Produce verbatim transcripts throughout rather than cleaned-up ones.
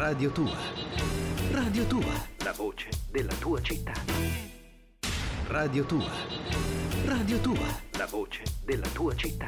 Radio Tua. Radio Tua. La voce della tua città. Radio Tua. Radio Tua. La voce della tua città.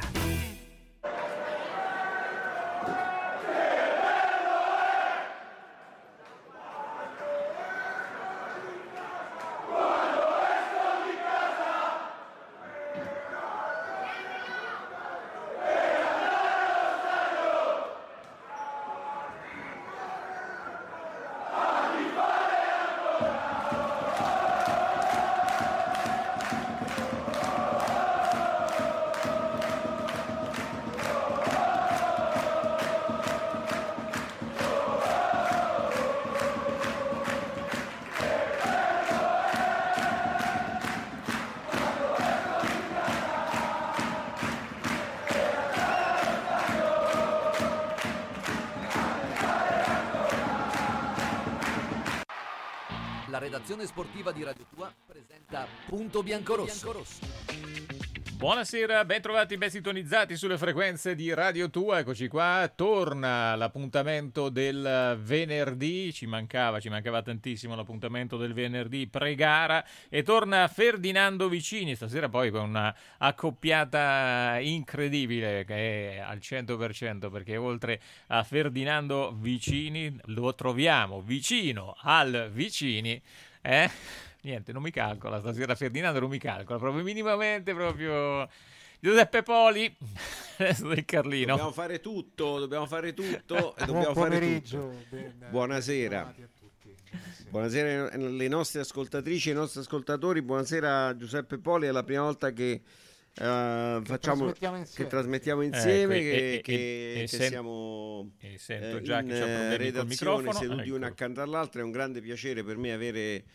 La redazione sportiva di Radio Tua presenta Punto Biancorosso. Buonasera, ben trovati, ben sintonizzati sulle frequenze di Radio Tua. Eccoci qua, torna l'appuntamento del venerdì, ci mancava, ci mancava tantissimo l'appuntamento del venerdì pre-gara, e torna Ferdinando Vicini, stasera poi con una accoppiata incredibile che è al cento per cento, perché oltre a Ferdinando Vicini lo troviamo vicino al Vicini, eh? Niente, non mi calcola stasera Ferdinando, non mi calcola proprio minimamente, proprio Giuseppe Poli, adesso del Carlino. Dobbiamo fare tutto, dobbiamo fare tutto e dobbiamo Buon fare tutto. Ben, buonasera. A tutti. Buonasera. Buonasera alle nostre ascoltatrici e ai nostri ascoltatori. Buonasera Giuseppe Poli, è la prima volta che uh, facciamo trasmettiamo insieme. che trasmettiamo insieme, ecco, che, e, che, e, e, che sen- siamo e sento eh, già in che c'è problemi col redazione microfono. seduti Ecco. una accanto all'altra. È un grande piacere per me avere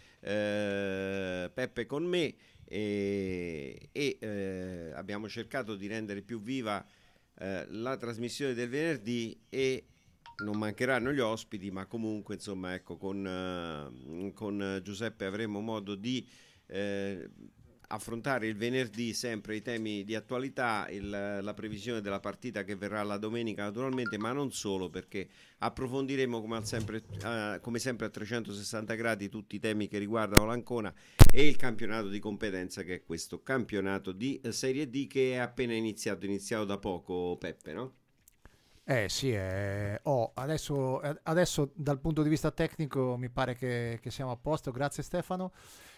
eh, Peppe con me, e, e eh, abbiamo cercato di rendere più viva eh, la trasmissione del venerdì, e non mancheranno gli ospiti, ma comunque insomma ecco con, uh, con Giuseppe avremo modo di eh, affrontare il venerdì sempre i temi di attualità, il, la previsione della partita che verrà la domenica naturalmente, ma non solo, perché approfondiremo come, al sempre, uh, come sempre a trecentosessanta gradi tutti i temi che riguardano l'Ancona e il campionato di competenza, che è questo campionato di Serie D che è appena iniziato, iniziato da poco, Peppe, no? Eh sì, eh, oh, adesso, adesso dal punto di vista tecnico mi pare che, che siamo a posto, grazie Stefano.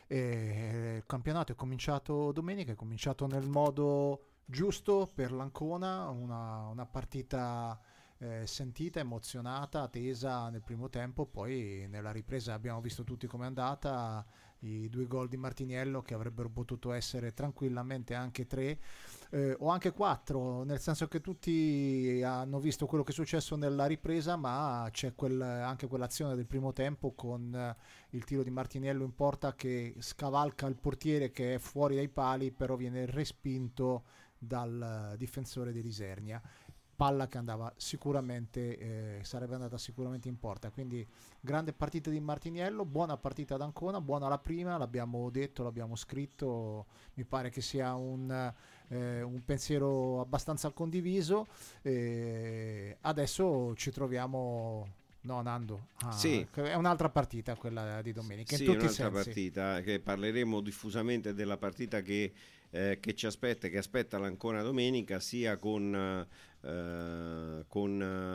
E il campionato è cominciato domenica, è cominciato nel modo giusto per l'Ancona, una, una partita eh, sentita, emozionata, tesa nel primo tempo, poi nella ripresa abbiamo visto tutti com'è andata, i due gol di Martiniello che avrebbero potuto essere tranquillamente anche tre eh, o anche quattro, nel senso che tutti hanno visto quello che è successo nella ripresa, ma c'è quel, anche quell'azione del primo tempo con eh, il tiro di Martiniello in porta che scavalca il portiere che è fuori dai pali, però viene respinto dal difensore di Isernia, palla che andava sicuramente eh, sarebbe andata sicuramente in porta. Quindi grande partita di Martiniello, buona partita ad Ancona, buona la prima, l'abbiamo detto, l'abbiamo scritto, mi pare che sia un, eh, un pensiero abbastanza condiviso. Eh, adesso ci troviamo, no Nando, ah, sì. È un'altra partita quella di domenica, sì, in tutti i un'altra sensi. partita, che parleremo diffusamente della partita che, eh, che ci aspetta, che aspetta l'Ancona domenica, sia con Uh, con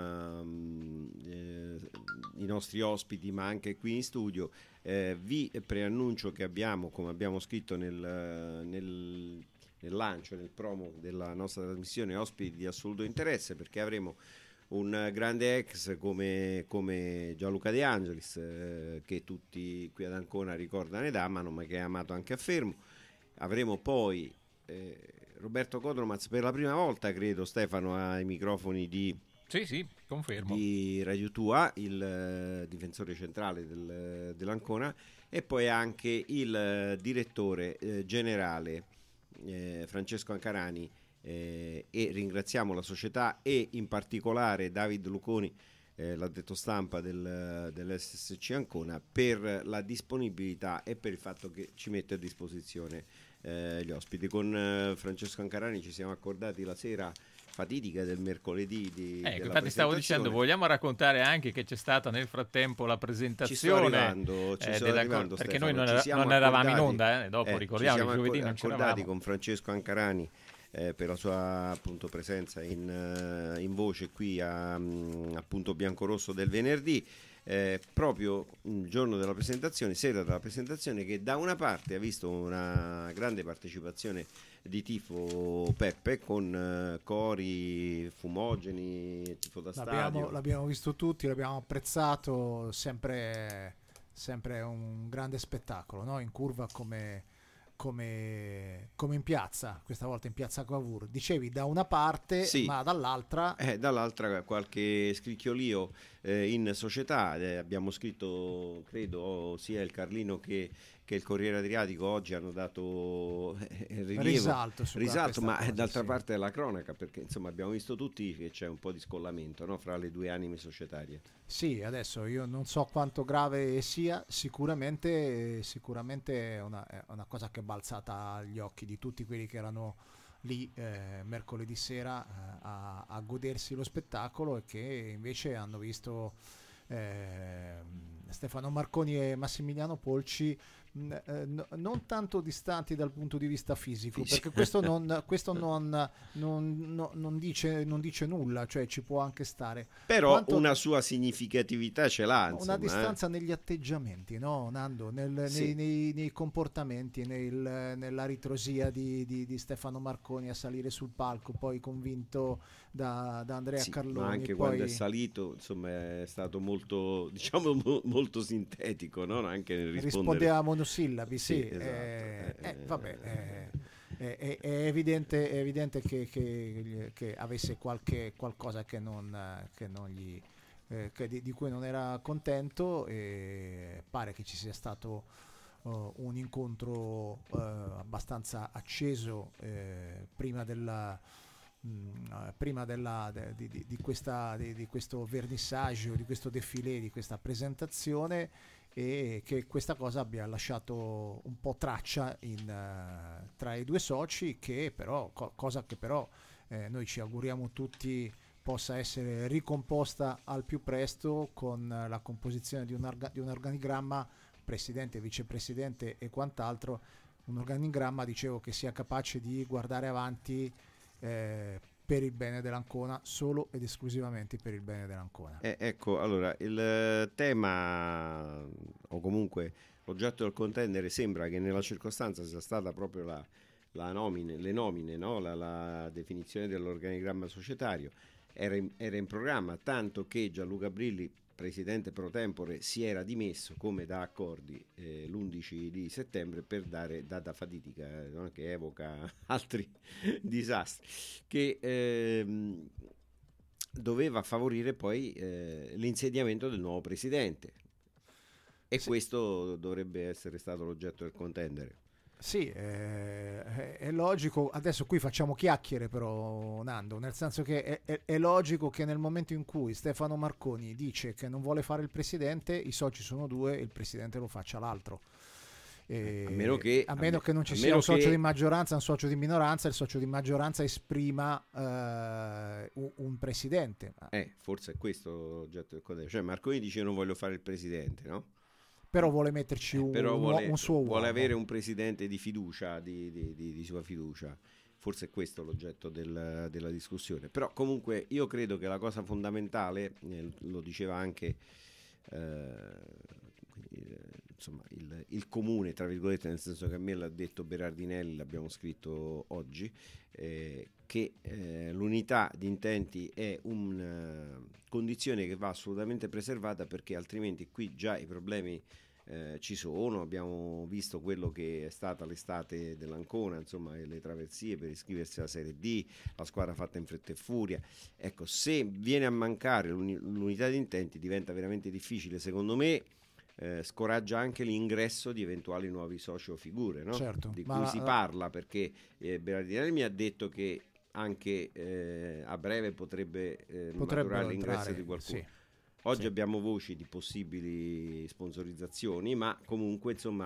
uh, eh, i nostri ospiti, ma anche qui in studio. Eh, vi preannuncio che abbiamo, come abbiamo scritto nel, nel, nel lancio, nel promo della nostra trasmissione, ospiti di assoluto interesse, perché avremo un grande ex come, come Gianluca De Angelis, eh, che tutti qui ad Ancona ricordano ed amano, ma che è amato anche a Fermo. Avremo poi eh, Roberto Codromaz, per la prima volta credo, Stefano, ai microfoni di, Sì, sì, confermo. di Radio Tua, il uh, difensore centrale del, dell'Ancona, e poi anche il uh, direttore uh, generale eh, Francesco Ancarani, eh, e ringraziamo la società e in particolare David Luconi, eh, l'addetto stampa del, dell'S S C Ancona, per la disponibilità e per il fatto che ci mette a disposizione Eh, gli ospiti. Con eh, Francesco Ancarani ci siamo accordati la sera fatidica del mercoledì di, ecco, della infatti stavo dicendo, vogliamo raccontare anche che c'è stata nel frattempo la presentazione, ci sto arrivando, ci eh, sto della, arrivando perché Stefano, noi non, era, non eravamo in onda, eh, dopo eh, ricordiamo ci il siamo giovedì accor- non c'eravamo accordati con Francesco Ancarani eh, per la sua appunto presenza in, uh, in voce qui a, um, appunto Biancorosso del venerdì. Eh, proprio il giorno della presentazione, sera della presentazione, che da una parte ha visto una grande partecipazione di tifo Peppe con eh, cori, fumogeni, tifo da l'abbiamo, stadio. L'abbiamo visto tutti, l'abbiamo apprezzato, sempre, sempre un grande spettacolo, no? In curva come, come, come in piazza, questa volta in piazza Cavour. Dicevi da una parte, sì, ma dall'altra... Eh, dall'altra qualche scricchiolio eh, in società. Eh, abbiamo scritto, credo, sia il Carlino che, che il Corriere Adriatico oggi hanno dato eh, rilievo, risalto, su risalto ma cosa, d'altra sì. parte è la cronaca, perché insomma abbiamo visto tutti che c'è un po' di scollamento, no, fra le due anime societarie. Sì, adesso io non so quanto grave sia, sicuramente, sicuramente è una, è una cosa che è balzata agli occhi di tutti quelli che erano lì eh, mercoledì sera eh, a, a godersi lo spettacolo, e che invece hanno visto eh, Stefano Marconi e Massimiliano Polci mh, eh, no, non tanto distanti dal punto di vista fisico, Fisico. perché questo non, questo non, non, no, non, dice, non dice nulla, cioè ci può anche stare, Però quanto una sua significatività ce l'ha, insomma, una distanza eh. negli atteggiamenti, no Nando, Nel, Sì. nei, nei, nei comportamenti, nel, nella ritrosia di, di, di Stefano Marconi a salire sul palco, poi convinto da, da Andrea Sì, Carloni, ma anche poi... quando è salito, insomma, è stato molto, diciamo, mo- molto sintetico, no? Anche nel rispondere. rispondeva a monosillabi, sì, Sì, esatto. eh, Eh, eh, vabbè, eh, è, è- è evidente, è evidente che, che- che avesse qualche qualcosa che non, che non gli eh, che di, di cui non era contento, e pare che ci sia stato uh, un incontro uh, abbastanza acceso eh, prima della mh, eh, prima della, de- di, di- di questa, di, di questo vernissaggio, di questo défilé, di questa presentazione, e che questa cosa abbia lasciato un po' traccia in, eh, tra i due soci, che però, co- cosa che però eh, noi ci auguriamo tutti possa essere ricomposta al più presto, con eh, la composizione di un, orga- di un organigramma, presidente, vicepresidente e quant'altro, un organigramma, dicevo, che sia capace di guardare avanti eh, per il bene dell'Ancona, solo ed esclusivamente per il bene dell'Ancona. Eh, ecco, allora, il eh, tema, o comunque l'oggetto del contendere, sembra che nella circostanza sia stata proprio la, la nomine, le nomine, no? la, la definizione dell'organigramma societario. Era in, era in programma, tanto che Gianluca Brilli, presidente pro tempore, si era dimesso come da accordi eh, l'undici di settembre, per dare data fatidica, eh, no? Che evoca altri disastri, che ehm, doveva favorire poi eh, l'insediamento del nuovo presidente, e Sì. questo dovrebbe essere stato l'oggetto del contendere. Sì, eh, è, è logico. Adesso qui facciamo chiacchiere, però, Nando, nel senso che è, è- è logico che nel momento in cui Stefano Marconi dice che non vuole fare il presidente, i soci sono due e il presidente lo faccia l'altro. E- A meno che- a meno a che non ci a sia meno un socio che- di maggioranza e un socio di minoranza, il socio di maggioranza esprima eh, un, un presidente. Eh, forse è questo l'oggetto del contendere. Cioè Marconi dice: non voglio fare il presidente, no? Però vuole metterci un, Però un- vuole, un suo uomo. vuole avere un presidente di fiducia, di, di- di- di sua fiducia. Forse è questo l'oggetto del- della discussione. Però comunque io credo che la cosa fondamentale, eh, lo diceva anche eh, quindi, eh, insomma, il, il comune, tra virgolette, nel senso che a me l'ha detto Berardinelli, l'abbiamo scritto oggi, eh, che eh, l'unità di intenti è una condizione che va assolutamente preservata, perché altrimenti qui già i problemi eh, ci sono. Abbiamo visto quello che è stata l'estate dell'Ancona, insomma, e le traversie per iscriversi alla Serie D, la squadra fatta in fretta e furia. Ecco, se viene a mancare l'uni- l'unità di intenti, diventa veramente difficile, secondo me. Eh, scoraggia anche l'ingresso di eventuali nuovi soci o figure, no? Certo, Di ma cui la- si parla, perché eh, Berardinelli mi ha detto che anche eh, a breve potrebbe eh, Potrebbero maturare l'ingresso entrare, di qualcuno. sì. Oggi Sì. abbiamo voci di possibili sponsorizzazioni, ma comunque insomma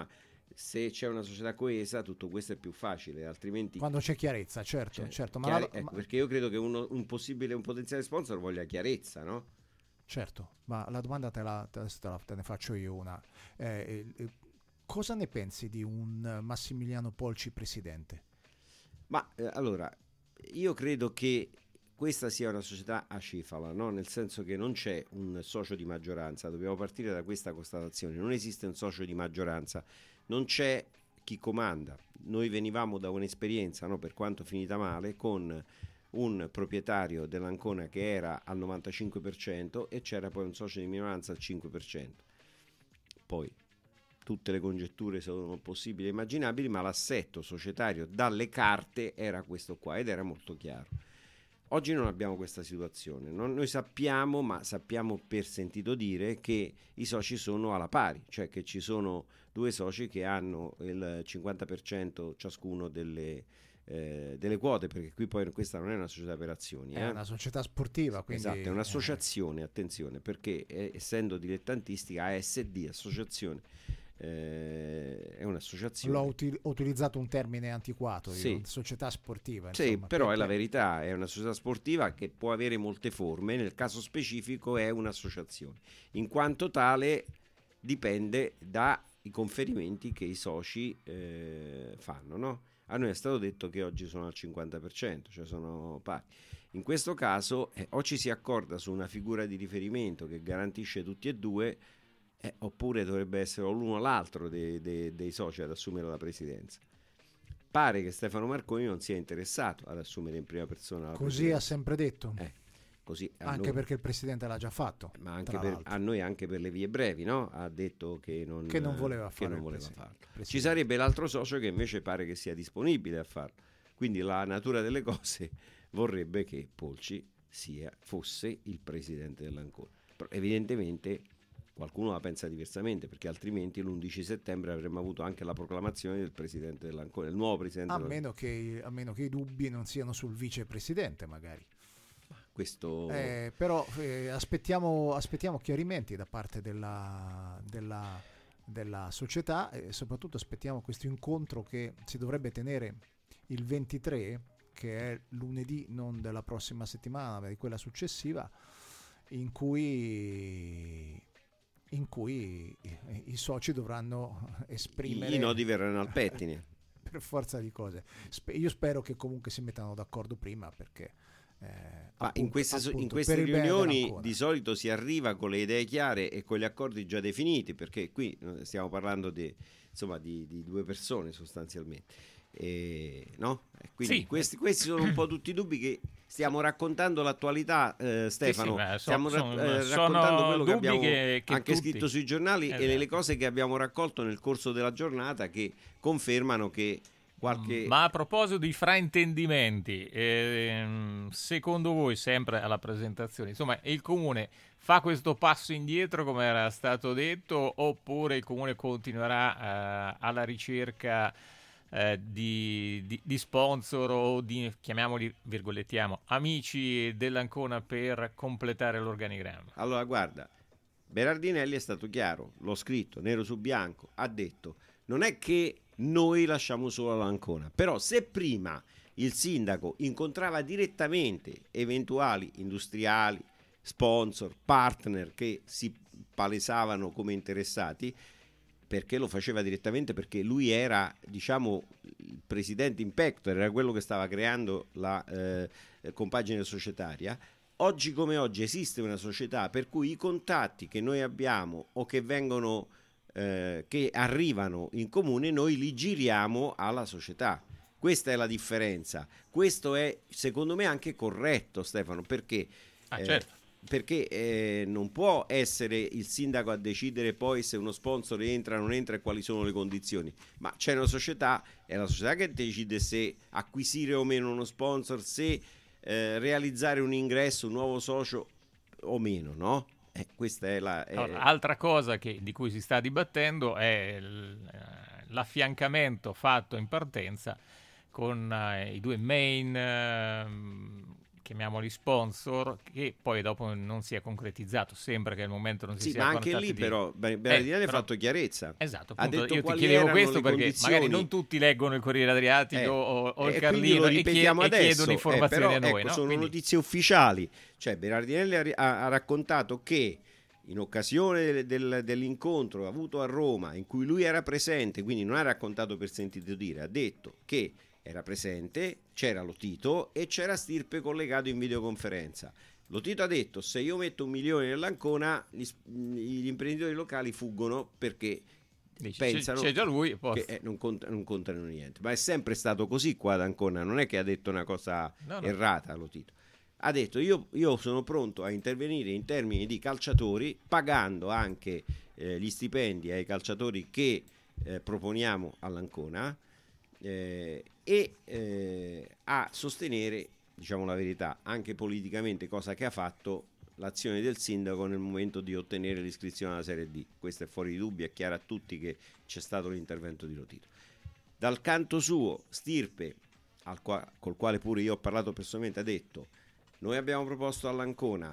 Se c'è una società coesa tutto questo è più facile, altrimenti... Quando c'è chiarezza, certo, cioè, certo. Ma chiare- la- ecco, ma- perché io credo che uno, un possibile, un potenziale sponsor voglia chiarezza, no? certo, ma la domanda te, la, te, te, la, te ne faccio io una. Eh, eh, cosa ne pensi di un Massimiliano Polci presidente? Ma eh, allora, io credo che questa sia una società acefala, no? Nel senso che non c'è un socio di maggioranza, dobbiamo partire da questa constatazione, non esiste un socio di maggioranza, non c'è chi comanda. Noi venivamo da un'esperienza, no, per quanto finita male, con un proprietario dell'Ancona che era al novantacinque per cento e c'era poi un socio di minoranza al cinque per cento. Poi tutte le congetture sono possibili e immaginabili, ma l'assetto societario dalle carte era questo qua ed era molto chiaro. Oggi non abbiamo questa situazione, non, noi sappiamo, ma sappiamo per sentito dire che i soci sono alla pari, cioè che ci sono due soci che hanno il cinquanta per cento ciascuno delle, eh, delle quote, perché qui poi questa non è una società per azioni. È eh. una società sportiva, quindi... Esatto, è un'associazione, attenzione, perché eh, essendo dilettantistica, A S D, associazione, eh, è un'associazione. L'ho uti- ho utilizzato un termine antiquato, Sì. io, società sportiva. Sì, insomma, però per- è la per- verità, è una società sportiva che può avere molte forme, nel caso specifico è un'associazione. In quanto tale dipende dai conferimenti che i soci eh, fanno, no? A noi è stato detto che oggi sono al cinquanta per cento, cioè sono pari. In questo caso eh, o ci si accorda su una figura di riferimento che garantisce tutti e due, eh, oppure dovrebbe essere l'uno o l'altro dei, dei, dei soci ad assumere la presidenza. Pare che Stefano Marconi non sia interessato ad assumere in prima persona la Così presidenza. ha sempre detto, Eh, così a anche noi, perché il presidente l'ha già fatto, ma anche tra per, l'altro. a noi anche per le vie brevi, no? Ha detto che non, Che non voleva che fare non il voleva presi- farlo. presidente. Ci sarebbe l'altro socio che invece pare che sia disponibile a farlo. Quindi la natura delle cose vorrebbe che Polci sia, fosse il presidente dell'Ancona. Però evidentemente qualcuno la pensa diversamente, perché altrimenti l'undici settembre avremmo avuto anche la proclamazione del presidente dell'Ancona, il nuovo presidente A dell'Ancona. meno, che, a meno che i dubbi non siano sul vicepresidente, magari. Questo Eh, però eh, aspettiamo, aspettiamo chiarimenti da parte della, della, della società e soprattutto aspettiamo questo incontro che si dovrebbe tenere il ventitré, che è lunedì non della prossima settimana ma di quella successiva, in cui, in cui i, i soci dovranno esprimere i nodi verranno al pettine. per forza di cose. Spe- io spero che comunque si mettano d'accordo prima, perché eh, Ma appunto- in queste, so- in appunto, queste per il bene riunioni dell'Ancona. di solito si arriva con le idee chiare e con gli accordi già definiti, perché qui eh, stiamo parlando di, insomma, di, di due persone sostanzialmente. E, no? E quindi Sì. questi, questi sono un po' tutti i dubbi che stiamo raccontando l'attualità, eh, Stefano. Sì, sì, ma so- stiamo ra- sono- eh, sono raccontando quello che dubbi abbiamo che- che anche tutti- scritto sui giornali e Esatto. le cose che abbiamo raccolto nel corso della giornata che confermano che qualche... Ma a proposito di fraintendimenti, ehm, secondo voi, sempre alla presentazione, insomma, il Comune fa questo passo indietro come era stato detto, oppure il Comune continuerà eh, alla ricerca eh, di, di, di sponsor o di, chiamiamoli, virgolettiamo, amici dell'Ancona per completare l'organigramma? Allora, guarda, Berardinelli è stato chiaro, l'ho scritto nero su bianco, ha detto non è che noi lasciamo solo l'Ancona, però se prima il sindaco incontrava direttamente eventuali industriali, sponsor, partner che si palesavano come interessati, perché lo faceva direttamente? Perché lui era, diciamo, il presidente in pectore, era quello che stava creando la eh, compagine societaria. Oggi come oggi esiste una società per cui i contatti che noi abbiamo o che vengono eh, che arrivano in comune noi li giriamo alla società. Questa è la differenza. Questo è secondo me anche corretto, Stefano, perché Ah, eh, certo. perché eh, non può essere il sindaco a decidere poi se uno sponsor entra o non entra e quali sono le condizioni, ma c'è una società, è la società che decide se acquisire o meno uno sponsor, se eh, realizzare un ingresso, un nuovo socio o meno, no? Eh, questa è la... È... Allora, altra cosa che, di cui si sta dibattendo è l- l'affiancamento fatto in partenza con eh, i due main eh, chiamiamoli sponsor, che poi dopo non si è concretizzato, sembra che al momento non si sì, sia ma anche lì di... però Berardinelli eh, ha però... fatto chiarezza. Esatto, ha appunto, detto io ti quali chiedevo erano questo le perché condizioni. magari non tutti leggono il Corriere Adriatico eh, o, o il e Carlino e, chied- adesso. e chiedono informazioni eh, a però, noi, ecco, no? sono Quindi... notizie ufficiali. Cioè Berardinelli ha, ha, ha raccontato che in occasione del, del, dell'incontro avuto a Roma, in cui lui era presente, quindi non ha raccontato per sentito dire, ha detto che era presente, c'era Lotito e c'era Stirpe collegato in videoconferenza. Lotito ha detto: se io metto un milione nell'Ancona, gli, gli imprenditori locali fuggono perché Dici, pensano c'è, c'è già lui, che eh, non, cont- non contano niente. Ma è sempre stato così qua ad Ancona, non è che ha detto una cosa no, no. errata Lotito. Ha detto io, io sono pronto a intervenire in termini di calciatori, pagando anche eh, gli stipendi ai calciatori che eh, proponiamo all'Ancona, eh, e eh, a sostenere, diciamo la verità, anche politicamente, cosa che ha fatto, l'azione del sindaco nel momento di ottenere l'iscrizione alla Serie D. Questo è fuori di dubbio, è chiaro a tutti che c'è stato l'intervento di Lotito. Dal canto suo Stirpe, al qua, col quale pure io ho parlato personalmente, ha detto: noi abbiamo proposto all'Ancona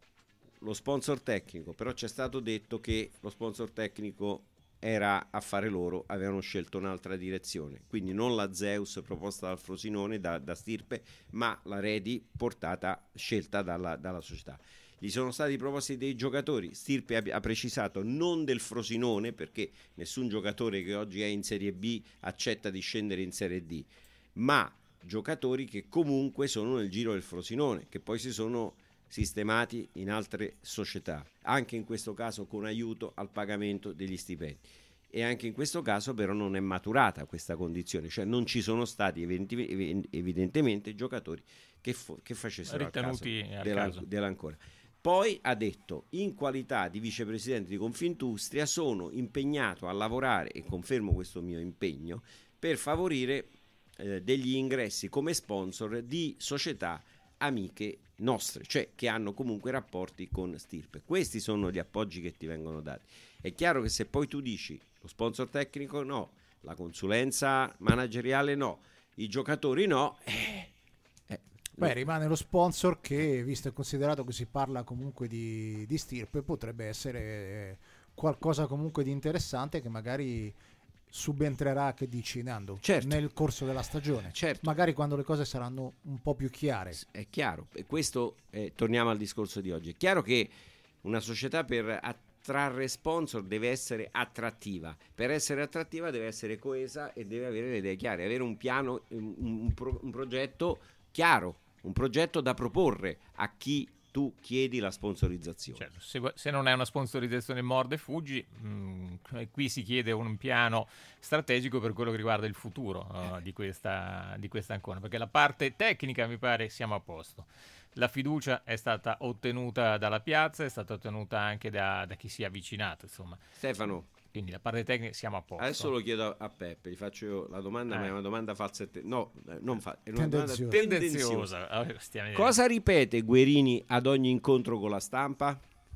lo sponsor tecnico, però c'è stato detto che lo sponsor tecnico era affare loro, avevano scelto un'altra direzione, quindi non la Zeus proposta dal Frosinone, da, da Stirpe, ma la Redi portata, scelta dalla, dalla società. Gli sono stati proposti dei giocatori, Stirpe ha, ha precisato non del Frosinone, perché nessun giocatore che oggi è in Serie B accetta di scendere in Serie D, ma giocatori che comunque sono nel giro del Frosinone, che poi si sono sistemati in altre società, anche in questo caso con aiuto al pagamento degli stipendi. E anche in questo caso però non è maturata questa condizione, cioè non ci sono stati eventi, evidentemente giocatori che, fo- che facessero ritenuti al caso, al della, caso. dell'Ancona. Poi ha detto: in qualità di vicepresidente di Confindustria sono impegnato a lavorare, e confermo questo mio impegno, per favorire eh, degli ingressi come sponsor di società amiche nostre, cioè che hanno comunque rapporti con Stirpe. Questi sono gli appoggi che ti vengono dati. È chiaro che se poi tu dici lo sponsor tecnico no, la consulenza manageriale no, i giocatori no, eh, eh, Beh, no. rimane lo sponsor che, visto e considerato che si parla comunque di, di Stirpe, potrebbe essere qualcosa comunque di interessante che magari subentrerà, che dici Nando, certo, nel corso della stagione, certo, magari quando le cose saranno un po' più chiare. È chiaro, e questo eh, torniamo al discorso di oggi. È chiaro che una società per attrarre sponsor deve essere attrattiva, per essere attrattiva deve essere coesa e deve avere le idee chiare, avere un piano, un, un, pro, un progetto chiaro, un progetto da proporre a chi tu chiedi la sponsorizzazione. Certo, se, se non è una sponsorizzazione morde fuggi, mh, qui si chiede un piano strategico per quello che riguarda il futuro uh, di questa di questa Ancona, perché la parte tecnica mi pare siamo a posto. La fiducia è stata ottenuta dalla piazza, è stata ottenuta anche da, da chi si è avvicinato, insomma. Stefano, quindi la parte tecnica siamo a posto. Adesso lo chiedo a Peppe, gli faccio io la domanda, eh. ma è una domanda falsa. Te- no, non fa- è una Tendenziosa. domanda tendenziosa. tendenziosa. Cosa ripete Guerini ad ogni incontro con la stampa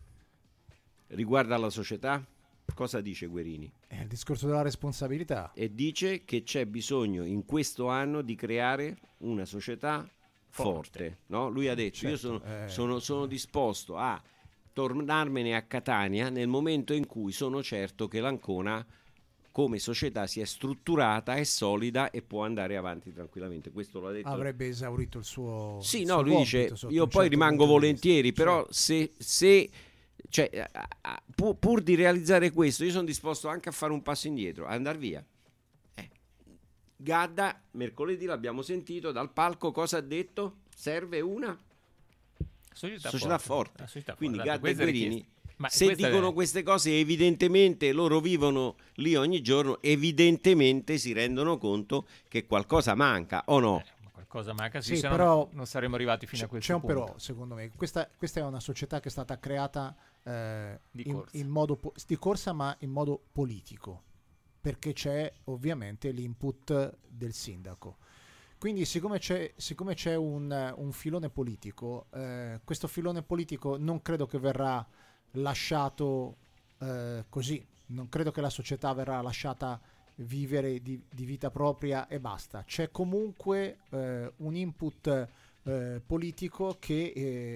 riguardo alla società? Cosa dice Guerini? È il discorso della responsabilità. E dice che c'è bisogno in questo anno di creare una società forte, Forte. no? Lui ha detto: Certo, io sono, eh. sono, sono disposto a tornarmene a Catania nel momento in cui sono certo che l'Ancona come società si è strutturata, è solida e può andare avanti tranquillamente. Questo lo ha detto. Avrebbe esaurito il suo Sì, il no, suo lui dice: compito sotto io un poi certo rimango punto di volentieri, vista. però Certo. se, se cioè, a- a- pur, pur di realizzare questo, io sono disposto anche a fare un passo indietro, ad andare via. Eh. Gadda, mercoledì l'abbiamo sentito dal palco, cosa ha detto? Serve una Società, società forte. forte. La società Quindi forte. Gadda e Questa è Guerini, richiesta. Ma se questa dicono è- queste cose, evidentemente loro vivono lì ogni giorno, evidentemente si rendono conto che qualcosa manca, o no? eh, ma qualcosa manca, sì, Sì, se però no non saremmo arrivati fino C'è, a questo c'è un punto. però, secondo me. Questa, questa è una società che è stata creata eh, Di in, corsa. in modo po- di corsa, ma in modo politico, perché c'è ovviamente l'input del sindaco. Quindi siccome c'è, siccome c'è un, un filone politico, eh, questo filone politico non credo che verrà lasciato eh, così, non credo che la società verrà lasciata vivere di, di vita propria e basta. C'è comunque eh, un input eh, politico che,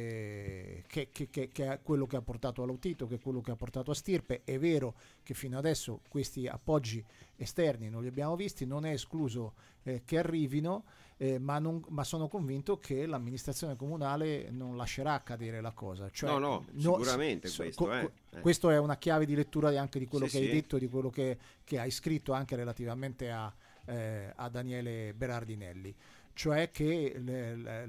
eh, che, che, che, che è quello che ha portato all'Autito, che è quello che ha portato a Stirpe. È vero che fino adesso questi appoggi esterni non li abbiamo visti, non è escluso eh, che arrivino, eh, ma, non, ma sono convinto che l'amministrazione comunale non lascerà cadere la cosa. Cioè, no, no, no, sicuramente so, questo. co, eh. co, questo è una chiave di lettura anche di quello Sì, che sì. hai detto, di quello che, che hai scritto anche relativamente a, eh, a Daniele Berardinelli. Cioè che le, le,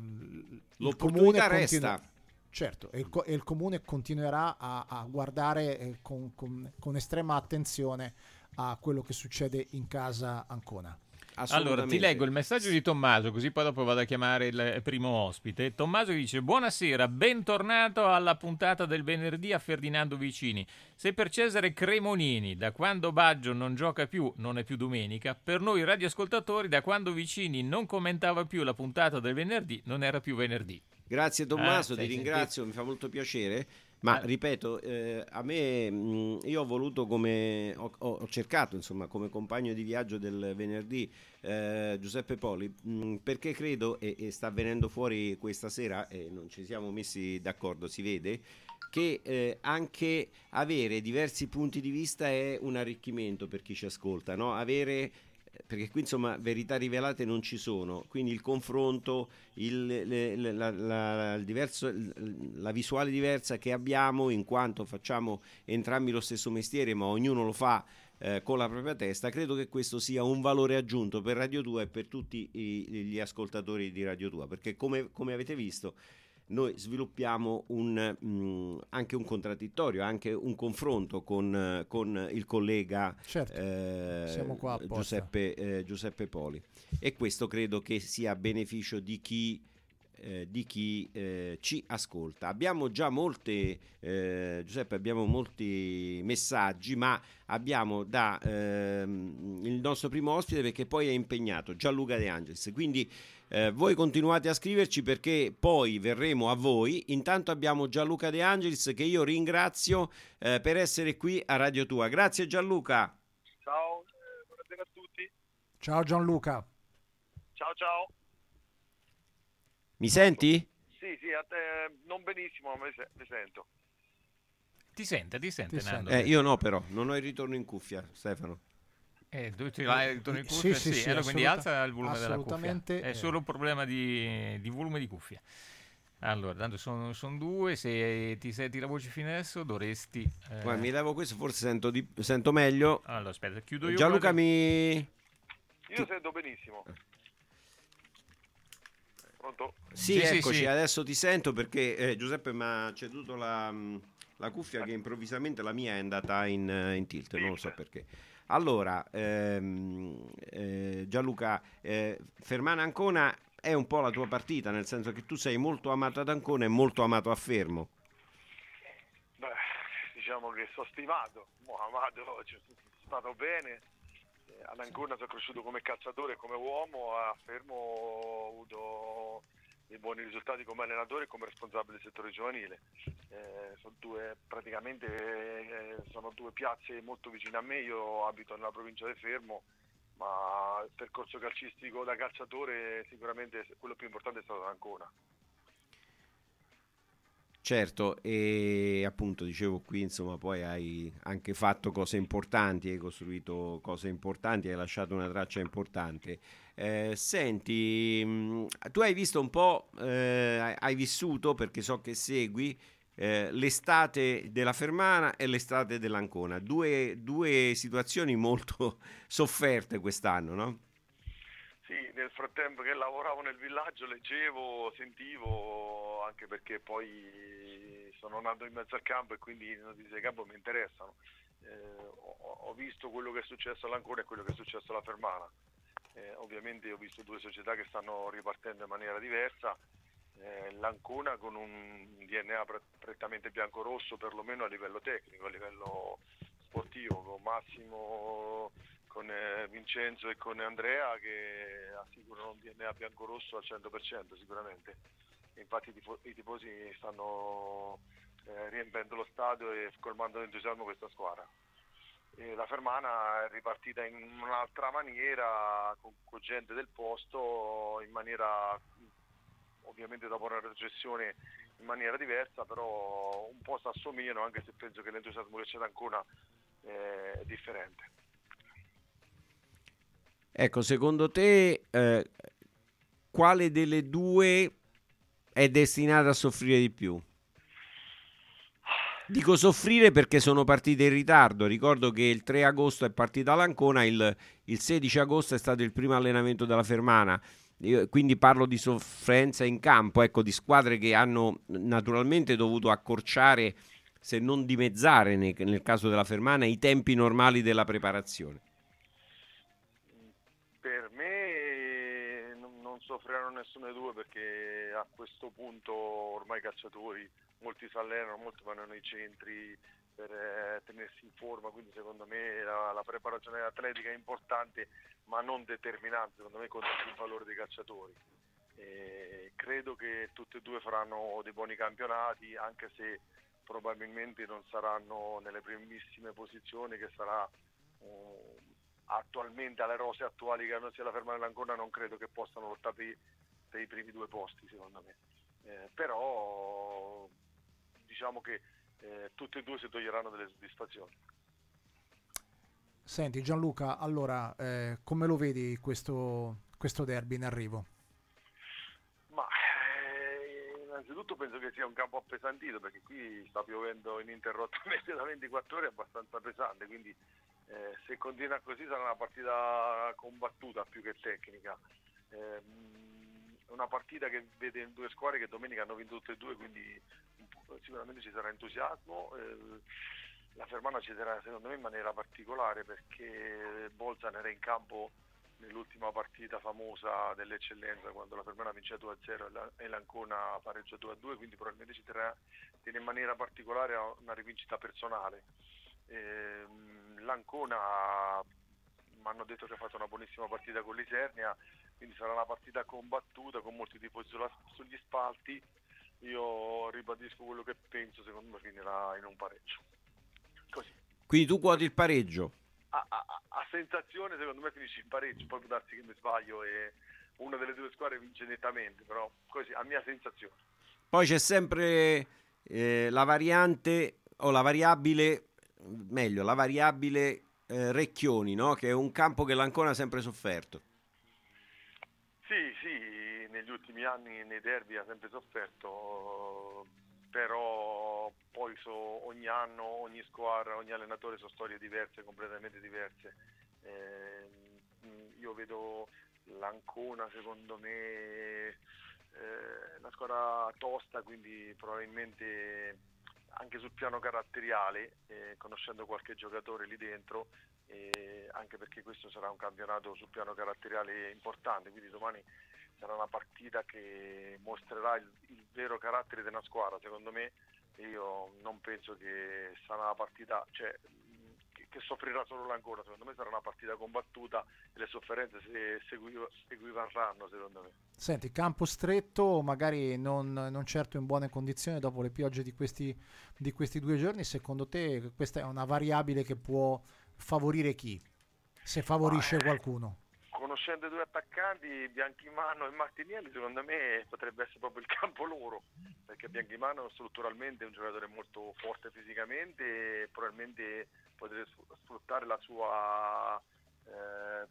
il l'opportunità comune resta. Continu- certo, e il, e il comune continuerà a, a guardare eh, con, con, con estrema attenzione a quello che succede in casa Ancona. Allora ti leggo il messaggio di Tommaso, così poi dopo vado a chiamare il primo ospite. Tommaso dice: buonasera, bentornato alla puntata del venerdì a Ferdinando Vicini. Se per Cesare Cremonini da quando Baggio non gioca più non è più domenica, per noi radioascoltatori da quando Vicini non commentava più la puntata del venerdì non era più venerdì. Grazie Tommaso, ah, ti ringrazio, sentito? Mi fa molto piacere. Ma ah. ripeto, eh, a me mh, io ho voluto come ho, ho cercato insomma come compagno di viaggio del venerdì eh, Giuseppe Poli, mh, perché credo e, e sta venendo fuori questa sera e non ci siamo messi d'accordo, si vede che eh, anche avere diversi punti di vista è un arricchimento per chi ci ascolta, no? Avere perché qui insomma verità rivelate non ci sono, quindi il confronto, il, le, la, la, il diverso, la visuale diversa che abbiamo in quanto facciamo entrambi lo stesso mestiere ma ognuno lo fa eh, con la propria testa, credo che questo sia un valore aggiunto per Radio Tua e per tutti i, gli ascoltatori di Radio Tua, perché come, come avete visto noi sviluppiamo un, mh, anche un contraddittorio, anche un confronto con, con il collega certo, eh, siamo qua Giuseppe, eh, Giuseppe Poli, e questo credo che sia a beneficio di chi, eh, di chi eh, ci ascolta. Abbiamo già molte, eh, Giuseppe, abbiamo molti messaggi, ma abbiamo da ehm, il nostro primo ospite perché poi è impegnato, Gianluca De Angelis, quindi Eh, voi continuate a scriverci perché poi verremo a voi. Intanto abbiamo Gianluca De Angelis che io ringrazio eh, per essere qui a Radio Tua. Grazie Gianluca. Ciao, eh, buonasera a tutti. Ciao Gianluca. Ciao ciao. Mi senti? Sì, sì, a te, non benissimo, ma mi sento. Ti sente, ti sente ti Nando? Eh, io no però, non ho il ritorno in cuffia, Stefano. Eh, tu ce l'hai il ritorno in cuffia? Sì, sì, sì, allora, quindi assoluta, alza il volume della cuffia. È eh. solo un problema di, di volume di cuffia. Allora, tanto sono, sono due, se ti senti la voce fino adesso dovresti... Eh... Guarda, mi levo questo, forse sento, di, sento meglio. Allora, aspetta, chiudo io. Gianluca che... mi... Io ti... sento benissimo. Pronto? Sì, sì eccoci, sì, sì. Adesso ti sento perché eh, Giuseppe mi ha ceduto la, la cuffia che improvvisamente la mia è andata in, in tilt, non lo so perché. Allora, ehm, eh, Gianluca, eh, Fermana Ancona è un po' la tua partita, nel senso che tu sei molto amato ad Ancona e molto amato a Fermo. Beh, diciamo che sono stimato, mo, amato, ci sono stato bene. Ad Ancona sono cresciuto come calciatore e come uomo, a Fermo ho avuto dei buoni risultati come allenatore e come responsabile del settore giovanile. Eh, sono due praticamente eh, sono due piazze molto vicine a me. Io abito nella provincia di Fermo, ma il percorso calcistico da calciatore sicuramente quello più importante è stato ad Ancona. Certo, e appunto dicevo qui insomma poi hai anche fatto cose importanti, hai costruito cose importanti, hai lasciato una traccia importante. Eh, senti, mh, tu hai visto un po', eh, hai vissuto, perché so che segui, eh, l'estate della Fermana e l'estate dell'Ancona, due, due situazioni molto sofferte quest'anno, no? Sì, nel frattempo che lavoravo nel villaggio leggevo, sentivo, anche perché poi sono nato in mezzo al campo e quindi le notizie di campo mi interessano. Eh, ho, ho visto quello che è successo all'Ancona e quello che è successo alla Fermana. Eh, ovviamente ho visto due società che stanno ripartendo in maniera diversa. Eh, L'Ancona con un D N A pre- prettamente bianco-rosso, perlomeno a livello tecnico, a livello sportivo, con Massimo, con eh, Vincenzo e con Andrea che assicurano un D N A bianco-rosso al cento per cento sicuramente. E infatti i, tifo- i tifosi stanno eh, riempendo lo stadio e colmando l'entusiasmo questa squadra. E la Fermana è ripartita in un'altra maniera, con, con gente del posto, in maniera ovviamente dopo una retrocessione in maniera diversa, però un po' si assomigliano, anche se penso che l'entusiasmo che c'è ad Ancona eh, è differente. Ecco, secondo te eh, quale delle due è destinata a soffrire di più? Dico soffrire perché sono partite in ritardo. Ricordo che il tre agosto è partita l'Ancona, il, il sedici agosto è stato il primo allenamento della Fermana. Io, quindi parlo di sofferenza in campo, ecco, di squadre che hanno naturalmente dovuto accorciare, se non dimezzare nel, nel caso della Fermana, i tempi normali della preparazione. Per me non, non soffriranno nessuno dei due, perché a questo punto ormai i calciatori, molti si allenano, molti vanno nei centri per eh, tenersi in forma, quindi secondo me la, la preparazione atletica è importante ma non determinante, secondo me conta più il valore dei calciatori. E credo che tutti e due faranno dei buoni campionati, anche se probabilmente non saranno nelle primissime posizioni, che sarà um, attualmente alle rose attuali che hanno sia la Fermana e l'Ancona, non credo che possano lottare per, per i primi due posti, secondo me. Eh, però diciamo che eh, tutti e due si toglieranno delle soddisfazioni. Senti Gianluca, allora eh, come lo vedi questo, questo derby in arrivo? Ma eh, innanzitutto penso che sia un campo appesantito, perché qui sta piovendo ininterrottamente da ventiquattro ore, abbastanza pesante, quindi eh, se continua così sarà una partita combattuta più che tecnica. Eh, una partita che vede due squadre che domenica hanno vinto tutte e due, quindi sicuramente ci sarà entusiasmo. Eh, la Fermana ci sarà secondo me in maniera particolare, perché Bolzan era in campo nell'ultima partita famosa dell'eccellenza, quando la Fermana vince due a zero e l'Ancona pareggia due a due, quindi probabilmente ci terrà in maniera particolare a una rivincita personale. Eh, L'Ancona mi hanno detto che ha fatto una buonissima partita con l'Isernia, quindi sarà una partita combattuta con molti tifosi sugli spalti. Io ribadisco quello che penso, secondo me finirà in un pareggio. Così. Quindi tu quoti il pareggio? A, a, a sensazione secondo me finisce in pareggio, poi può darsi che mi sbaglio e una delle due squadre vince nettamente, però così, a mia sensazione. Poi c'è sempre eh, la variante o la variabile, meglio, la variabile eh, Recchioni, no? Che è un campo che l'Ancona ha sempre sofferto. Sì, sì, negli ultimi anni nei derby ha sempre sofferto, però poi so, ogni anno, ogni squadra, ogni allenatore sono storie diverse, completamente diverse. Eh, io vedo l'Ancona, secondo me, eh, una squadra tosta, quindi probabilmente anche sul piano caratteriale, eh, conoscendo qualche giocatore lì dentro, eh, anche perché questo sarà un campionato sul piano caratteriale importante, quindi domani sarà una partita che mostrerà il, il vero carattere di una squadra. Secondo me, io non penso che sarà una partita, cioè, che, che soffrirà solo l'Ancona. Secondo me sarà una partita combattuta e le sofferenze se, segui, seguivarranno, secondo me. Senti, campo stretto, magari non, non certo in buone condizioni dopo le piogge di questi, di questi due giorni. Secondo te questa è una variabile che può favorire chi? Se favorisce Ma, qualcuno? Conoscendo i due attaccanti, Bianchimano e Martinielli, secondo me potrebbe essere proprio il campo loro, perché Bianchimano strutturalmente è un giocatore molto forte fisicamente e probabilmente potrebbe sfruttare la sua eh,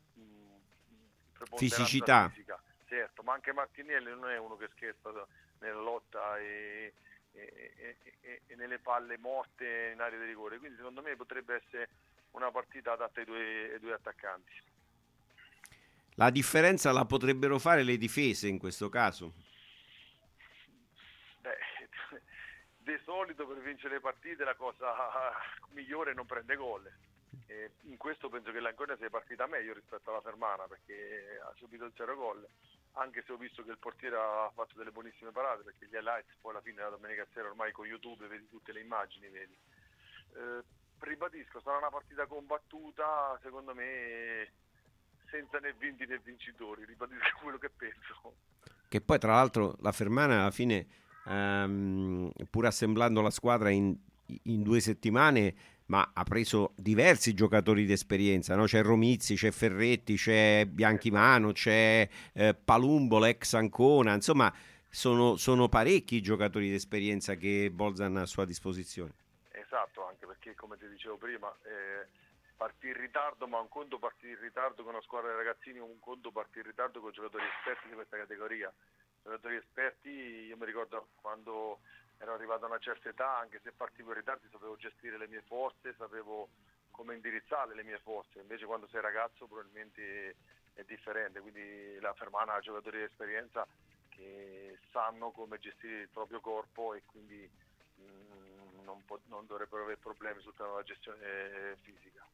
fisicità fisica, certo, ma anche Martinielli non è uno che scherza nella lotta e, e, e, e, e nelle palle morte in area di rigore, quindi secondo me potrebbe essere una partita adatta ai due, ai due attaccanti. La differenza la potrebbero fare le difese in questo caso? Beh, di solito per vincere le partite la cosa migliore è non prende gol. E in questo penso che l'Ancona sia partita meglio rispetto alla Fermana, perché ha subito il zero gol, anche se ho visto che il portiere ha fatto delle buonissime parate, perché gli highlights poi alla fine la domenica sera ormai con YouTube vedi tutte le immagini, vedi. Eh, ribadisco, sarà una partita combattuta, secondo me senza né vinti né vincitori, ribadisco quello che penso. Che poi tra l'altro la Fermana alla fine, um, pur assemblando la squadra in, in due settimane, ma ha preso diversi giocatori di esperienza, no? C'è Romizzi, c'è Ferretti, c'è Bianchimano, c'è eh, Palumbo, l'ex Ancona, insomma sono, sono parecchi i giocatori di esperienza che Bolzan ha a sua disposizione. Esatto, anche perché come ti dicevo prima eh, partì in ritardo, ma un conto partì in ritardo con una squadra di ragazzini, un conto partì in ritardo con giocatori esperti di questa categoria. Giocatori esperti, io mi ricordo quando ero arrivato a una certa età, anche se partivo in ritardo sapevo gestire le mie forze, sapevo come indirizzare le mie forze, invece quando sei ragazzo probabilmente è differente, quindi la Fermana ha giocatori di esperienza che sanno come gestire il proprio corpo e quindi mh, non, po- non dovrebbero avere problemi sul piano della gestione fisica.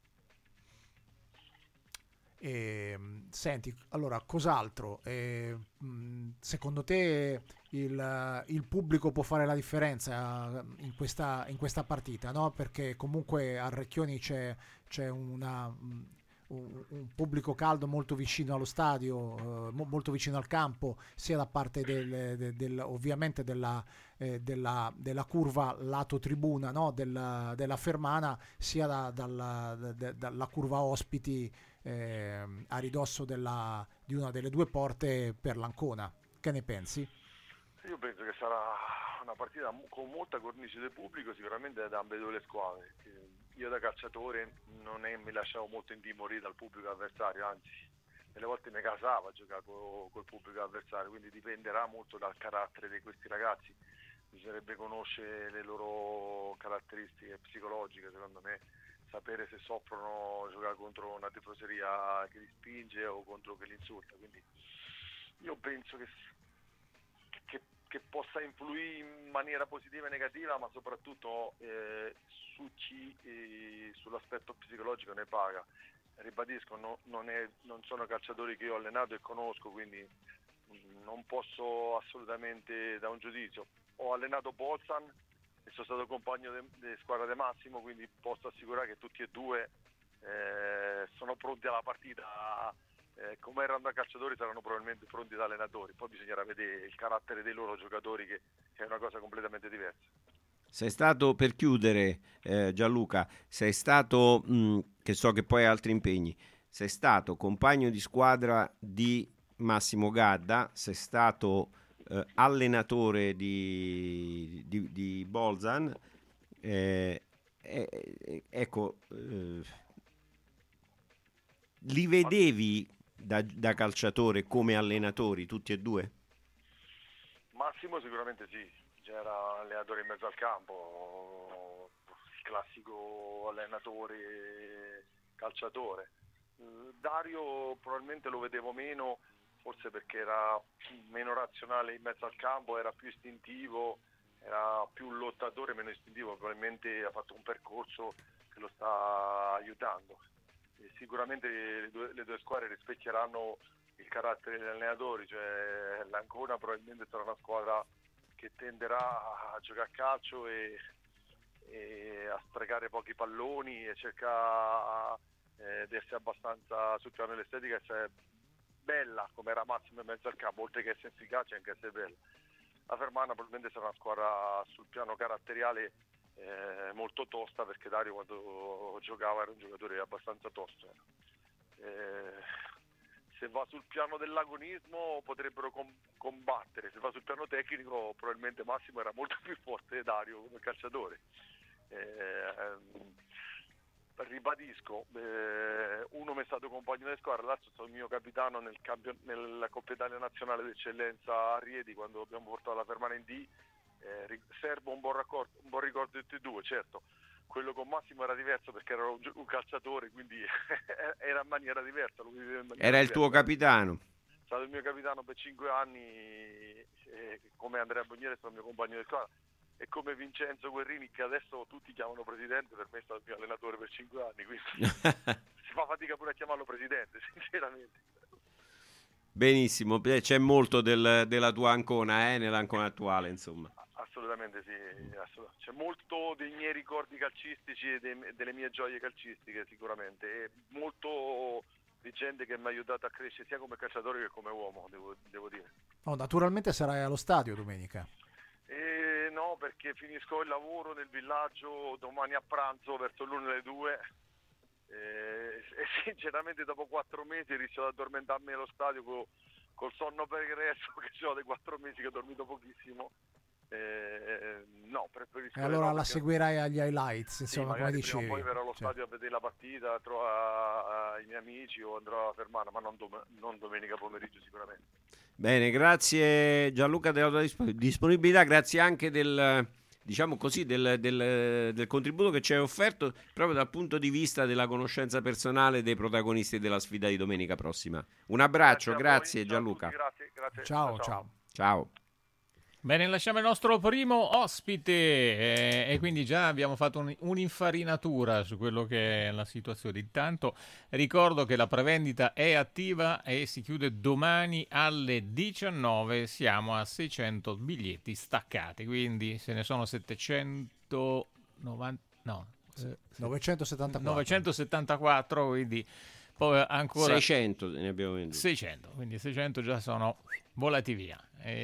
E, senti, allora, cos'altro? E, mh, secondo te il, il pubblico può fare la differenza in questa, in questa partita, no? Perché comunque a Recchioni c'è, c'è una, mh, un, un pubblico caldo molto vicino allo stadio, eh, mo- molto vicino al campo, sia da parte del, del, del- ovviamente della, eh, della, della curva lato tribuna, no? della, della Fermana, sia da- dalla, da- da- dalla curva ospiti eh, a ridosso della, di una delle due porte per l'Ancona. Che ne pensi? Io penso che sarà una partita con molta cornice del pubblico, sicuramente da ambedue le squadre. Io da calciatore non è, mi lasciavo molto intimorire dal pubblico avversario, anzi delle volte mi casava a giocare co- col pubblico avversario, quindi dipenderà molto dal carattere di questi ragazzi. Bisognerebbe conoscere le loro caratteristiche psicologiche, secondo me, sapere se soffrono giocare contro una tifoseria che li spinge o contro che li insulta. Quindi io penso che, che, che possa influire in maniera positiva e negativa, ma soprattutto eh, su chi eh, sull'aspetto psicologico ne paga. Ribadisco, no, non, è, non sono calciatori che io ho allenato e conosco, quindi mh, non posso assolutamente dare un giudizio. Ho allenato Bolzan e sono stato compagno di squadra di Massimo, quindi posso assicurare che tutti e due eh, sono pronti alla partita, eh, come erano da calciatori saranno probabilmente pronti da allenatori. Poi bisognerà vedere il carattere dei loro giocatori, che, che è una cosa completamente diversa. Sei stato, per chiudere, eh, Gianluca, sei stato, mh, che so che poi hai altri impegni, sei stato compagno di squadra di Massimo Gadda, sei stato eh, allenatore di, di, di Bolzan, eh, eh, ecco, eh, li vedevi da, da calciatore come allenatori tutti e due? Massimo sicuramente sì, già era allenatore in mezzo al campo, il classico allenatore calciatore. Dario probabilmente lo vedevo meno, forse perché era meno razionale in mezzo al campo, era più istintivo, era più un lottatore, meno istintivo, probabilmente ha fatto un percorso che lo sta aiutando. E sicuramente le due, le due squadre rispecchieranno il carattere degli allenatori, cioè l'Ancona probabilmente sarà una squadra che tenderà a giocare a calcio e, e a sprecare pochi palloni e cerca eh, di essere abbastanza, sul piano dell'estetica, essere bella come era Massimo in mezzo al campo, oltre che essere efficace anche essere bella. La Fermana probabilmente sarà una squadra sul piano caratteriale eh, molto tosta, perché Dario quando giocava era un giocatore abbastanza tosto. Eh, se va sul piano dell'agonismo potrebbero com- combattere, se va sul piano tecnico probabilmente Massimo era molto più forte di Dario come calciatore. Eh, ribadisco, eh, uno mi è stato compagno di squadra, l'altro è stato il mio capitano nel campion- nella Coppa Italia Nazionale d'Eccellenza a Rieti, quando abbiamo portato la Fermana in D. Eh, serve un buon, raccordo, un buon ricordo di tutti e due, certo. Quello con Massimo era diverso perché era un, un calciatore, quindi era in maniera diversa. Lui in maniera era il diversa. tuo capitano? È stato il mio capitano per cinque anni, eh, come Andrea Bognere è stato il mio compagno di squadra, e come Vincenzo Guerrini, che adesso tutti chiamano presidente, per me è stato il mio allenatore per cinque anni, quindi si fa fatica pure a chiamarlo presidente, sinceramente. Benissimo, c'è molto del, della tua Ancona, eh, nell'Ancona attuale, insomma. Assolutamente sì, assolutamente. C'è molto dei miei ricordi calcistici e dei, delle mie gioie calcistiche sicuramente, e molto di gente che mi ha aiutato a crescere sia come calciatore che come uomo, devo, devo dire. Oh, naturalmente sarai allo stadio domenica. E no, perché finisco il lavoro nel villaggio domani a pranzo verso l'una alle due e, e sinceramente dopo quattro mesi rischio di addormentarmi allo stadio con col sonno pregresso, che ho dei quattro mesi che ho dormito pochissimo. Eh, no, preferisco e allora no, la perché... seguirai agli highlights, insomma, sì, come dicevo. dicevi. Poi verrò allo Cioè. stadio a vedere la partita, trovare i miei amici o andrò a Fermana, ma non, dom- non domenica pomeriggio sicuramente. Bene, grazie Gianluca della tua disp- disponibilità, grazie anche del, diciamo così, del, del, del contributo che ci hai offerto proprio dal punto di vista della conoscenza personale dei protagonisti della sfida di domenica prossima. Un abbraccio, grazie, grazie Gianluca. tutti, grazie, grazie. Ciao, ciao. Ciao. Bene, lasciamo il nostro primo ospite eh, e quindi già abbiamo fatto un- un'infarinatura su quello che è la situazione. Intanto ricordo che la prevendita è attiva e si chiude domani alle diciannove, siamo a seicento biglietti staccati, quindi se ne sono settecentonovanta, no, Eh, novecentosettantaquattro. novecentosettantaquattro, quindi poi ancora seicento ne abbiamo venduti. seicento, quindi seicento già sono volati via.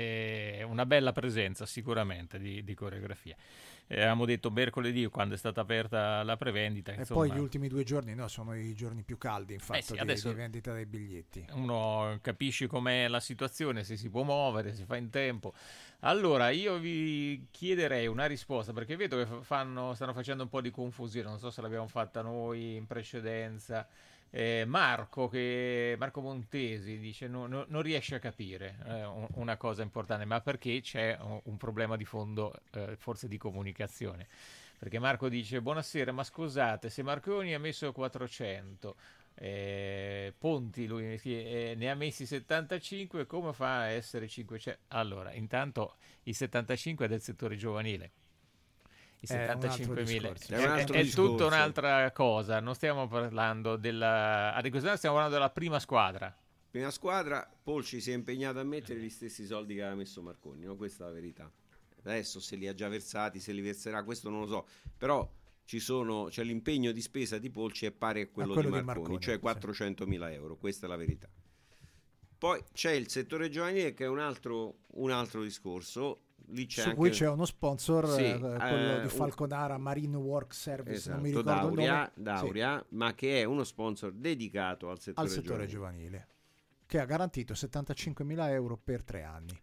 È una bella presenza sicuramente di, di coreografia. Eh, avevamo detto mercoledì quando è stata aperta la prevendita. E insomma, poi gli ultimi due giorni no, sono i giorni più caldi in fatto sì, di, adesso- di vendita dei biglietti. uno capisce com'è la situazione, se si può muovere, se fa in tempo. Allora, io vi chiederei una risposta perché vedo che fanno, stanno facendo un po' di confusione. Non so se l'abbiamo fatta noi in precedenza. Eh, Marco, che, Marco Montesi dice no, no- non riesce a capire eh, un- una cosa importante, ma perché c'è un, un problema di fondo, eh, forse di comunicazione. Perché Marco dice buonasera, ma scusate, se Marconi ha messo quattrocento, eh, Ponti lui eh, ne ha messi settantacinque, come fa a essere cinquecento? Allora, intanto il settantacinque è del settore giovanile. I È un altro settantacinquemila discorso. è, È un è- altro è discorso. tutta un'altra cosa. Non stiamo parlando della. A ricordiamo, stiamo parlando della prima squadra. Prima squadra, Polci si è impegnato a mettere gli stessi soldi che aveva messo Marconi, no? Questa è la verità. Adesso se li ha già versati, se li verserà, questo non lo so. Però ci sono, c'è l'impegno di spesa di Polci è pari a quello, A quello di di Marconi, Marconi, cioè sì. quattrocentomila euro. Questa è la verità. Poi c'è il settore giovanile che è un altro, un altro discorso. Lì c'è Su anche... cui c'è uno sponsor, Sì, eh, quello eh, di Falconara Marine Work Service, Esatto, non mi ricordo il Dauria, nome. Dauria, ma che è uno sponsor dedicato al Sì, settore, al settore giovanile. giovanile, che ha garantito settantacinquemila euro per tre anni.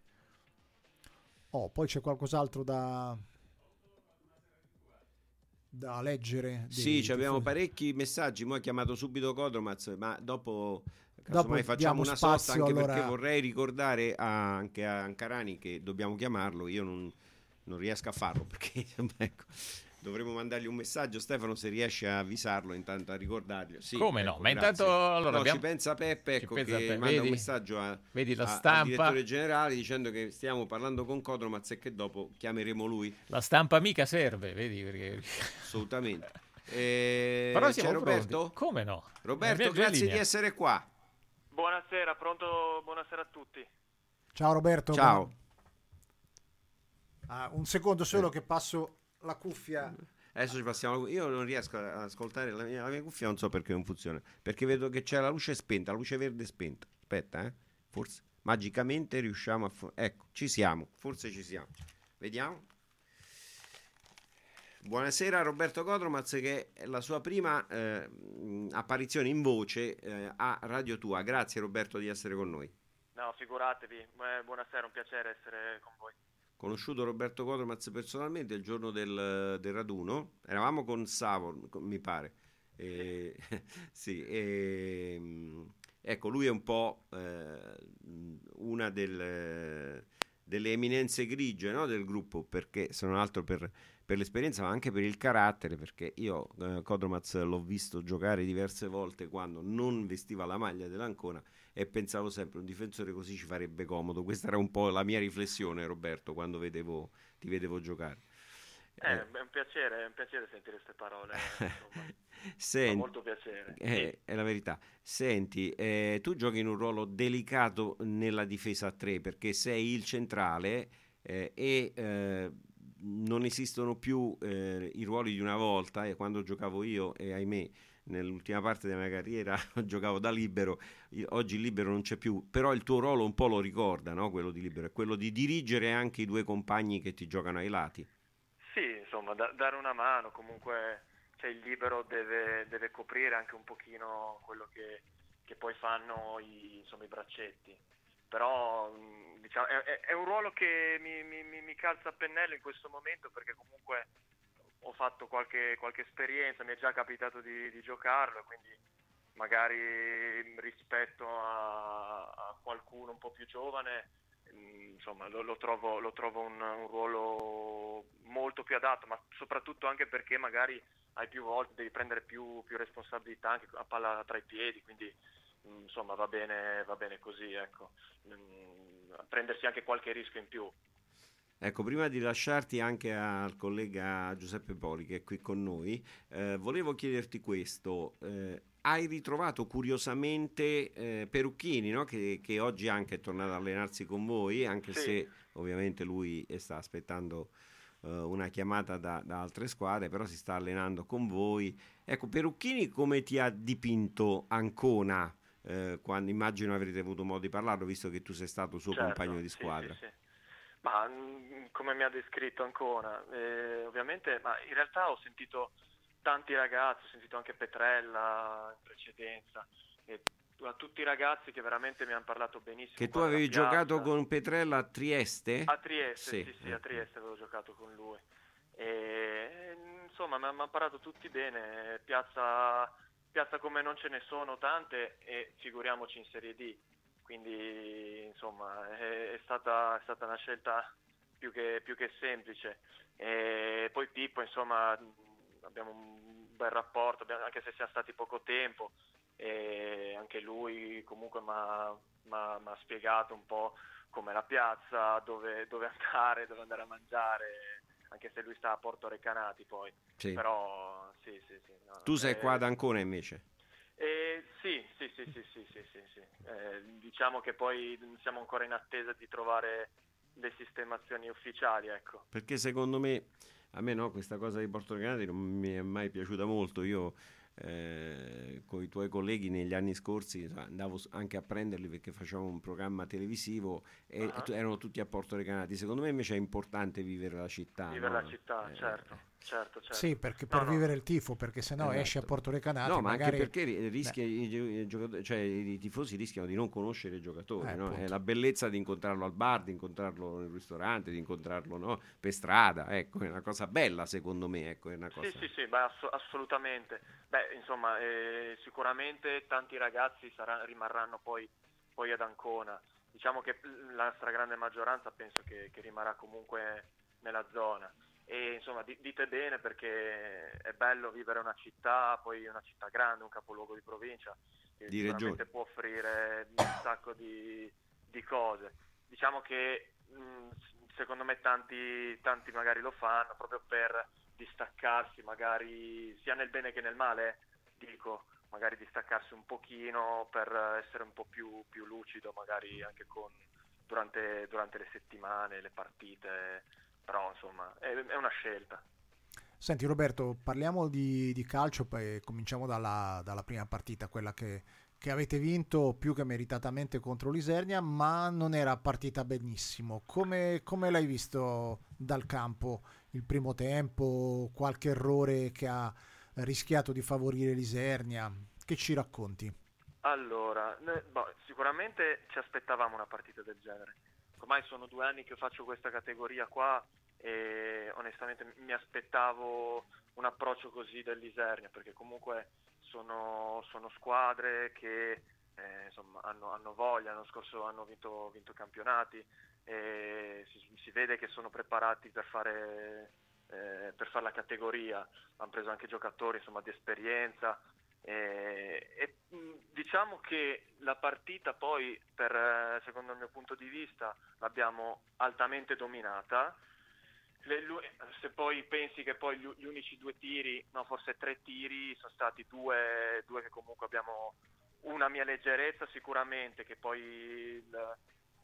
Oh, poi c'è qualcos'altro da da leggere? Sì, dei ci abbiamo tifosi? parecchi messaggi. Mo' ha chiamato subito Codromaz, ma dopo Dopo casomai facciamo diamo una sosta, spazio, anche allora- perché vorrei ricordare a- anche a Ancarani che dobbiamo chiamarlo. Io non, non riesco a farlo perché insomma, ecco, dovremmo mandargli un messaggio. Stefano, se riesce a avvisarlo, intanto a ricordargli. Sì, Come no? ecco, Ma grazie. intanto, allora, No, abbiamo- ci pensa Peppe, Ci ecco, pensa che Peppe. manda Vedi? un messaggio a, Vedi la a- al stampa? direttore generale dicendo che stiamo parlando con Codromaz e che dopo chiameremo lui. La stampa mica serve, vedi? Perché... Assolutamente. Eh, Però c'è siamo Roberto? pronti. Come no? Roberto, È già in grazie linea. di essere qua. Buonasera, pronto? Buonasera a tutti. Ciao Roberto. Ciao. Ah, un secondo solo che passo la cuffia. Adesso ci passiamo. Io non riesco ad ascoltare la mia, la mia cuffia, non so perché non funziona. Perché vedo che c'è la luce spenta, la luce verde spenta. Aspetta, eh. Forse magicamente riusciamo a. Fo- ecco, ci siamo. Forse ci siamo. Vediamo. Buonasera Roberto Codromaz, che è la sua prima eh, mh, apparizione in voce eh, a Radio Tua. Grazie Roberto di essere con noi. No, figuratevi. Eh, buonasera, un piacere essere con voi. Conosciuto Roberto Codromaz personalmente il giorno del, del raduno, eravamo con Savor, con- mi pare. E- sì, e, mh, ecco, lui è un po' eh, mh, una del- delle eminenze grigie, no, del gruppo, perché se non altro per, per l'esperienza, ma anche per il carattere, perché io eh, Codromaz l'ho visto giocare diverse volte quando non vestiva la maglia dell'Ancona e pensavo sempre un difensore così ci farebbe comodo. Questa era un po' la mia riflessione, Roberto, quando vedevo, ti vedevo giocare. Eh, Eh, è un piacere, è un piacere sentire queste parole. Insomma. Fa senti, molto piacere. eh, è la verità. Senti, eh, tu giochi in un ruolo delicato nella difesa a tre perché sei il centrale eh, e eh, non esistono più eh, i ruoli di una volta. E quando giocavo io, e ahimè, nell'ultima parte della mia carriera giocavo da libero. Io- oggi il libero non c'è più, però il tuo ruolo un po' lo ricorda, no? Quello di libero, è quello di dirigere anche i due compagni che ti giocano ai lati. Sì, insomma, da- dare una mano, comunque cioè, il libero deve, deve coprire anche un pochino quello che, che poi fanno i, insomma, i braccetti. però mh, diciamo, è, è- è un ruolo che mi, mi- mi- mi calza a pennello in questo momento, perché comunque ho fatto qualche, qualche esperienza, mi è già capitato di, di giocarlo, e quindi magari rispetto a, a qualcuno un po' più giovane, mh, insomma, lo, lo trovo, lo trovo un, un ruolo molto più adatto, ma soprattutto anche perché magari hai più volte, devi prendere più, più responsabilità anche a palla tra i piedi, quindi mh, insomma va bene, va bene così, ecco. Mh, prendersi anche qualche rischio in più. Ecco, prima di lasciarti anche al collega Giuseppe Poli che è qui con noi, eh, volevo chiederti questo. eh, hai ritrovato curiosamente eh, Perucchini, no? che, che oggi anche è tornato ad allenarsi con voi, anche Sì. se ovviamente lui sta aspettando eh, una chiamata da, da altre squadre, però si sta allenando con voi. Ecco, Perucchini come ti ha dipinto Ancona? Eh, quando immagino avrete avuto modo di parlarlo, visto che tu sei stato suo Certo, compagno di sì, squadra. sì, sì. Ma mh, come mi ha descritto Ancona, eh, ovviamente, ma in realtà ho sentito tanti ragazzi, ho sentito anche Petrella in precedenza, e a tutti i ragazzi che veramente mi hanno parlato benissimo. Che tu qua della avevi piazza. giocato con Petrella a Trieste? A Trieste, sì, sì, eh. a Trieste avevo giocato con lui. E, insomma, mi hanno parlato tutti bene, piazza, piazza come non ce ne sono tante, e figuriamoci in Serie D. Quindi, insomma, è, è stata, è stata una scelta più che, più che semplice. E poi Pippo, insomma, abbiamo un bel rapporto, abbiamo- anche se siamo stati poco tempo, e anche lui comunque mi ha spiegato un po' come la piazza, dove, dove andare, dove andare a mangiare, anche se lui sta a Porto Recanati poi. Sì. Però sì, sì, sì. No, Tu sei eh, qua ad Ancona invece? eh, sì, sì, sì, sì, sì, sì, sì, sì. Eh, diciamo che poi siamo ancora in attesa di trovare le sistemazioni ufficiali, ecco. Perché secondo me, a me no, questa cosa di Porto Recanati non mi è mai piaciuta molto. Io eh, con i tuoi colleghi negli anni scorsi insomma, andavo s- anche a prenderli perché facevamo un programma televisivo e Ah, tu- erano tutti a Porto Recanati. Secondo me invece è importante vivere la città, vivere no? la città, Eh, certo, certo, certo. Sì, perché No, per no. vivere il tifo, perché sennò esci a Esatto. Porto Recanati, No, ma magari... anche perché ri- rischia, Beh, i, gio- i giocatori- cioè, i tifosi rischiano di non conoscere i giocatori, eh, no? È appunto. la bellezza di incontrarlo al bar, di incontrarlo nel ristorante, di incontrarlo, no? Per strada, ecco, è una cosa bella secondo me, ecco, è una cosa... Sì, sì, sì, beh, ass- assolutamente. Beh, insomma, eh, sicuramente tanti ragazzi sarà- rimarranno poi, poi ad Ancona. Diciamo che la stragrande maggioranza penso che, che rimarrà comunque nella zona. E insomma, di- dite bene, perché è bello vivere una città, poi una città grande, un capoluogo di provincia, che Di sicuramente regione. può offrire un sacco di, di cose. Diciamo che mh, secondo me tanti, tanti magari lo fanno proprio per distaccarsi, magari sia nel bene che nel male, dico, magari distaccarsi un pochino per essere un po' più, più lucido, magari anche con, durante, durante le settimane, le partite, però insomma è, è una scelta. Senti Roberto, parliamo di, di calcio e cominciamo dalla, dalla prima partita, quella che, che avete vinto più che meritatamente contro l'Isernia, ma non era partita benissimo. Come, come l'hai visto dal campo il primo tempo? Qualche errore che ha rischiato di favorire l'Isernia? Che ci racconti? Allora, ne- boh, sicuramente ci aspettavamo una partita del genere. Ormai sono due anni che faccio questa categoria qua, e onestamente mi aspettavo un approccio così dell'Isernia, perché comunque sono, sono squadre che eh, insomma, hanno, hanno voglia. L'anno scorso hanno vinto, vinto campionati, e si, si vede che sono preparati per fare, eh, per fare la categoria. Hanno preso anche giocatori insomma, di esperienza. E, e mh, diciamo che la partita poi, per, eh, secondo il mio punto di vista, l'abbiamo altamente dominata. Le- lu- se poi pensi che poi gli, gli unici due tiri, no forse tre tiri, sono stati due, due che comunque abbiamo una mia leggerezza sicuramente, che poi il,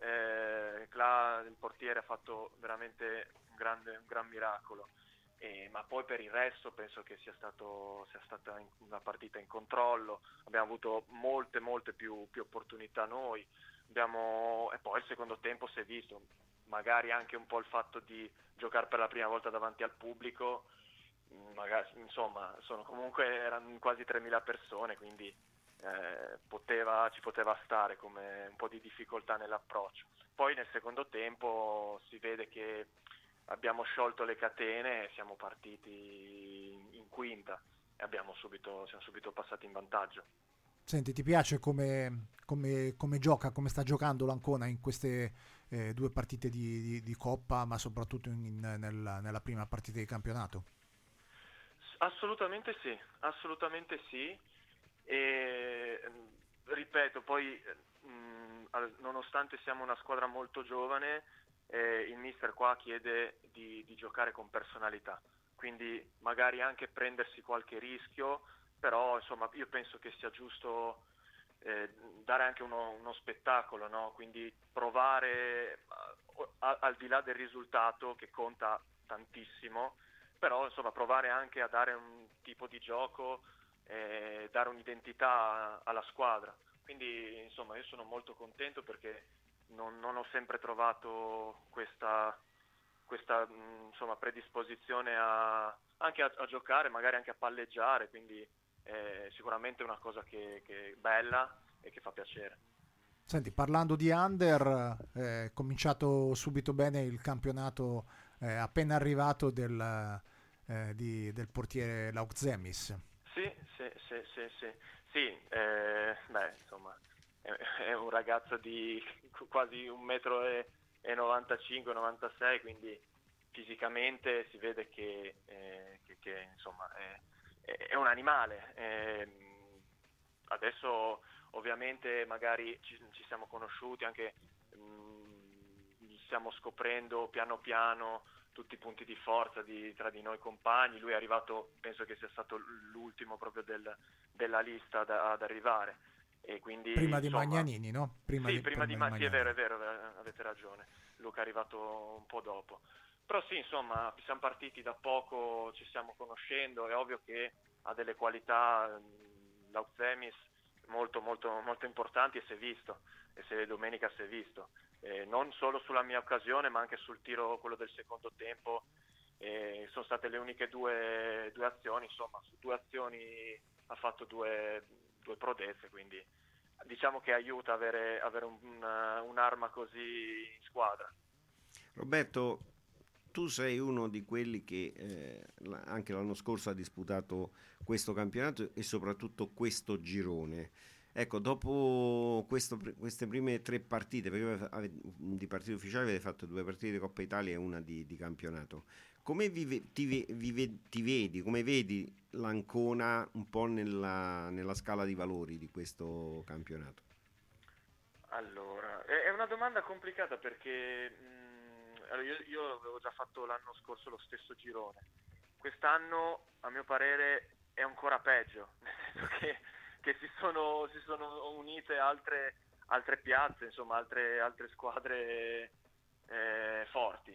eh, Cla, il portiere, ha fatto veramente un, grande, un gran miracolo. Eh, ma poi per il resto penso che sia, stato, sia stata in- una partita in controllo. Abbiamo avuto molte molte più, più opportunità noi. Abbiamo, e poi il secondo tempo si è visto, magari anche un po' il fatto di giocare per la prima volta davanti al pubblico, magari, insomma, sono comunque erano quasi tremila persone, quindi eh, poteva, ci poteva stare come un po' di difficoltà nell'approccio. Poi nel secondo tempo si vede che abbiamo sciolto le catene e siamo partiti in quinta e abbiamo subito, siamo subito passati in vantaggio. Senti, ti piace come, come, come gioca, come sta giocando l'Ancona in queste eh, due partite di, di, di Coppa, ma soprattutto in, in, nella, nella prima partita di campionato? Assolutamente sì, assolutamente sì. E ripeto, poi mh, nonostante siamo una squadra molto giovane, eh, il mister qua chiede di, di giocare con personalità, quindi magari anche prendersi qualche rischio, però insomma io penso che sia giusto eh, dare anche uno, uno spettacolo, no? Quindi provare a, al di là del risultato che conta tantissimo, però insomma provare anche a dare un tipo di gioco, eh, dare un'identità alla squadra. Quindi insomma io sono molto contento perché non, non ho sempre trovato questa, questa insomma predisposizione a, anche a, a giocare, magari anche a palleggiare, quindi è sicuramente una cosa che, che è bella e che fa piacere. Senti, parlando di under, è eh, cominciato subito bene il campionato eh, appena arrivato del, eh, di, del portiere Laukzemis. Sì, sì, sì, sì, sì, sì eh, beh, insomma, è, è un ragazzo di quasi un metro e novantacinque novantasei, quindi fisicamente si vede che, eh, che, che insomma, è, è un animale. Eh, adesso ovviamente magari ci, ci siamo conosciuti, anche mh, stiamo scoprendo piano piano tutti i punti di forza di, tra di noi compagni. Lui è arrivato, penso che sia stato l'ultimo proprio del, della lista da, ad arrivare. E quindi, prima di insomma, Magnanini, no? Prima sì, di, prima, prima di, di sì, è vero, è vero, avete ragione. Luca è arrivato un po' dopo. Però sì, insomma, siamo partiti da poco, ci stiamo conoscendo, è ovvio che ha delle qualità, Laukzemis, molto, molto, molto importanti, e si è visto, e se domenica si è visto. Eh, non solo sulla mia occasione, ma anche sul tiro, quello del secondo tempo. Eh, sono state le uniche due, due azioni, insomma, su due azioni ha fatto due, due prodezze, quindi diciamo che aiuta avere, avere un, una, un'arma così in squadra. Roberto, tu sei uno di quelli che eh, anche l'anno scorso ha disputato questo campionato e soprattutto questo girone. Ecco, dopo questo, queste prime tre partite, perché avete, di partite ufficiali avete fatto due partite di Coppa Italia e una di, di campionato, come vi, ti, vi, ti vedi, come vedi l'Ancona un po' nella, nella scala di valori di questo campionato? Allora, è una domanda complicata perché mh, allora io, io avevo già fatto l'anno scorso lo stesso girone. Quest'anno, a mio parere, è ancora peggio, nel senso che che si sono, si sono unite altre, altre piazze, insomma altre, altre squadre eh, forti.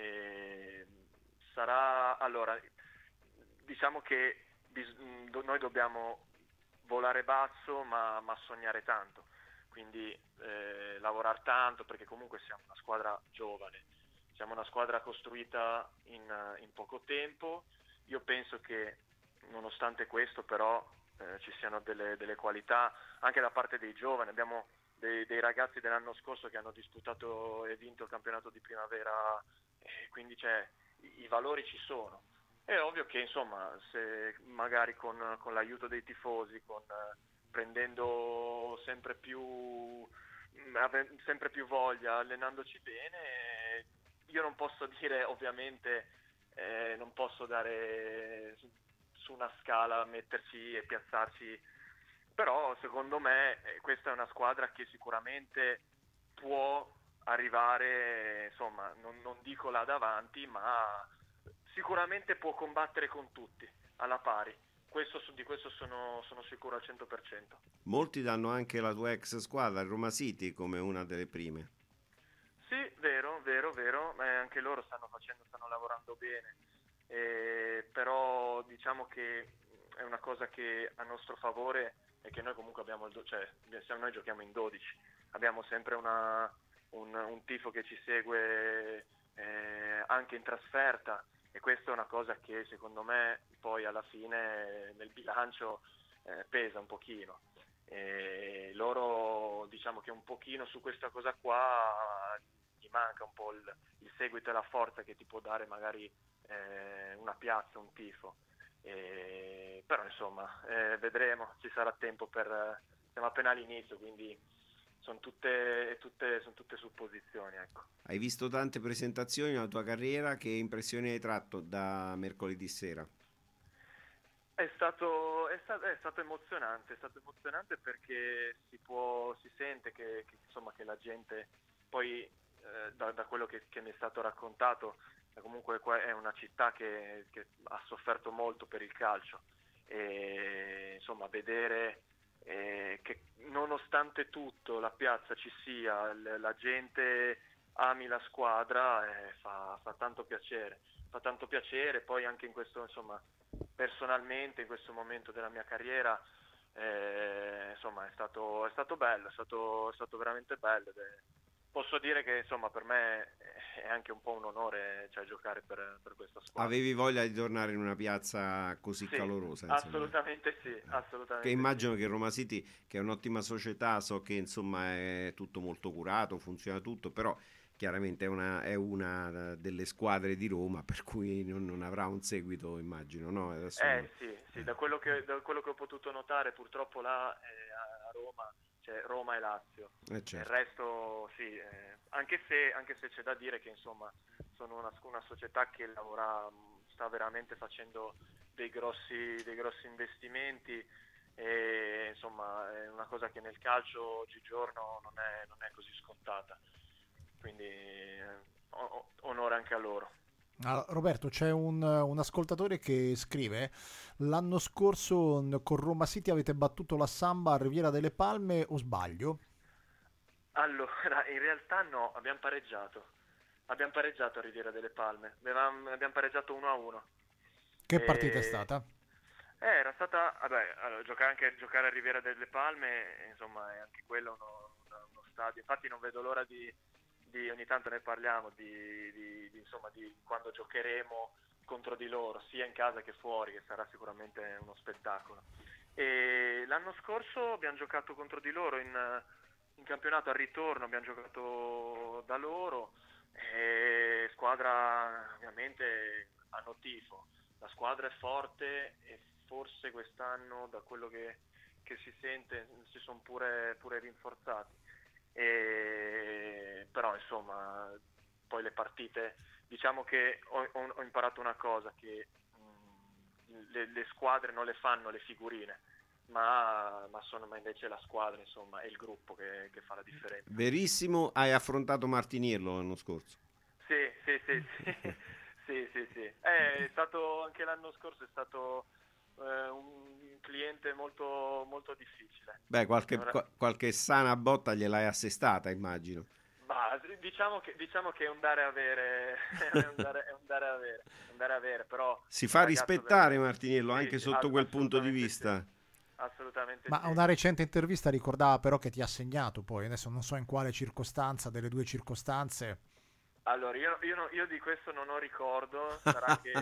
E sarà, allora, diciamo che bis, do, noi dobbiamo volare basso ma, ma sognare tanto, quindi eh, lavorare tanto, perché comunque siamo una squadra giovane, siamo una squadra costruita in, in poco tempo. Io penso che nonostante questo però Eh, ci siano delle, delle qualità anche da parte dei giovani. Abbiamo dei, dei ragazzi dell'anno scorso che hanno disputato e vinto il campionato di primavera, e quindi c'è, i, i valori ci sono. È ovvio che insomma se magari con, con l'aiuto dei tifosi, con, prendendo sempre più ave, sempre più voglia, allenandoci bene, io non posso dire ovviamente eh, non posso dare su una scala metterci e piazzarci, però secondo me questa è una squadra che sicuramente può arrivare, insomma, non, non dico là davanti, ma sicuramente può combattere con tutti alla pari. Questo, di questo sono, sono sicuro al cento per cento. Molti danno anche la tua ex squadra, il Roma City, come una delle prime. Sì, vero, vero, vero, eh, anche loro stanno facendo, stanno lavorando bene. Eh, però diciamo che è una cosa che a nostro favore è che noi comunque abbiamo il do- cioè noi giochiamo in dodici, abbiamo sempre una, un, un tifo che ci segue eh, anche in trasferta, e questa è una cosa che secondo me poi alla fine nel bilancio eh, pesa un pochino. E loro, diciamo che un pochino su questa cosa qua gli manca un po' il, il seguito e la forza che ti può dare magari eh, una piazza, un tifo. E, però insomma eh, vedremo, ci sarà tempo per, siamo appena all'inizio, quindi sono tutte, tutte, son tutte supposizioni, ecco. Hai visto tante presentazioni nella tua carriera, che impressioni hai tratto da mercoledì sera? È stato, è, stato, è stato emozionante, è stato emozionante perché si può, si sente che, che, insomma, che la gente, poi eh, da, da quello che, che mi è stato raccontato, comunque qua è una città che, che ha sofferto molto per il calcio, e insomma vedere eh, che nonostante tutto la piazza ci sia, l- la gente ami la squadra, eh, fa, fa tanto piacere, fa tanto piacere. Poi anche in questo, insomma, personalmente in questo momento della mia carriera eh, insomma è stato, è stato bello, è stato, è stato veramente bello. Posso dire che insomma per me è anche un po' un onore, cioè, giocare per, per questa squadra. Avevi voglia di tornare in una piazza così sì, calorosa? Insomma. Assolutamente sì, assolutamente che immagino sì. che Roma City, che è un'ottima società, so che insomma è tutto molto curato, funziona tutto, però chiaramente è una, è una delle squadre di Roma, per cui non, non avrà un seguito, immagino, no? Adesso eh no. sì, sì, da quello che, da quello che ho potuto notare, purtroppo là eh, a Roma c'è Roma e Lazio, Eh, certo. il resto sì, eh, anche se anche se c'è da dire che insomma sono una, una società che lavora, sta veramente facendo dei grossi, dei grossi investimenti, e insomma è una cosa che nel calcio oggigiorno non è, non è così scontata, quindi eh, onore anche a loro. Allora, Roberto, c'è un, un ascoltatore che scrive: l'anno scorso con Roma City avete battuto la Samba a Riviera delle Palme, o sbaglio? Allora, in realtà no, abbiamo pareggiato. Abbiamo pareggiato a Riviera delle Palme. Abbiamo, abbiamo pareggiato uno a uno. Che e... partita è stata? Eh, era stata, vabbè, allora, giocare anche giocare a Riviera delle Palme, insomma, è anche quello uno, uno, uno stadio. Infatti non vedo l'ora di, di ogni tanto ne parliamo, di, di, di, insomma, di quando giocheremo contro di loro, sia in casa che fuori, che sarà sicuramente uno spettacolo. E l'anno scorso abbiamo giocato contro di loro in, in campionato al ritorno, abbiamo giocato da loro, e squadra ovviamente hanno tifo, la squadra è forte e forse quest'anno, da quello che, che si sente, si sono pure, pure rinforzati. E, però insomma poi le partite, diciamo che ho, ho imparato una cosa, che mh, le, le squadre non le fanno le figurine, ma, ma sono ma invece la squadra, insomma, è il gruppo che, che fa la differenza. Verissimo. Hai affrontato Martiniello l'anno scorso? Sì, sì, sì, sì. sì, sì, sì. È stato anche l'anno scorso, è stato eh, un cliente molto, molto difficile. Beh, qualche, Ora... qua- qualche sana botta gliel'hai assestata, immagino. Ma diciamo che, diciamo che è un dare avere, è un dare, è un dare avere, è un dare avere, però si fa rispettare veramente... Martiniello, sì, anche sì, sotto ass- quel punto di vista. Sì. Assolutamente Ma sì. una recente intervista ricordava però che ti ha segnato, poi adesso non so in quale circostanza, delle due circostanze. Allora, io, io, no, io di questo non ho ricordo, sarà che...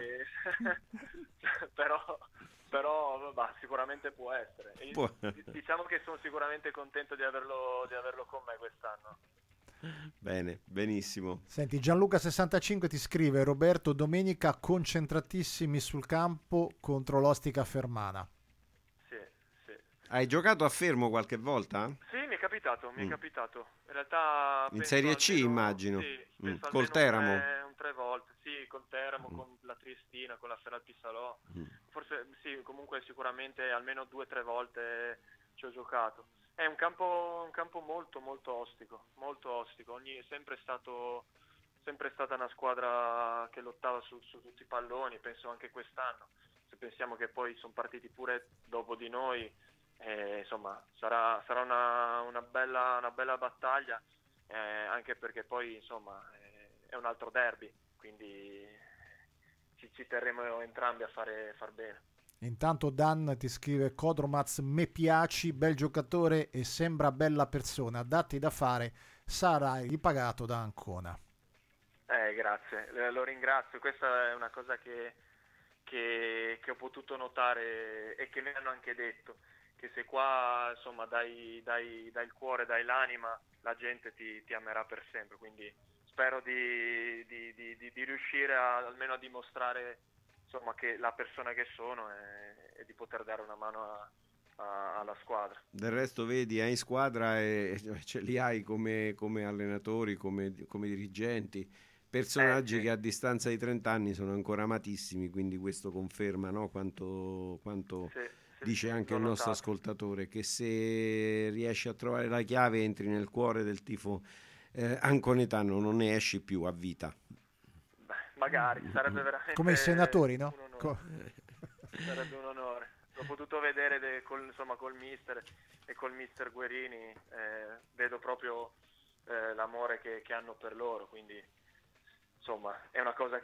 però, però bah, sicuramente può essere. E Può. diciamo che sono sicuramente contento di averlo, di averlo con me quest'anno. Bene, benissimo. Senti, Gianluca sessantacinque ti scrive: Roberto, domenica concentratissimi sul campo contro l'Ostica Fermana. Sì, sì. Hai giocato a Fermo qualche volta? Sì, mi è capitato, mi è Mm. capitato. In realtà In penso Serie C, almeno- immagino. Sì, Mm. penso Col almeno Teramo? Un tre, un tre volte, sì, col Teramo, Mm. con la Triestina, con la Feralpi Salò. Mm. Forse sì, comunque sicuramente almeno due o tre volte ci ho giocato. È un campo, un campo molto molto ostico, molto ostico. Ogni, è sempre stato sempre stata una squadra che lottava su, su tutti i palloni, penso anche quest'anno. Se pensiamo che poi sono partiti pure dopo di noi, eh, insomma sarà, sarà una, una, bella, una bella battaglia, eh, anche perché poi insomma eh, è un altro derby, quindi ci, ci terremo entrambi a fare far bene. Intanto Dan ti scrive: Codromaz, me piaci, bel giocatore e sembra bella persona, datti da fare, sarai ripagato da Ancona. Eh, grazie, eh, lo ringrazio. Questa è una cosa che, che, che ho potuto notare e che mi hanno anche detto. che se qua insomma dai, dai, dai il cuore, dai l'anima, la gente ti, ti amerà per sempre, quindi spero di, di, di, di, di riuscire a, almeno a dimostrare insomma che la persona che sono e, e di poter dare una mano a, a, alla squadra. Del resto vedi, hai in squadra e ce li hai come, come allenatori, come, come dirigenti, personaggi eh, sì. che a distanza di trenta anni sono ancora amatissimi, quindi questo conferma, no, quanto, quanto sì, sì, dice sì, anche il nostro notato. ascoltatore, che se riesci a trovare la chiave entri nel cuore del tifo eh, anconetano, non ne esci più a vita. Beh, magari, sarebbe veramente Come i senatori, no? un onore. Co- Sarebbe un onore. L'ho potuto vedere de, col, insomma, col mister e col mister Guerini, eh, vedo proprio eh, l'amore che, che hanno per loro, quindi insomma è una cosa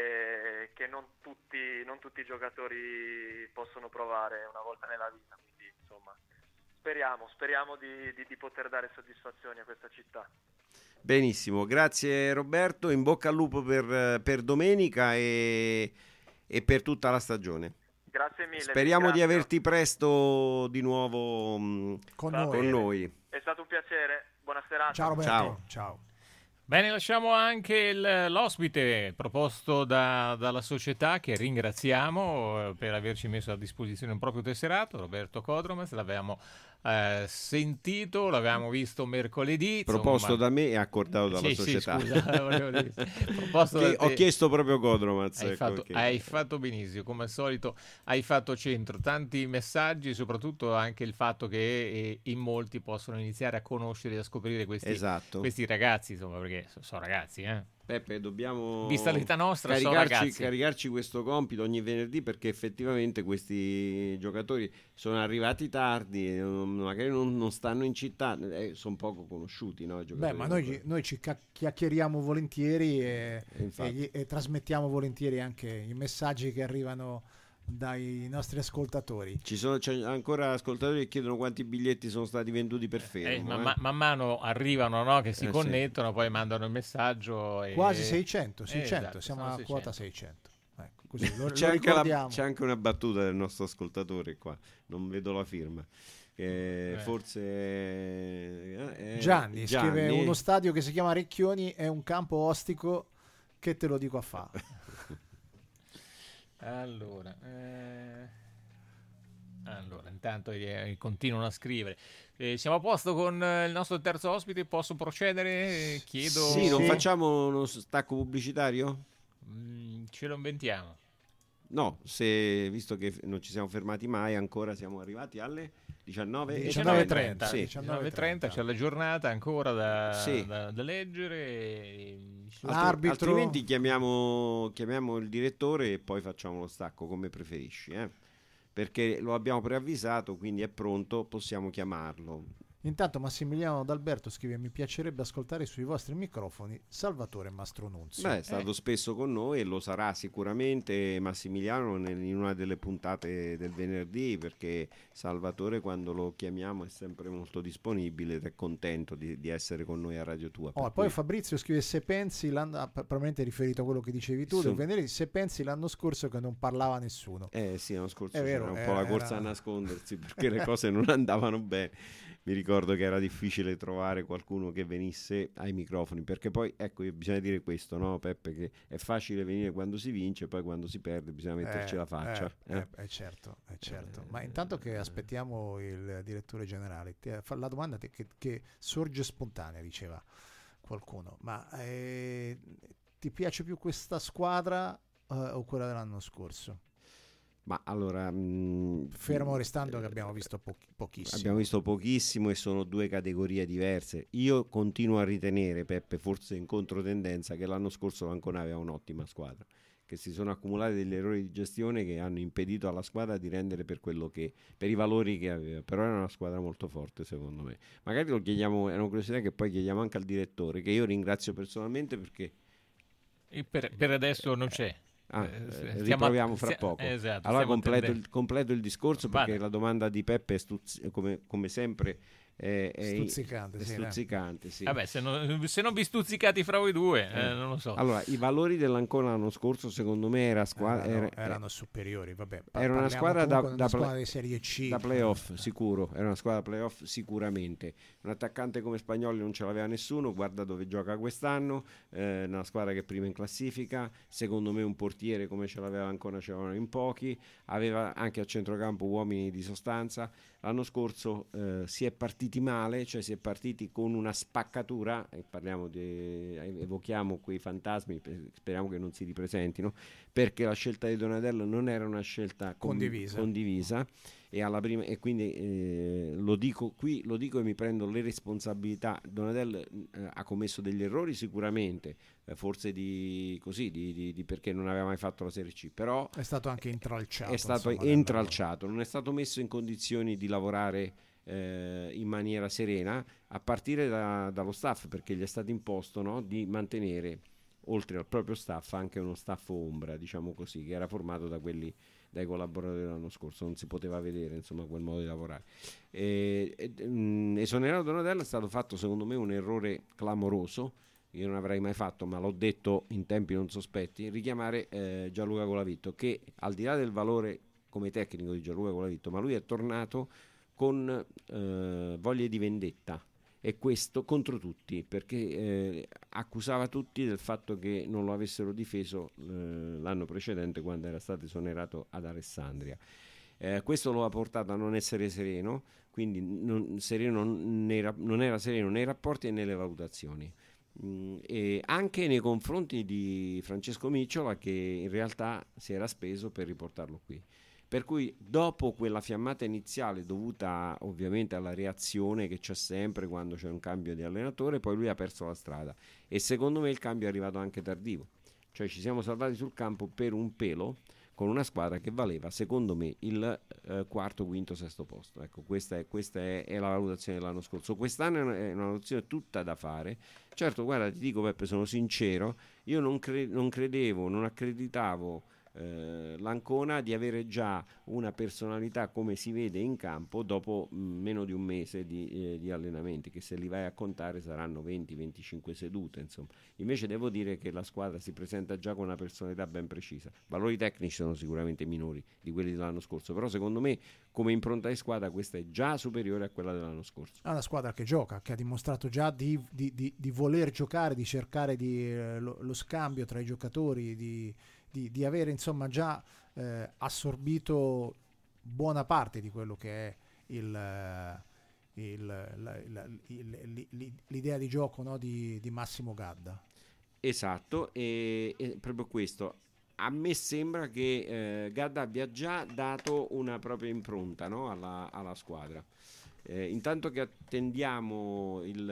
che, che non, tutti, non tutti i giocatori possono provare una volta nella vita, quindi insomma speriamo, speriamo di, di, di poter dare soddisfazioni a questa città. Benissimo, grazie Roberto, in bocca al lupo per, per domenica e, e per tutta la stagione. Grazie mille. Speriamo di ringrazio. averti presto di nuovo mh, con Va noi. con bene. noi. È stato un piacere, buona serata. Ciao Roberto. Ciao. Ciao. Bene, lasciamo anche il- l'ospite proposto da- dalla società, che ringraziamo eh, per averci messo a disposizione un proprio tesserato, Roberto Codromas. L'avevamo eh, sentito, l'avevamo visto mercoledì. Proposto insomma. da me e accordato dalla Sì, sì, società. scusa, volevo dire. Proposto Che da te. ho chiesto proprio Codromaz. Hai, ecco, fatto, perché- hai fatto benissimo, come al solito hai fatto centro, tanti messaggi, soprattutto anche il fatto che eh, in molti possono iniziare a conoscere e a scoprire questi, Esatto. questi ragazzi, insomma, perché so- sono ragazzi, eh. Peppe, dobbiamo Vista l'età nostra, sono caricarci, ragazzi. caricarci questo compito ogni venerdì, perché effettivamente questi giocatori sono arrivati tardi, eh, magari non, non stanno in città, eh, sono poco conosciuti, no, i Beh, giocatori ma noi, comunque. noi ci ca- chiacchieriamo volentieri e, E infatti. e gli- e trasmettiamo volentieri anche i messaggi che arrivano dai nostri ascoltatori. Ci sono c'è ancora ascoltatori che chiedono quanti biglietti sono stati venduti per fermo. Eh, man, eh. ma- man mano arrivano, no, che si Eh, sì. connettono, poi mandano il messaggio. E... Quasi seicento, Eh, seicento, esatto, siamo sono a quota seicento. seicento. Ecco, così lo, C'è lo anche, la- ricordiamo. c'è anche una battuta del nostro ascoltatore qua, non vedo la firma. Che Eh. forse eh, è Gianni, scrive: Gianni. uno stadio che si chiama Recchioni è un campo ostico, che te lo dico a fa. Allora, eh, allora, intanto eh, continuano a scrivere. Eh, siamo a posto con eh, il nostro terzo ospite, posso procedere? Eh, Chiedo... Sì, non Sì. facciamo uno stacco pubblicitario? Mm, ce lo inventiamo. No, se visto che non ci siamo fermati mai, ancora siamo arrivati alle diciannove e diciannove e trenta. trenta, Sì. diciannove e trenta c'è la giornata ancora da, Sì. da- da leggere. e- Altri- L'arbitro- Altrimenti chiamiamo, chiamiamo il direttore e poi facciamo lo stacco, come preferisci, eh? Perché lo abbiamo preavvisato, quindi è pronto, possiamo chiamarlo. Intanto Massimiliano D'Alberto scrive: mi piacerebbe ascoltare sui vostri microfoni Salvatore Mastronunzio. Beh, è stato Eh. spesso con noi e lo sarà sicuramente Massimiliano nel- in una delle puntate del venerdì, perché Salvatore, quando lo chiamiamo, è sempre molto disponibile ed è contento di, di essere con noi a Radio Tua. Oh, per poi cui- Fabrizio scrive: se pensi l'anno, ah, probabilmente riferito a quello che dicevi tu Sì. del venerdì, se pensi l'anno scorso che non parlava nessuno. Eh sì, l'anno scorso È vero, c'era un era- po' la corsa era- a nascondersi perché le cose non andavano bene. Mi ricordo che era difficile trovare qualcuno che venisse ai microfoni, perché poi, ecco, bisogna dire questo, no Peppe, che è facile venire quando si vince, poi quando si perde bisogna metterci Eh, la faccia. eh, eh. eh, eh, certo, eh, certo. Eh, Ma intanto che aspettiamo il direttore generale, ti- fa la domanda te- che, che sorge spontanea, diceva qualcuno. Ma eh, ti piace più questa squadra eh, o quella dell'anno scorso? Ma allora... mh, Fermo restando che eh, abbiamo visto pochi- pochissimo. Abbiamo visto pochissimo e sono due categorie diverse. Io continuo a ritenere, Peppe, forse in controtendenza, che l'anno scorso l'Ancona aveva un'ottima squadra, che si sono accumulati degli errori di gestione che hanno impedito alla squadra di rendere per quello che, per i valori che aveva. Però era una squadra molto forte, secondo me. Magari lo chiediamo, è una curiosità che poi chiediamo anche al direttore, che io ringrazio personalmente perché... E per, per adesso non c'è. Ah, Eh, eh, stiamo- riproviamo fra stia- poco. esatto, Allora stiamo completo attendendo. il, completo il discorso, Vada. perché la domanda di Peppe è stuzz- come, come sempre è, è stuzzicante, è sì, stuzzicante sì. Vabbè, se non, se non vi stuzzicati fra voi due, eh, non lo so. Allora, i valori dell'Ancona l'anno scorso secondo me era squadra, erano, era, erano superiori, vabbè, pa- era una squadra da, una da, squadra play, di Serie C, da playoff sicuro, era una squadra playoff sicuramente. Un attaccante come Spagnoli non ce l'aveva nessuno, guarda dove gioca quest'anno, eh, una squadra che è prima in classifica, secondo me un portiere come ce l'aveva Ancona ce l'avevano in pochi, aveva anche a centrocampo uomini di sostanza. L'anno scorso eh, si è partiti male, cioè si è partiti con una spaccatura, e parliamo di, evochiamo quei fantasmi, speriamo che non si ripresentino, perché la scelta di Donadello non era una scelta con, condivisa. condivisa e, alla prima, e quindi eh, lo dico qui, lo dico e mi prendo le responsabilità. Donadello eh, ha commesso degli errori sicuramente, eh, forse di così di, di, di perché non aveva mai fatto la Serie C, però è stato anche intralciato, è stato insomma, intralciato, non è stato messo in condizioni di lavorare eh, in maniera serena, a partire da, dallo staff, perché gli è stato imposto, no, di mantenere oltre al proprio staff anche uno staff ombra, diciamo così, che era formato da quelli, dai collaboratori dell'anno scorso, non si poteva vedere insomma quel modo di lavorare. E, e, mh, esonerato Donatello è stato fatto secondo me un errore clamoroso, io non avrei mai fatto, ma l'ho detto in tempi non sospetti, richiamare eh, Gianluca Colavitto, che al di là del valore come tecnico di Gianluca Colavitto, ma lui è tornato con eh, voglie di vendetta, e questo contro tutti, perché eh, accusava tutti del fatto che non lo avessero difeso eh, l'anno precedente quando era stato esonerato ad Alessandria. Eh, questo lo ha portato a non essere sereno, quindi non, sereno non, era, non era sereno nei rapporti e nelle valutazioni, mm, e anche nei confronti di Francesco Micciola, che in realtà si era speso per riportarlo qui. Per cui dopo quella fiammata iniziale dovuta ovviamente alla reazione che c'è sempre quando c'è un cambio di allenatore, poi lui ha perso la strada, e secondo me il cambio è arrivato anche tardivo, cioè ci siamo salvati sul campo per un pelo con una squadra che valeva secondo me il eh, quarto, quinto, sesto posto. Ecco, questa, è, questa è, è la valutazione dell'anno scorso. Quest'anno è una, è una valutazione tutta da fare. Certo, guarda, ti dico Peppe, sono sincero, io non, cre- non credevo, non accreditavo Eh, l'Ancona di avere già una personalità come si vede in campo dopo mh, meno di un mese di, eh, di allenamenti, che se li vai a contare saranno venti venticinque sedute, insomma. Invece devo dire che la squadra si presenta già con una personalità ben precisa. Valori tecnici sono sicuramente minori di quelli dell'anno scorso, però secondo me come impronta di squadra questa è già superiore a quella dell'anno scorso. È una squadra che gioca, che ha dimostrato già di, di, di, di voler giocare, di cercare di, eh, lo, lo scambio tra i giocatori, di Di, di avere insomma già eh, assorbito buona parte di quello che è il, il, la, la, il, l'idea di gioco, no, di, di Massimo Gadda. Esatto, e, e proprio questo a me sembra che eh, Gadda abbia già dato una propria impronta, no, alla, alla squadra. Eh, intanto che attendiamo il,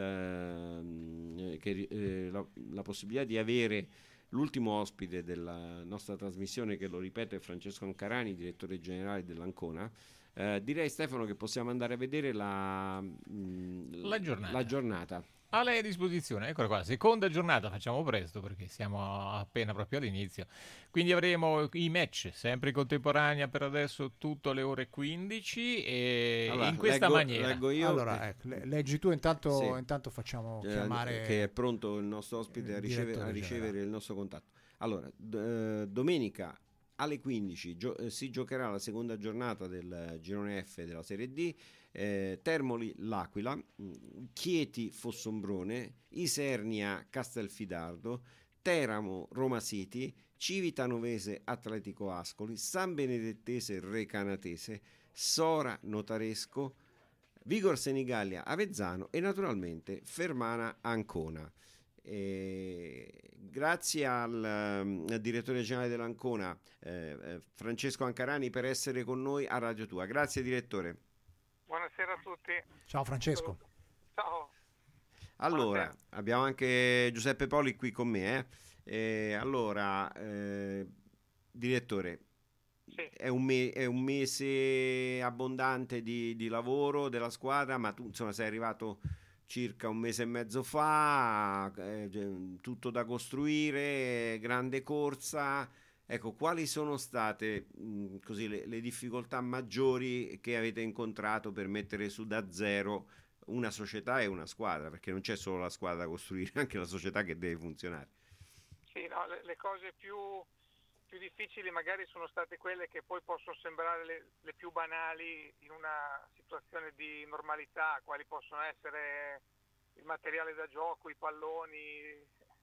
eh, che, eh, la, la possibilità di avere l'ultimo ospite della nostra trasmissione, che lo ripeto è Francesco Ancarani, direttore generale dell'Ancona, eh, direi Stefano che possiamo andare a vedere la, mh, la giornata. La giornata. A lei a disposizione, eccola qua, seconda giornata, facciamo presto perché siamo appena proprio all'inizio, quindi avremo i match sempre in contemporanea per adesso, tutto alle ore quindici, e allora, in questa leggo, maniera leggo io, allora ecco, leggi tu, intanto, sì. intanto facciamo eh, chiamare che è pronto il nostro ospite a ricevere, a ricevere il nostro contatto. Allora d- eh, domenica alle quindici gio- eh, si giocherà la seconda giornata del girone F della Serie D. Eh, Termoli L'Aquila, mh, Chieti Fossombrone, Isernia Castelfidardo, Teramo Roma City, Civitanovese Atletico Ascoli, San Benedettese Recanatese, Sora Notaresco, Vigor Senigallia Avezzano e naturalmente Fermana Ancona. Eh, grazie al, um, al direttore generale dell'Ancona, eh, Francesco Ancarani, per essere con noi a Radio Tua. Grazie direttore. Buonasera a tutti. Ciao Francesco. Ciao. Allora, Buonasera. abbiamo anche Giuseppe Poli qui con me. Eh. Eh, allora, eh, direttore, sì. è, un me- è un mese abbondante di, di lavoro della squadra, ma tu insomma sei arrivato circa un mese e mezzo fa, eh, tutto da costruire, grande corsa. Ecco, quali sono state mh, così le, le difficoltà maggiori che avete incontrato per mettere su da zero una società e una squadra, perché non c'è solo la squadra da costruire, anche la società che deve funzionare. Sì, no, le, le cose più, più difficili magari sono state quelle che poi possono sembrare le, le più banali in una situazione di normalità, quali possono essere il materiale da gioco, i palloni,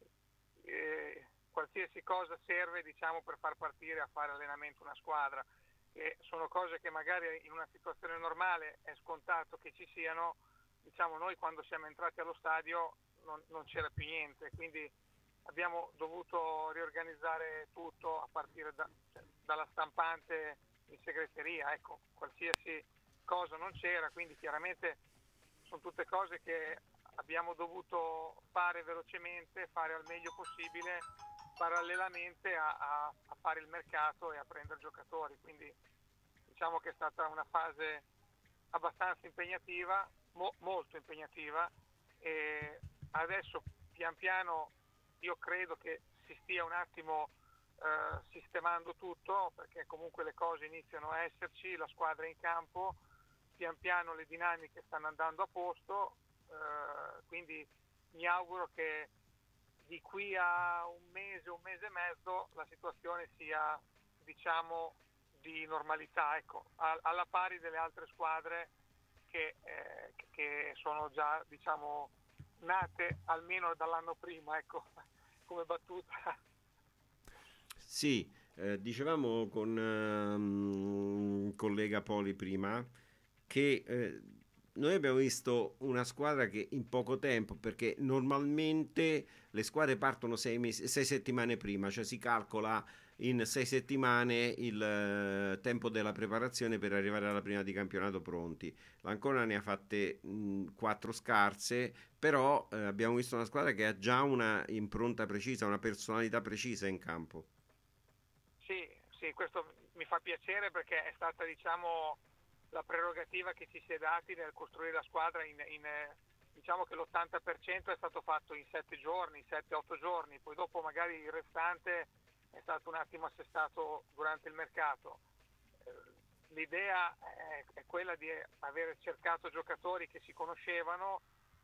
eh, qualsiasi cosa serve, diciamo, per far partire a fare allenamento una squadra. E sono cose che magari in una situazione normale è scontato che ci siano, diciamo, noi quando siamo entrati allo stadio non, non c'era più niente, quindi abbiamo dovuto riorganizzare tutto a partire da, cioè, dalla stampante in segreteria, ecco, qualsiasi cosa non c'era, quindi chiaramente sono tutte cose che abbiamo dovuto fare velocemente, fare al meglio possibile, parallelamente a, a, a fare il mercato e a prendere giocatori, quindi diciamo che è stata una fase abbastanza impegnativa, mo, molto impegnativa, e adesso pian piano io credo che si stia un attimo eh, sistemando tutto, perché comunque le cose iniziano a esserci, la squadra è in campo, pian piano le dinamiche stanno andando a posto, eh, quindi mi auguro che di qui a un mese, un mese e mezzo la situazione sia, diciamo, di normalità, ecco, alla pari delle altre squadre che, eh, che sono già, diciamo, nate almeno dall'anno prima, ecco, come battuta. Sì, eh, dicevamo con um, un collega Poli prima che eh, noi abbiamo visto una squadra che in poco tempo, perché normalmente le squadre partono sei mesi, sei settimane prima, cioè si calcola in sei settimane il eh, tempo della preparazione per arrivare alla prima di campionato pronti. L'Ancona ne ha fatte mh, quattro scarse, però eh, abbiamo visto una squadra che ha già una impronta precisa, una personalità precisa in campo. Sì, sì, questo mi fa piacere perché è stata, diciamo, la prerogativa che ci si è dati nel costruire la squadra in, in diciamo che l'ottanta per cento è stato fatto in sette giorni, sette otto giorni, poi dopo magari il restante è stato un attimo assestato durante il mercato. L'idea è, è quella di aver cercato giocatori che si conoscevano,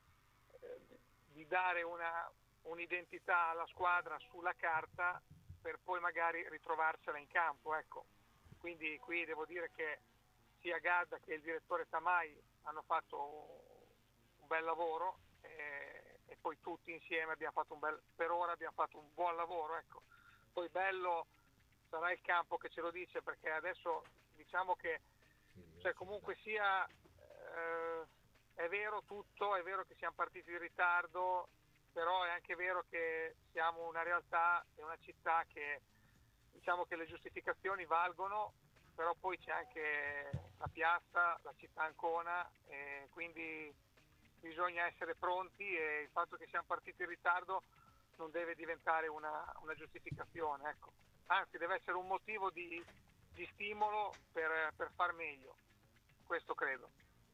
di dare una, un'identità alla squadra sulla carta per poi magari ritrovarsela in campo, ecco. Quindi qui devo dire che sia Gadda che il direttore Tamai hanno fatto un bel lavoro e, e poi tutti insieme abbiamo fatto un bel, per ora abbiamo fatto un buon lavoro, ecco. Poi bello sarà il campo che ce lo dice, perché adesso diciamo che, cioè, comunque sia eh, è vero tutto, è vero che siamo partiti in ritardo, però è anche vero che siamo una realtà e una città che, diciamo, che le giustificazioni valgono, però poi c'è anche la piazza, la città Ancona, e quindi bisogna essere pronti, e il fatto che siamo partiti in ritardo non deve diventare una, una giustificazione, ecco. Anzi, deve essere un motivo di, di stimolo per, per far meglio, questo credo.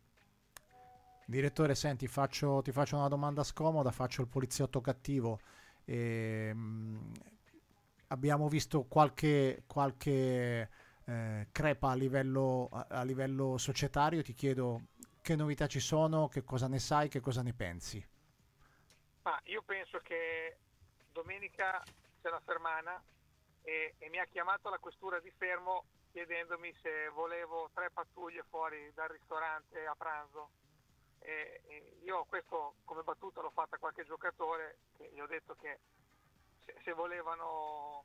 Direttore, senti, faccio, ti faccio una domanda scomoda, faccio il poliziotto cattivo. E, mh, abbiamo visto qualche, qualche eh, crepa a livello, a, a livello societario, ti chiedo che novità ci sono, che cosa ne sai, che cosa ne pensi? Ma io penso che domenica c'è la Fermana e, e mi ha chiamato la questura di Fermo chiedendomi se volevo tre pattuglie fuori dal ristorante a pranzo. E, e io questo come battuta l'ho fatta a qualche giocatore, che gli ho detto che se, se volevano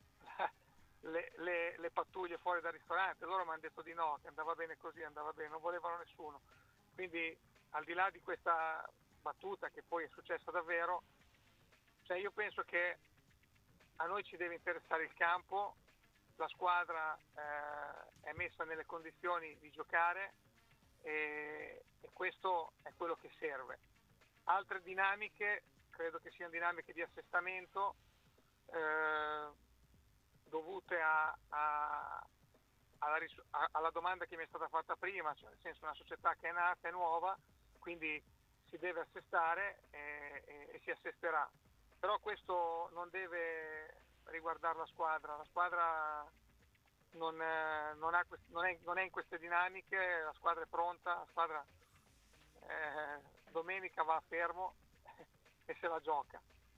le, le, le pattuglie fuori dal ristorante, loro mi hanno detto di no, che andava bene così, andava bene, non volevano nessuno. Quindi al di là di questa battuta, che poi è successa davvero, cioè io penso che a noi ci deve interessare il campo, la squadra eh, è messa nelle condizioni di giocare e, e questo è quello che serve. Altre dinamiche credo che siano dinamiche di assestamento eh, dovute a, a, alla, a, alla domanda che mi è stata fatta prima, cioè nel senso una società che è nata, è nuova, quindi si deve assestare e, e, e si assesterà. Però questo non deve riguardare la squadra, la squadra non, eh, non, ha quest- non, è, non è in queste dinamiche, la squadra è pronta, la squadra eh, domenica va a Fermo e se la gioca.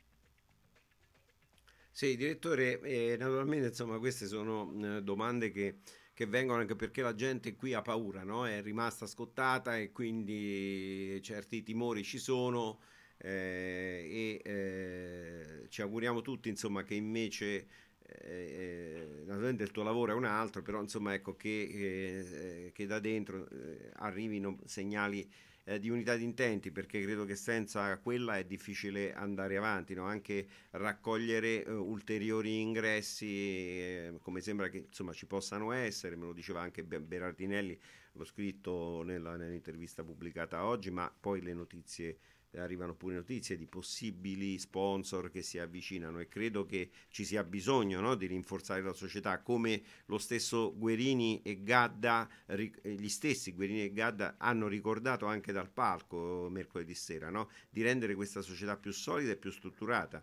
Sì, direttore, eh, naturalmente insomma queste sono eh, domande che, che vengono anche perché la gente qui ha paura, no? È rimasta scottata e quindi certi timori ci sono eh, e eh, ci auguriamo tutti insomma che invece eh, naturalmente il tuo lavoro è un altro, però insomma ecco che, eh, che da dentro eh, arrivino segnali eh, di unità di intenti, perché credo che senza quella è difficile andare avanti, no? Anche raccogliere eh, ulteriori ingressi eh, come sembra che insomma ci possano essere, me lo diceva anche Berardinelli, l'ho scritto nella, nell'intervista pubblicata oggi, ma poi le notizie arrivano pure notizie di possibili sponsor che si avvicinano e credo che ci sia bisogno, no, di rinforzare la società, come lo stesso Guerini e Gadda, gli stessi Guerini e Gadda hanno ricordato anche dal palco mercoledì sera, no, di rendere questa società più solida e più strutturata.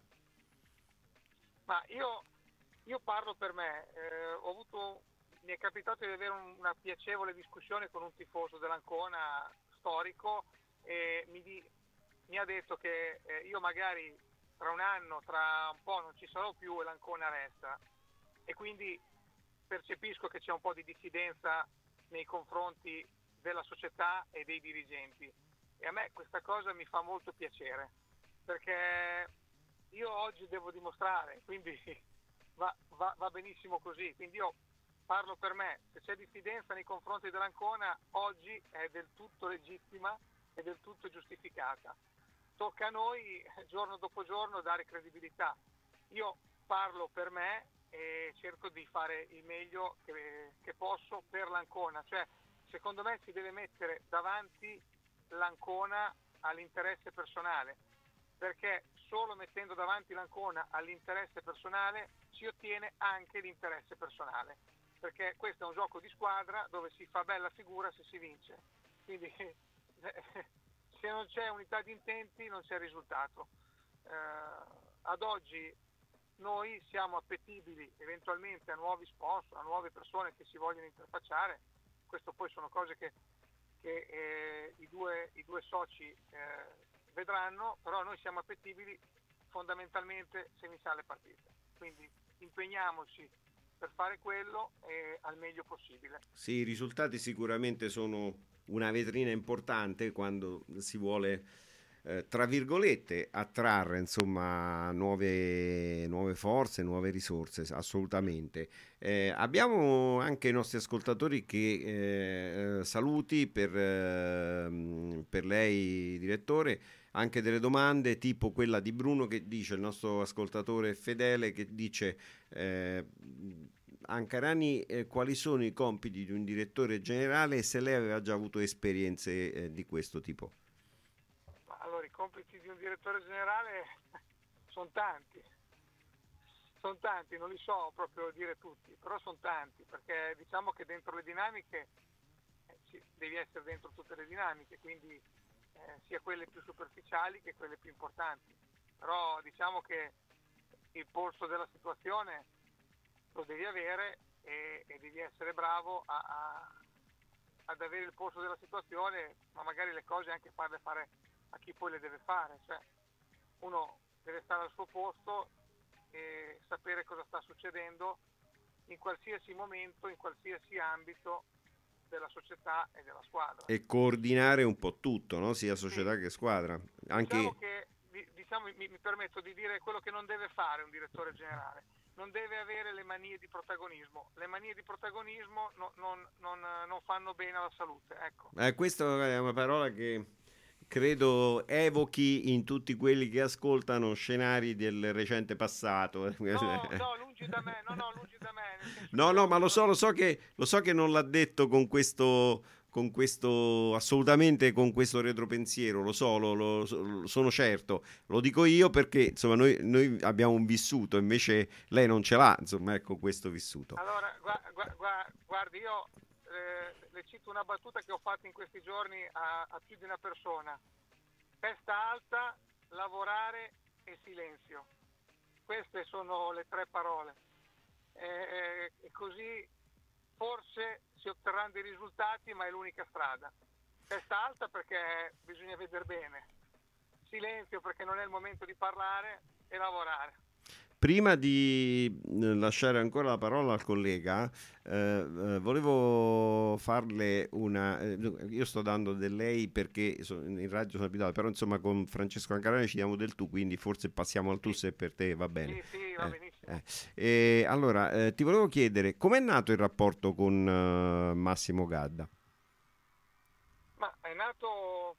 Ma io, io parlo per me, eh, ho avuto, mi è capitato di avere un, una piacevole discussione con un tifoso dell'Ancona storico e mi di mi ha detto che eh, io magari tra un anno, tra un po' non ci sarò più e l'Ancona resta, e quindi percepisco che c'è un po' di diffidenza nei confronti della società e dei dirigenti, e a me questa cosa mi fa molto piacere, perché io oggi devo dimostrare, quindi va, va, va benissimo così, quindi io parlo per me, se c'è diffidenza nei confronti dell'Ancona oggi è del tutto legittima e del tutto giustificata. Tocca a noi giorno dopo giorno dare credibilità. Io parlo per me e cerco di fare il meglio che, che posso per l'Ancona, cioè secondo me si deve mettere davanti l'Ancona all'interesse personale, perché solo mettendo davanti l'Ancona all'interesse personale si ottiene anche l'interesse personale, perché questo è un gioco di squadra dove si fa bella figura se si vince, quindi se non c'è unità di intenti non c'è risultato. Eh, ad oggi noi siamo appetibili eventualmente a nuovi sponsor, a nuove persone che si vogliono interfacciare, questo poi sono cose che, che eh, i, due, i due soci eh, vedranno, però noi siamo appetibili fondamentalmente se iniziamo le partite, quindi impegniamoci per fare quello eh, al meglio possibile. Sì, i risultati sicuramente sono una vetrina importante quando si vuole eh, tra virgolette attrarre insomma nuove, nuove forze, nuove risorse, assolutamente. Eh, abbiamo anche i nostri ascoltatori che eh, saluti per, eh, per lei direttore, anche delle domande tipo quella di Bruno che dice, il nostro ascoltatore fedele, che dice eh, Ancarani, eh, quali sono i compiti di un direttore generale e se lei aveva già avuto esperienze eh, di questo tipo? Allora, i compiti di un direttore generale sono tanti, sono tanti, non li so proprio dire tutti, però sono tanti, perché diciamo che dentro le dinamiche eh, sì, devi essere dentro tutte le dinamiche, quindi eh, sia quelle più superficiali che quelle più importanti, però diciamo che il polso della situazione lo devi avere e, e devi essere bravo a, a, ad avere il polso della situazione, ma magari le cose anche farle fare a chi poi le deve fare, cioè uno deve stare al suo posto e sapere cosa sta succedendo in qualsiasi momento, in qualsiasi ambito della società e della squadra. E coordinare un po' tutto, no? Sia società sì. che squadra. Anche... Diciamo che diciamo, mi, mi permetto di dire quello che non deve fare un direttore generale. Non deve avere le manie di protagonismo. Le manie di protagonismo no, non, non, non fanno bene alla salute. Ecco. Eh, questa è una parola che credo evochi in tutti quelli che ascoltano scenari del recente passato. No, no, lungi da me, no, no, lungi da me. No, no, ma lo so, lo so che lo so che non l'ha detto con questo con questo assolutamente con questo retropensiero, lo so, lo, lo, sono certo, lo dico io perché insomma noi, noi abbiamo un vissuto, invece lei non ce l'ha, insomma, ecco questo vissuto. Allora, gu- gu- gu- guardi, io eh, le cito una battuta che ho fatto in questi giorni a, a più di una persona: testa alta, lavorare e silenzio. Queste sono le tre parole. E, e così forse si otterranno dei risultati, ma è l'unica strada. testa alta perché bisogna vedere bene, silenzio perché non è il momento di parlare e lavorare. Prima di lasciare ancora la parola al collega, eh, eh, volevo farle una... Eh, io sto dando del lei perché so, in radio sono abituato, però insomma con Francesco Ancarani ci diamo del tu, quindi forse passiamo al tu se per te va bene. Sì, sì, va eh, benissimo. Eh. E, allora, eh, ti volevo chiedere, com'è nato il rapporto con uh, Massimo Gadda? Ma è nato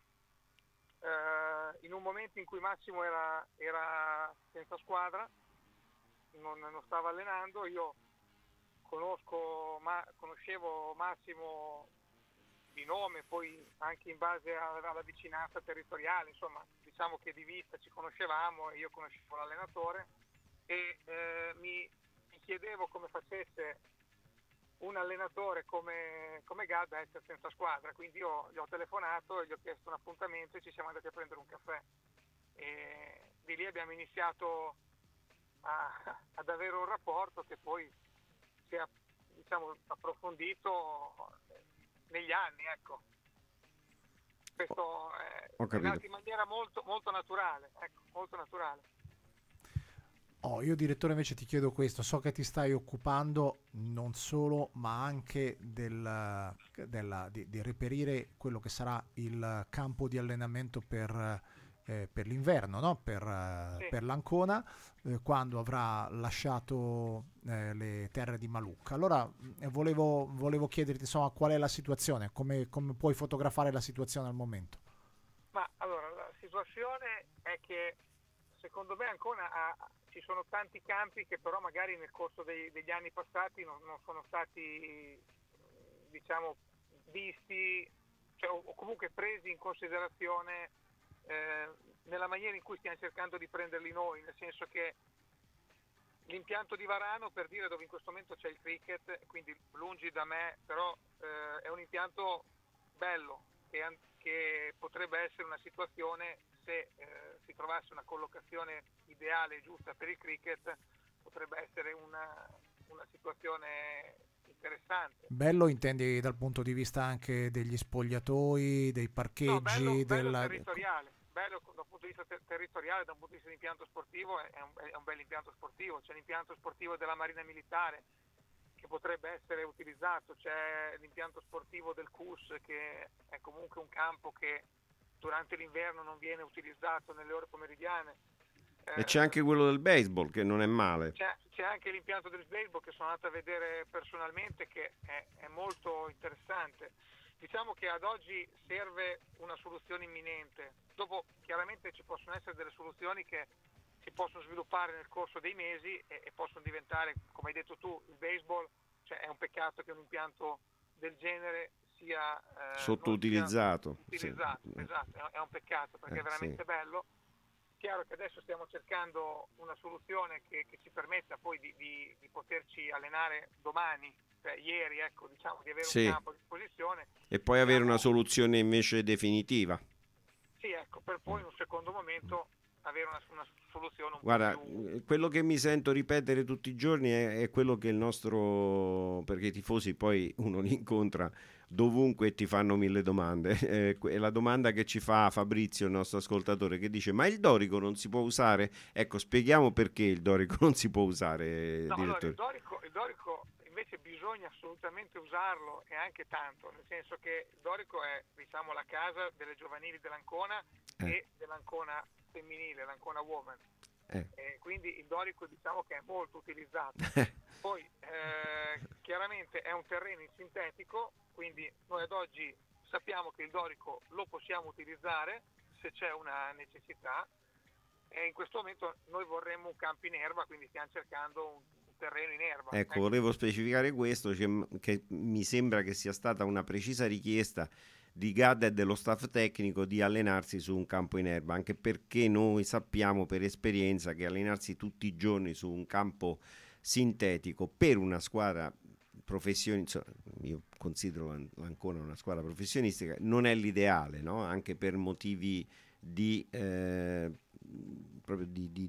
eh, in un momento in cui Massimo era, era senza squadra, non, non stava allenando. Io conosco, ma, conoscevo Massimo di nome, poi anche in base alla, alla vicinanza territoriale, insomma diciamo che di vista ci conoscevamo e io conoscevo l'allenatore e eh, mi, mi chiedevo come facesse un allenatore come, come Gadda a essere senza squadra, quindi io gli ho telefonato e gli ho chiesto un appuntamento e ci siamo andati a prendere un caffè e di lì abbiamo iniziato a, ad avere un rapporto che poi si è, diciamo, approfondito negli anni, ecco. Questo è, è nato in maniera molto, molto naturale, ecco, molto naturale. Oh, io direttore invece ti chiedo questo, so che ti stai occupando non solo ma anche del, della, di, di reperire quello che sarà il campo di allenamento per, eh, per l'inverno, no? per, sì. per l'Ancona, eh, quando avrà lasciato eh, le terre di Malucca. Allora eh, volevo, volevo chiederti insomma qual è la situazione, come, come puoi fotografare la situazione al momento. Ma allora la situazione è che secondo me Ancona ha, ci sono tanti campi che però magari nel corso dei, degli anni passati non, non sono stati, diciamo, visti, cioè, o, o comunque presi in considerazione eh, nella maniera in cui stiamo cercando di prenderli noi, nel senso che l'impianto di Varano, per dire, dove in questo momento c'è il cricket, quindi lungi da me, però eh, è un impianto bello, che, che potrebbe essere una situazione, se eh, si trovasse una collocazione ideale e giusta per il cricket, potrebbe essere una, una situazione interessante. Bello intendi dal punto di vista anche degli spogliatoi, dei parcheggi? No, bello, bello della... territoriale, bello dal punto di vista ter- territoriale, da un punto di vista di impianto sportivo è un, è un bel impianto sportivo. C'è l'impianto sportivo della Marina Militare che potrebbe essere utilizzato, c'è l'impianto sportivo del C U S che è comunque un campo che durante l'inverno non viene utilizzato nelle ore pomeridiane. Eh, e c'è anche quello del baseball che non è male. C'è, c'è anche l'impianto del baseball che sono andato a vedere personalmente, che è, è molto interessante. Diciamo che ad oggi serve una soluzione imminente. Dopo chiaramente ci possono essere delle soluzioni che si possono sviluppare nel corso dei mesi e, e possono diventare, come hai detto tu, il baseball, cioè è un peccato che un impianto del genere sia eh, sottoutilizzato. Utilizzato, sì. Esatto, è un peccato perché eh, è veramente sì. bello. Chiaro che adesso stiamo cercando una soluzione che, che ci permetta poi di, di, di poterci allenare domani, cioè ieri, ecco, diciamo di avere sì. un campo a disposizione. E poi avere siamo... una soluzione invece definitiva. Sì, ecco, per poi in un secondo momento avere una, una soluzione un Guarda, po' più... quello che mi sento ripetere tutti i giorni è, è quello che il nostro, perché i tifosi poi uno li incontra dovunque e ti fanno mille domande, eh, è la domanda che ci fa Fabrizio, il nostro ascoltatore, che dice: ma il dorico non si può usare? Ecco, spieghiamo perché il dorico non si può usare, no, direttore. Allora, il dorico, il dorico invece bisogna assolutamente usarlo, e anche tanto, nel senso che il dorico è, diciamo, la casa delle giovanili dell'Ancona eh. e dell'Ancona femminile, l'Ancona Woman. Eh. E quindi il dorico, diciamo, che è molto utilizzato. Poi eh, chiaramente è un terreno in sintetico, quindi noi ad oggi sappiamo che il dorico lo possiamo utilizzare se c'è una necessità, e in questo momento noi vorremmo un campo in erba, quindi stiamo cercando un, un terreno in erba. Ecco, ecco, volevo specificare questo, cioè, che mi sembra che sia stata una precisa richiesta di Gadda e dello staff tecnico di allenarsi su un campo in erba, anche perché noi sappiamo per esperienza che allenarsi tutti i giorni su un campo sintetico per una squadra professionista, io considero l'Ancona una squadra professionistica, non è l'ideale, no? Anche per motivi di eh, proprio di, di,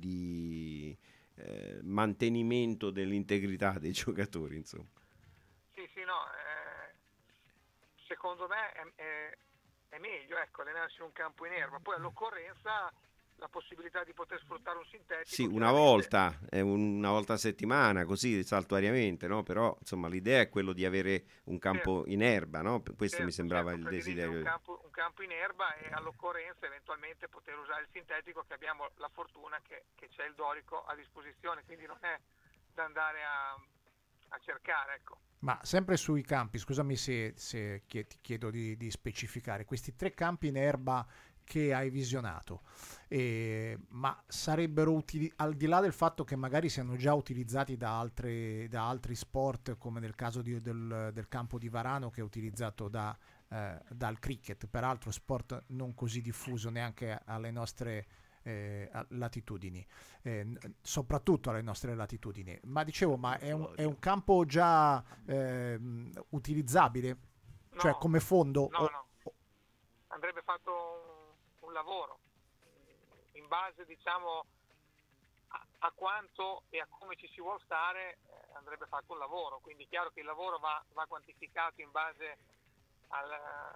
di eh, mantenimento dell'integrità dei giocatori, insomma. Sì, sì, no, eh, secondo me è, è, è meglio, ecco, allenarsi in un campo in erba. Poi all'occorrenza la possibilità di poter sfruttare un sintetico. Sì, una volta, è una volta a settimana, così saltuariamente, no? Però insomma l'idea è quello di avere un campo certo. in erba, no? Questo certo, mi sembrava certo, il desiderio. Un campo, un campo in erba e all'occorrenza eventualmente poter usare il sintetico, che abbiamo la fortuna che, che c'è il dorico a disposizione, quindi non è da andare a, a cercare, ecco. Ma sempre sui campi, scusami se, se ti chiedo di, di specificare, questi tre campi in erba che hai visionato, eh, ma sarebbero utili, al di là del fatto che magari siano già utilizzati da, altre, da altri sport, come nel caso di, del, del campo di Varano, che è utilizzato da, eh, dal cricket, peraltro sport non così diffuso neanche alle nostre eh, latitudini, eh, soprattutto alle nostre latitudini, ma dicevo, ma è un, è un campo già eh, utilizzabile? No, cioè come fondo? No, o, no. Andrebbe fatto un lavoro in base, diciamo, a, a quanto e a come ci si vuol stare, eh, andrebbe fatto un lavoro, quindi è chiaro che il lavoro va, va quantificato in base al,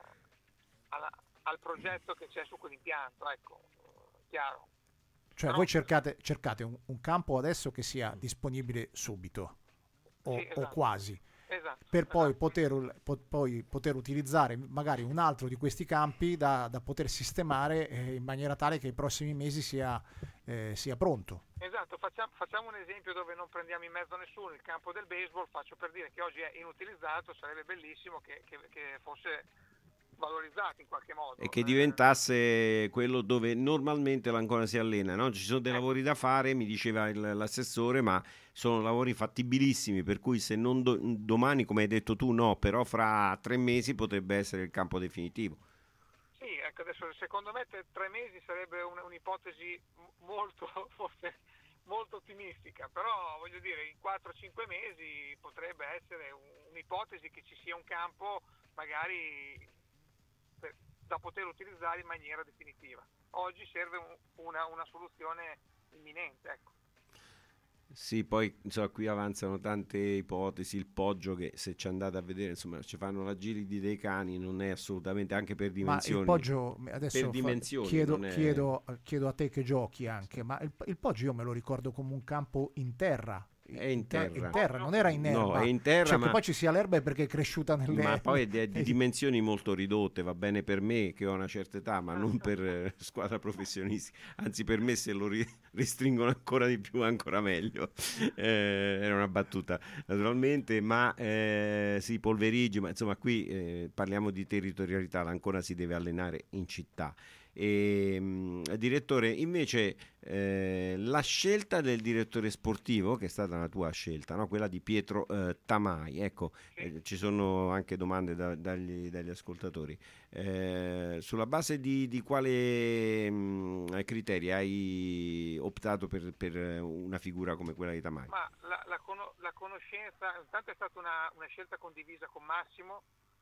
al, al progetto che c'è su quell'impianto, ecco, chiaro. Cioè Però, voi cercate, cercate un, un campo adesso che sia disponibile subito o, sì, esatto. o quasi. Esatto, per poi, esatto. poter, po- poi poter utilizzare magari un altro di questi campi da, da poter sistemare eh, in maniera tale che i prossimi mesi sia, eh, sia pronto. Esatto, facciamo, facciamo un esempio dove non prendiamo in mezzo a nessuno, il campo del baseball, faccio per dire che oggi è inutilizzato, sarebbe bellissimo che, che, che fosse valorizzato in qualche modo. E che diventasse quello dove normalmente l'Ancona si allena, no? Ci sono dei ecco. lavori da fare, mi diceva il, l'assessore, ma sono lavori fattibilissimi, per cui se non do, domani, come hai detto tu, no, però fra tre mesi potrebbe essere il campo definitivo. Sì, ecco, adesso secondo me tre mesi sarebbe un, un'ipotesi molto, forse molto ottimistica, però voglio dire, in quattro cinque mesi potrebbe essere un'ipotesi che ci sia un campo magari per, da poter utilizzare in maniera definitiva. Oggi serve un, una, una soluzione imminente, ecco. Sì, poi insomma, qui avanzano tante ipotesi, il Poggio che se ci andate a vedere, insomma, ci fanno la Gilidi dei cani, non è assolutamente, anche per dimensioni. Ma il Poggio, adesso per dimensioni, chiedo, è... chiedo, chiedo a te che giochi anche, ma il, il Poggio io me lo ricordo come un campo in terra. È in terra. in terra, non era in erba. No, è in terra, cioè ma... che poi ci sia l'erba è perché è cresciuta nelle... Ma poi è di, di dimensioni molto ridotte, va bene per me che ho una certa età, ma non per eh, squadra professionisti. Anzi, per me se lo ri- restringono ancora di più, ancora meglio. Eh, era una battuta, naturalmente, ma eh, sì, Polverigi, ma insomma qui eh, parliamo di territorialità, l'Ancona si deve allenare in città. E, mh, direttore, invece eh, la scelta del direttore sportivo, che è stata una tua scelta, no? Quella di Pietro eh, Tamai, ecco, eh, ci sono anche domande da, dagli, dagli ascoltatori, eh, sulla base di, di quale mh, criteri hai optato per, per una figura come quella di Tamai? Ma la, la, con- la conoscenza, intanto è stata una, una scelta condivisa con Massimo,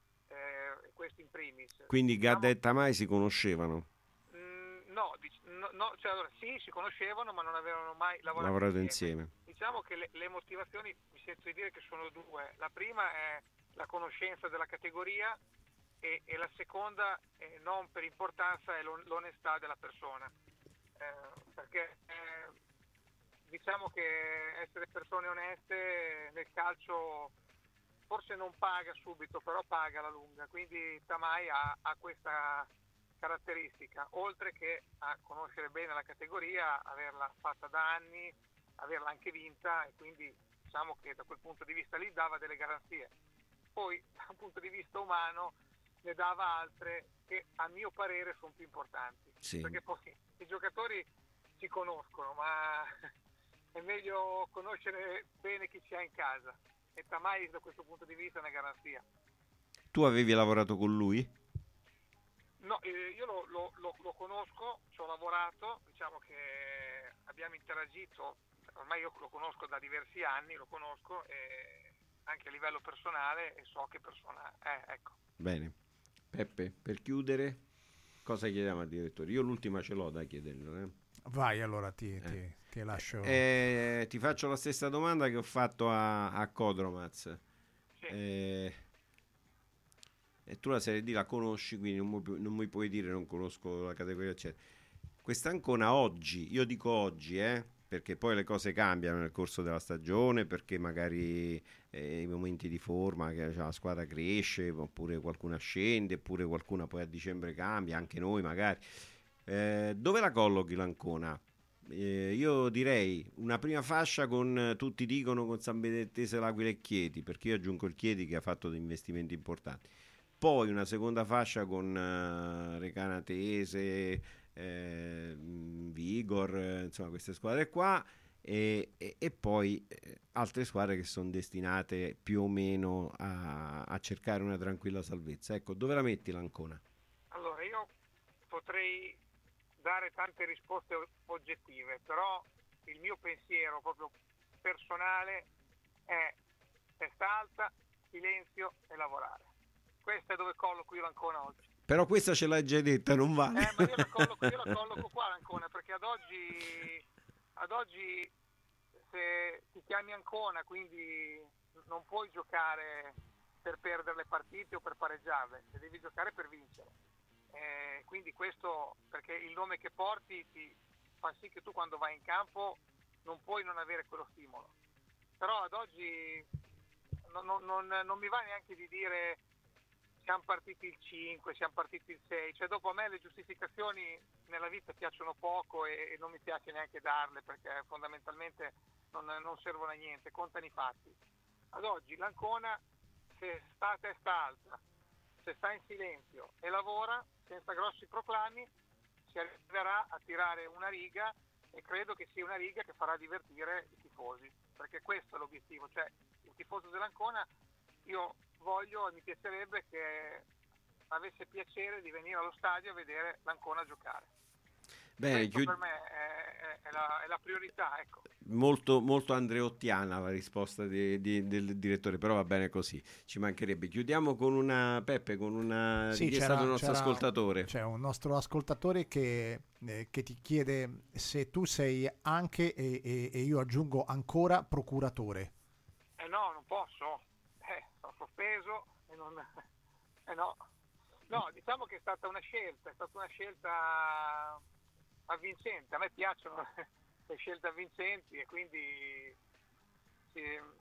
eh, questo in primis. Quindi Gadda e Tamai si conoscevano? No, no, no, cioè, allora, sì, si conoscevano, ma non avevano mai lavorato, lavorato insieme. insieme. Diciamo che le, le motivazioni, mi sento di dire che sono due. La prima è la conoscenza della categoria e, e la seconda, eh, non per importanza, è l'on- l'onestà della persona. Eh, perché eh, diciamo che essere persone oneste nel calcio forse non paga subito, però paga alla lunga. Quindi Tamai ha, ha questa caratteristica, oltre che a conoscere bene la categoria, averla fatta da anni, averla anche vinta, e quindi diciamo che da quel punto di vista lì dava delle garanzie. Poi da un punto di vista umano ne dava altre che a mio parere sono più importanti, sì. Perché poi i giocatori si conoscono, ma è meglio conoscere bene chi ci ha in casa, e Tamai da questo punto di vista è una garanzia. Tu avevi lavorato con lui? No, eh, io lo, lo, lo, lo conosco, ci ho lavorato, diciamo che abbiamo interagito, ormai io lo conosco da diversi anni, lo conosco e anche a livello personale, e so che persona è, ecco. Bene. Peppe, per chiudere, cosa chiediamo al direttore? Io l'ultima ce l'ho da chiederlo. Eh? Vai, allora ti, eh. ti, ti lascio. Eh, ti faccio la stessa domanda che ho fatto a, a Codromaz. Sì. Eh, e tu la Serie D la conosci, quindi non mi, non mi puoi dire non conosco la categoria eccetera. Quest'Ancona oggi, io dico oggi, eh, perché poi le cose cambiano nel corso della stagione, perché magari eh, i momenti di forma, che cioè, la squadra cresce, oppure qualcuna scende, oppure qualcuna poi a dicembre cambia, anche noi magari. Eh, dove la collochi l'Ancona? Eh, io direi una prima fascia con eh, tutti dicono con San Benedettese, l'Aquila e Chieti, perché io aggiungo il Chieti che ha fatto dei investimenti importanti. Poi una seconda fascia con eh, Recanatese, eh, Vigor, eh, insomma queste squadre qua, e, e, e poi eh, altre squadre che sono destinate più o meno a, a cercare una tranquilla salvezza. Ecco, dove la metti l'Ancona? Allora, io potrei dare tante risposte oggettive, però il mio pensiero proprio personale è testa alta, silenzio e lavorare. Questo è dove colloco io l'Ancona oggi. Però questa ce l'hai già detta, non vale. Eh, ma io la colloco, io la colloco qua l'Ancona, perché ad oggi, ad oggi se ti chiami Ancona, quindi non puoi giocare per perdere le partite o per pareggiarle, devi giocare per vincere. Eh, quindi questo, perché il nome che porti ti fa sì che tu quando vai in campo non puoi non avere quello stimolo. Però ad oggi non, non, non, non mi va neanche di dire siamo partiti il cinque, siamo partiti il sei, cioè dopo a me le giustificazioni nella vita piacciono poco e, e non mi piace neanche darle, perché fondamentalmente non, non servono a niente, contano i fatti. Ad oggi l'Ancona, se sta a testa alta, se sta in silenzio e lavora senza grossi proclami, si arriverà a tirare una riga, e credo che sia una riga che farà divertire i tifosi, perché questo è l'obiettivo, cioè il tifoso dell'Ancona, io voglio e mi piacerebbe che avesse piacere di venire allo stadio a vedere l'Ancona giocare. Bene, Questo chiud- per me è, è, è, la, è la priorità, ecco. Molto, molto andreottiana la risposta di, di, del direttore, però va bene così, ci mancherebbe. Chiudiamo con una, Peppe, con una Sì, richiesta c'era, del nostro c'era- ascoltatore. C'è un nostro ascoltatore che, eh, che ti chiede se tu sei anche, e, e- e io aggiungo ancora, procuratore. Eh no, non posso, eh, sono sospeso e non... Eh no. No, diciamo che è stata una scelta, è stata una scelta avvincente, a me piacciono le scelte avvincenti e quindi sì,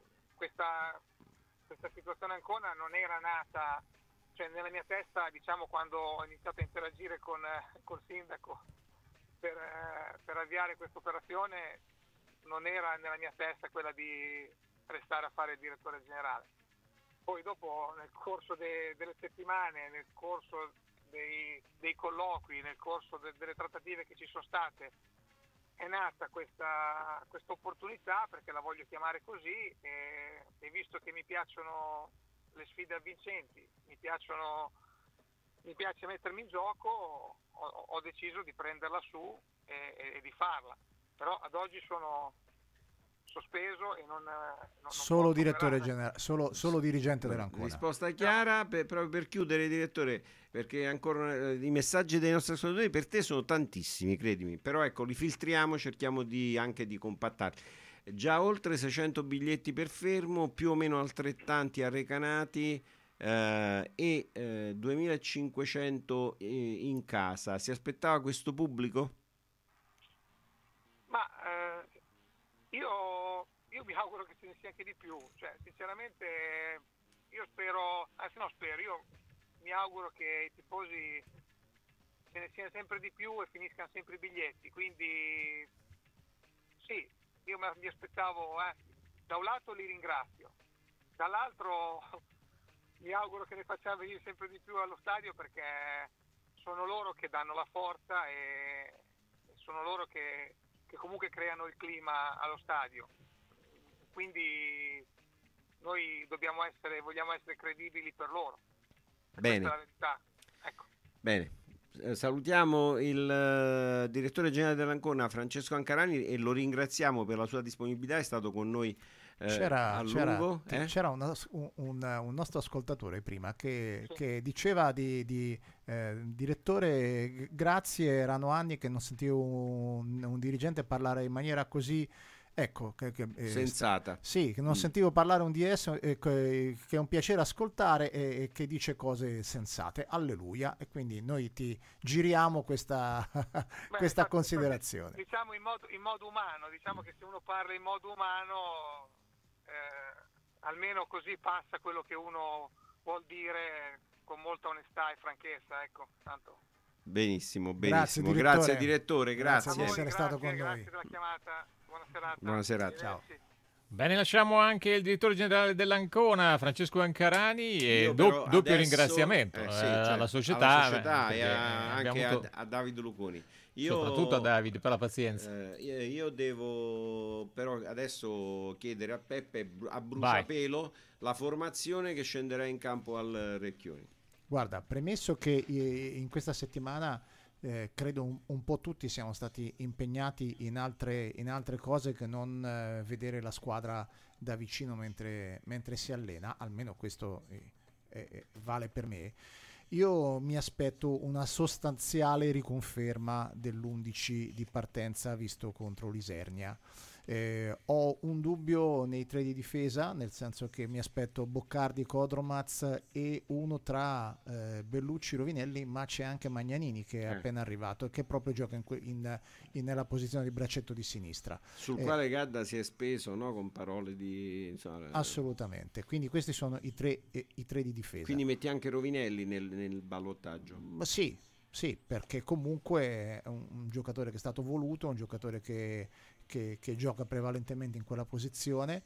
questa, questa situazione Ancona non era nata, cioè nella mia testa, diciamo, quando ho iniziato a interagire con col sindaco per, eh, per avviare questa operazione, non era nella mia testa quella di restare a fare il direttore generale. Poi dopo, nel corso de, delle settimane, nel corso dei, dei colloqui, nel corso de, delle trattative che ci sono state, è nata questa, questa opportunità, perché la voglio chiamare così, e, e visto che mi piacciono le sfide avvincenti, mi piacciono, mi piace mettermi in gioco, ho, ho deciso di prenderla su e, e, e di farla. Però ad oggi sono sospeso e non, non non Solo posso direttore operare. generale, solo, solo dirigente dell'Ancona. Risposta chiara, per, proprio per chiudere, direttore, perché ancora eh, i messaggi dei nostri ascoltatori per te sono tantissimi, credimi, però ecco, li filtriamo, cerchiamo di, anche di compattarli. Già oltre seicento biglietti per Fermo, più o meno altrettanti a Recanati, eh, e eh, duemilacinquecento eh, in casa. Si aspettava questo pubblico? Ma eh, io, io mi auguro che ce ne sia anche di più, cioè sinceramente io spero, anzi no spero, io mi auguro che i tifosi ce ne siano sempre di più e finiscano sempre i biglietti, quindi sì, io mi aspettavo, eh, da un lato li ringrazio, dall'altro mi auguro che ne facciano venire sempre di più allo stadio, perché sono loro che danno la forza e sono loro che, che comunque creano il clima allo stadio, quindi noi dobbiamo essere, vogliamo essere credibili per loro. Bene. Questa è la verità. Ecco. Bene. Eh, Salutiamo il eh, direttore generale dell'Ancona, Francesco Ancarani, e lo ringraziamo per la sua disponibilità, è stato con noi eh, C'era, a c'era- lungo. ti- eh? c'era un, un- un- un nostro ascoltatore prima che, Sì. che diceva di, di, eh, direttore, g- grazie, erano anni che non sentivo un, un dirigente parlare in maniera così Ecco, che, che, eh, sensata. Sì, che non Mm. sentivo parlare un D S eh, che, che è un piacere ascoltare e, e che dice cose sensate. Alleluia. E quindi noi ti giriamo questa, Beh, questa infatti, considerazione. Diciamo in modo, in modo umano, diciamo che se uno parla in modo umano, eh, almeno così passa quello che uno vuol dire con molta onestà e franchezza, ecco, tanto. Benissimo, Grazie, benissimo. direttore. Grazie direttore, Grazie grazie. di essere Grazie, stato con grazie noi. della chiamata, buona serata. Buona serata. Arrivederci. Bene, lasciamo anche il direttore generale dell'Ancona, Francesco Ancarani, e Io do- però doppio adesso- ringraziamento eh, eh, sì, certo, alla società, alla società eh, e perché a- abbiamo anche avuto- a, a Davide Luconi. Io, soprattutto a Davide per la pazienza. eh, io, io devo però adesso chiedere a Peppe bru- a bruciapelo la formazione che scenderà in campo al Recchioni. Guarda, premesso che eh, in questa settimana eh, credo un, un po' tutti siamo stati impegnati in altre, in altre cose che non eh, vedere la squadra da vicino mentre, mentre si allena, almeno questo eh, eh, vale per me. Io mi aspetto una sostanziale riconferma dell'undici di partenza visto contro l'Isernia. Eh, ho un dubbio nei tre di difesa, nel senso che mi aspetto Boccardi, Kodromaz e uno tra eh, Bellucci, Rovinelli, ma c'è anche Magnanini che è Eh. appena arrivato e che proprio gioca in que- in- in- nella posizione di braccetto di sinistra. Sul Eh, quale Gadda si è speso, no? Con parole di insomma, Assolutamente, quindi questi sono i tre, eh, i tre di difesa. quindi metti anche Rovinelli nel, nel ballottaggio. Ma sì, sì, perché comunque è un, un giocatore che è stato voluto, un giocatore che, che- che gioca prevalentemente in quella posizione.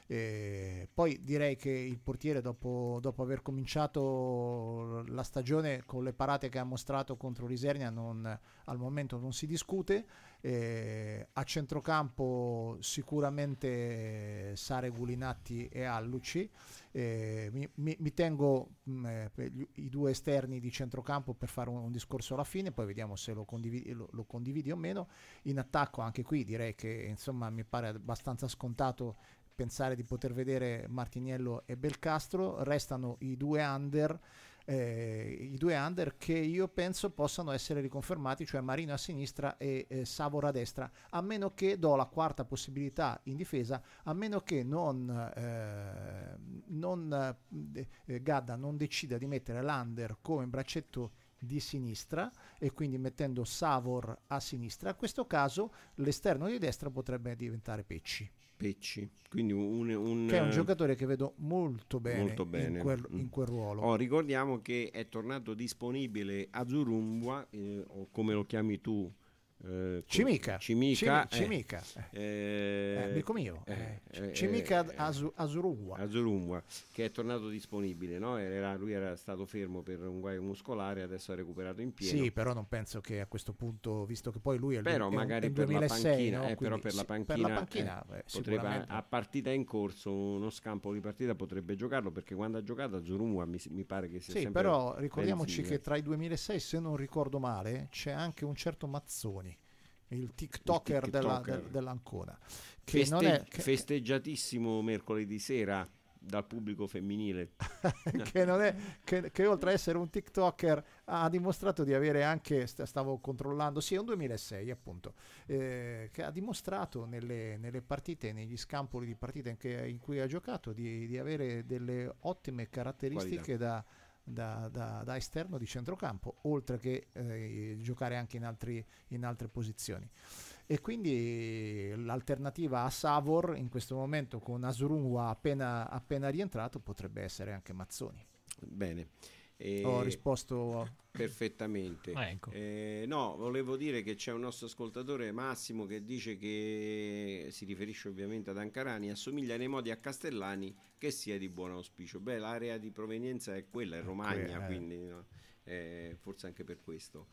Eh, poi direi che il portiere, dopo, dopo aver cominciato la stagione con le parate che ha mostrato contro l'Isernia, non, al momento non si discute. Eh, a centrocampo sicuramente Sare, Gulinatti e Alluci. Eh, mi, mi- mi tengo mh, eh, per gli- i due esterni di centrocampo per fare un, un discorso alla fine, poi vediamo se lo condividi, lo, lo condividi o meno. In attacco anche qui direi che insomma mi pare abbastanza scontato pensare di poter vedere Martiniello e Belcastro. Restano i due under eh, i due under che io penso possano essere riconfermati, cioè Marino a sinistra e eh, Savor a destra, a meno che do la quarta possibilità in difesa, a meno che non, eh, non eh, Gadda non decida di mettere l'under come braccetto di sinistra e quindi mettendo Savor a sinistra. In questo caso l'esterno di destra potrebbe diventare Pecci, Pecci, quindi un, un, che è un giocatore che vedo molto bene, molto bene. In, quel, Mm. in quel ruolo. Oh, ricordiamo che è tornato disponibile Azurumbua, eh, o come lo chiami tu, eh, Cimica, Cimica, Cimi- Cimica, eh, eh, eh, amico mio, eh, eh, eh, Cimica eh, Azu- Azurumbua. Azurumbua, che è tornato disponibile, no? Era- lui era stato fermo per un guaio muscolare, adesso ha recuperato in pieno. Sì, però non penso che a questo punto, visto che poi lui è il, Però è un- magari è il per la duemilasei, panchina, no? eh, però Quindi per la sì, panchina, per la panchina, eh, beh, potrebbe, sicuramente. a partita in corso, uno scampo di partita potrebbe giocarlo, perché quando ha giocato Azurumbua mi, mi pare che sia Sì, sempre però ricordiamoci benzina. che tra i duemilasei, se non ricordo male, c'è anche un certo Mazzoni, il TikToker, Il della, TikToker. del- dell'Ancona, che Feste- non è... Che, festeggiatissimo mercoledì sera dal pubblico femminile. che, non è che, che oltre a essere un TikToker ha dimostrato di avere anche, st- stavo controllando, sì è un duemilasei appunto, eh, che ha dimostrato nelle, nelle partite, negli scampoli di partita in, che- in cui ha giocato di, di avere delle ottime caratteristiche da, da, da- da esterno di centrocampo, oltre che eh, giocare anche in, altri, in altre posizioni. E quindi l'alternativa a Savor in questo momento, con Azurumbua appena, appena rientrato, potrebbe essere anche Mazzoni. Bene. E- Ho risposto perfettamente. Ah, ecco. Eh, no, volevo dire che c'è un nostro ascoltatore, Massimo, che dice che si riferisce ovviamente ad Ancarani, assomiglia nei modi a Castellani, che sia di buon auspicio. Beh, l'area di provenienza è quella, è Romagna, eh. quindi no? Eh, forse anche per questo.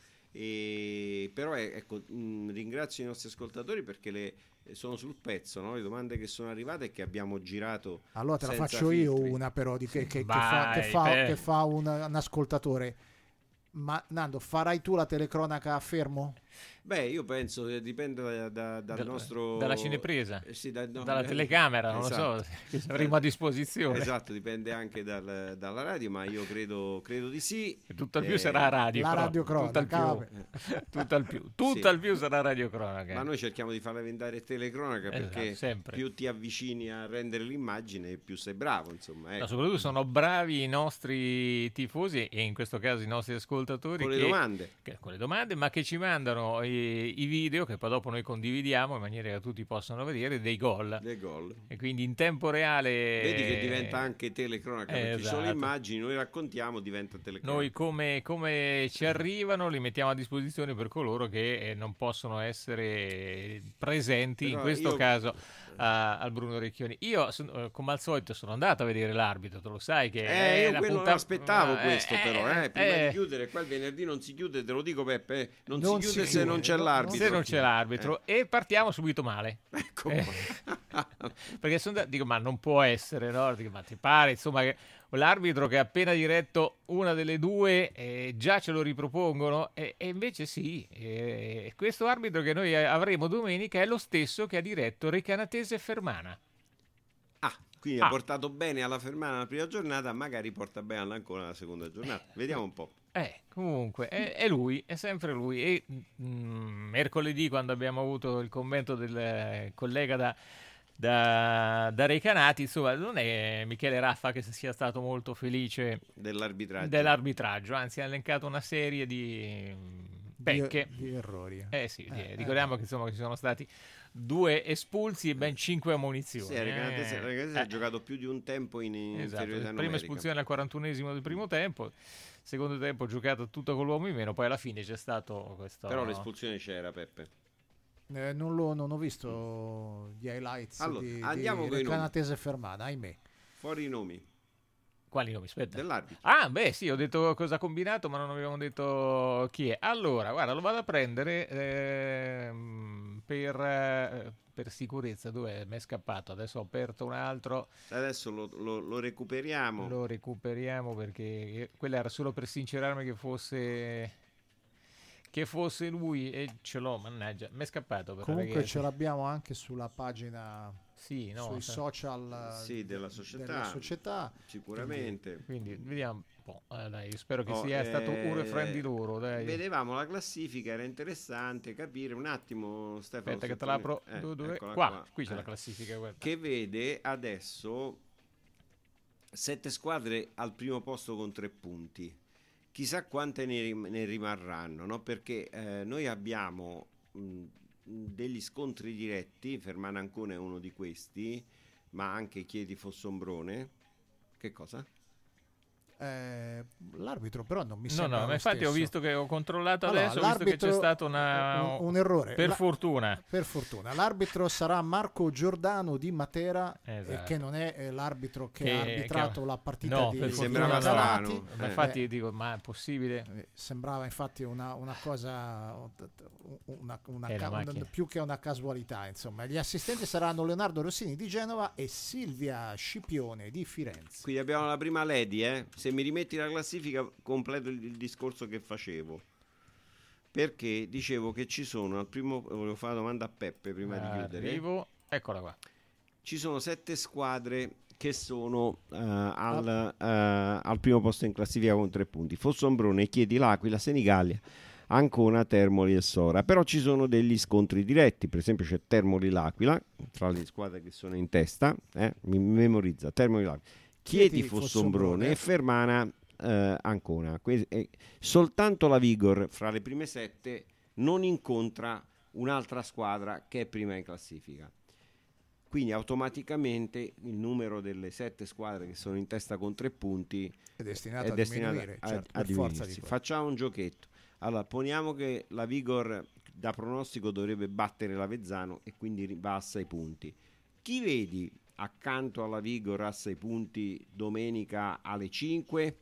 E, però eh, ecco, mh, ringrazio i nostri ascoltatori perché le, eh, sono sul pezzo, no? Le domande che sono arrivate e che abbiamo girato. Allora te la senza faccio io filtri. una però di che, che, che Vai, fa, che fa, beh. che fa un, un ascoltatore. Ma Nando, farai tu la telecronaca a fermo? Beh, io penso che dipende da, da, dal Da- nostro... dalla cinepresa, Eh, sì, da- no, dalla eh, telecamera, non esatto. lo so, che avremo a disposizione. Esatto, dipende anche dal- dalla radio, ma io credo, credo di sì. Tutto più Eh, sarà radio. La però, radiocronaca, tutto al vabbè. più. Tutto al più. Tutto Sì. al più sarà radiocronaca. Ma noi cerchiamo di farla diventare telecronaca Esatto, perché sempre. più ti avvicini a rendere l'immagine, più sei bravo, insomma. No, ecco. soprattutto sono bravi i nostri tifosi e in questo caso i nostri ascoltatori Con le che- domande. che- con le domande, ma che ci mandano i, i video che poi dopo noi condividiamo in maniera che tutti possano vedere dei gol. Dei gol. E quindi in tempo reale Vedi che diventa anche telecronaca, eh, perché ci sono le esatto. immagini, noi raccontiamo, diventa telecronaca. Noi come, come ci arrivano li mettiamo a disposizione per coloro che eh, non possono essere presenti, Però in questo io- caso a- al Bruno Recchioni. Io son- eh, come al solito sono andato a vedere l'arbitro, tu lo sai che Eh, è io la quello punta- aspettavo eh, questo eh, però, eh, prima eh, di chiudere, qua il venerdì non si chiude, te lo dico Peppe, eh, non, Non si si chiude se chiude, non c'è no, l'arbitro. se non c'è l'arbitro e partiamo subito male. Ecco Eh. qua. Perché sono da- dico, ma non può essere, no? Dico, ma ti pare, insomma, che l'arbitro che ha appena diretto una delle due eh, già ce lo ripropongono? E, e invece sì, eh, questo arbitro che noi avremo domenica è lo stesso che ha diretto Recanatese e Fermana. Ah, quindi Ah. ha portato bene alla Fermana la prima giornata, magari porta bene all'Ancona la seconda giornata. Vediamo un po'. Eh, comunque, è, è lui, è sempre lui. E mm, mercoledì, quando abbiamo avuto il commento del eh, collega da, da, da Recanati, insomma, non è Michele Raffa che sia stato molto felice Dell'arbitraggio. dell'arbitraggio, anzi ha elencato una serie di mm, pecche. Di, di errori. Eh sì, di- Eh, ricordiamo che insomma che ci sono stati due espulsi e ben cinque ammonizioni. Sì, Recanatese, eh. Recanatese Eh. ha giocato più di un tempo in Esatto, inferiorità prima numerica. espulsione al quarantunesimo del primo tempo, secondo tempo giocato tutto con l'uomo in meno, poi alla fine c'è stato questo... Però l'espulsione c'era, Peppe. Eh, non, l'ho- non ho visto gli highlights Allora, di, andiamo di coi nomi. Recanatese e Fermana, ahimè. Fuori i nomi Quali nomi? Aspetta. dell'arbitro. Ah, beh, sì, ho detto cosa ha combinato, ma non abbiamo detto chi è. Allora, guarda, lo vado a prendere ehm, per, eh, per sicurezza. Dov'è? Mi è scappato. Adesso ho aperto un altro. Adesso lo, lo- lo recuperiamo. Lo recuperiamo perché quella era solo per sincerarmi che fosse che fosse lui e ce l'ho, mannaggia, mi è scappato per Comunque ragazzi. ce l'abbiamo anche sulla pagina, Sì, no, sui sa- social Sì, della società. della società. Sicuramente. quindi vediamo un po'. Eh, dai, io spero che Oh, sia stato un eh, refrain di loro, dai. Vedevamo la classifica, era interessante capire un attimo, Stefano. Aspetta che se te tu l'apro. mi- eh, Dove- dove- eccola qua, qui c'è eh. la classifica, guarda. Che vede adesso sette squadre al primo posto con tre punti. Chissà quante ne, rim- ne rimarranno, no? Perché eh, noi abbiamo mh, degli scontri diretti, Fermana Ancona è uno di questi, ma anche Chieti Fossombrone. Che cosa? Eh, l'arbitro però non mi No, sembra no, lo ma infatti ho stesso. visto che ho controllato Allora, adesso, ho visto che c'è l'arbitro- stato una... un, un errore. Per La- fortuna. Per fortuna. L'arbitro sarà Marco Giordano di Matera, Esatto. eh, che non è eh, l'arbitro che, Che- ha arbitrato che- la partita No, di per Fortuna sembrava Canati. strano. Ma Eh. infatti dico, ma è possibile? Eh, Sembrava infatti una, una cosa una, una È ca- una una- macchina. più che una casualità. Insomma, gli assistenti saranno Leonardo Rossini di Genova e Silvia Scipione di Firenze. Quindi abbiamo la prima lady, eh? Se mi rimetti la classifica completo il, il discorso che facevo. Perché dicevo che ci sono al primo, volevo fare una domanda a Peppe prima di chiudere. Arrivo, eccola qua. Ci sono sette squadre che sono eh, al, eh, al primo posto in classifica con tre punti. Fossombrone, Chieti, L'Aquila, Senigallia, Ancona, Termoli e Sora. Però ci sono degli scontri diretti, per esempio c'è Termoli L'Aquila, tra le squadre che sono in testa, eh, mi memorizza, Termoli L'Aquila, Chieti, Chieti, Fossombrone Fossombrone. e Fermana eh, Ancona. Que- eh, soltanto la Vigor fra le prime sette non incontra un'altra squadra che è prima in classifica. Quindi automaticamente il numero delle sette squadre che sono in testa con tre punti È destinato è a destinato diminuire, a, certo, a per forza diminuirsi. di quello. Facciamo un giochetto. Allora, poniamo che la Vigor da pronostico dovrebbe battere l'Avezzano e quindi va a sei punti. Chi vedi accanto alla Vigor a sei punti domenica alle cinque?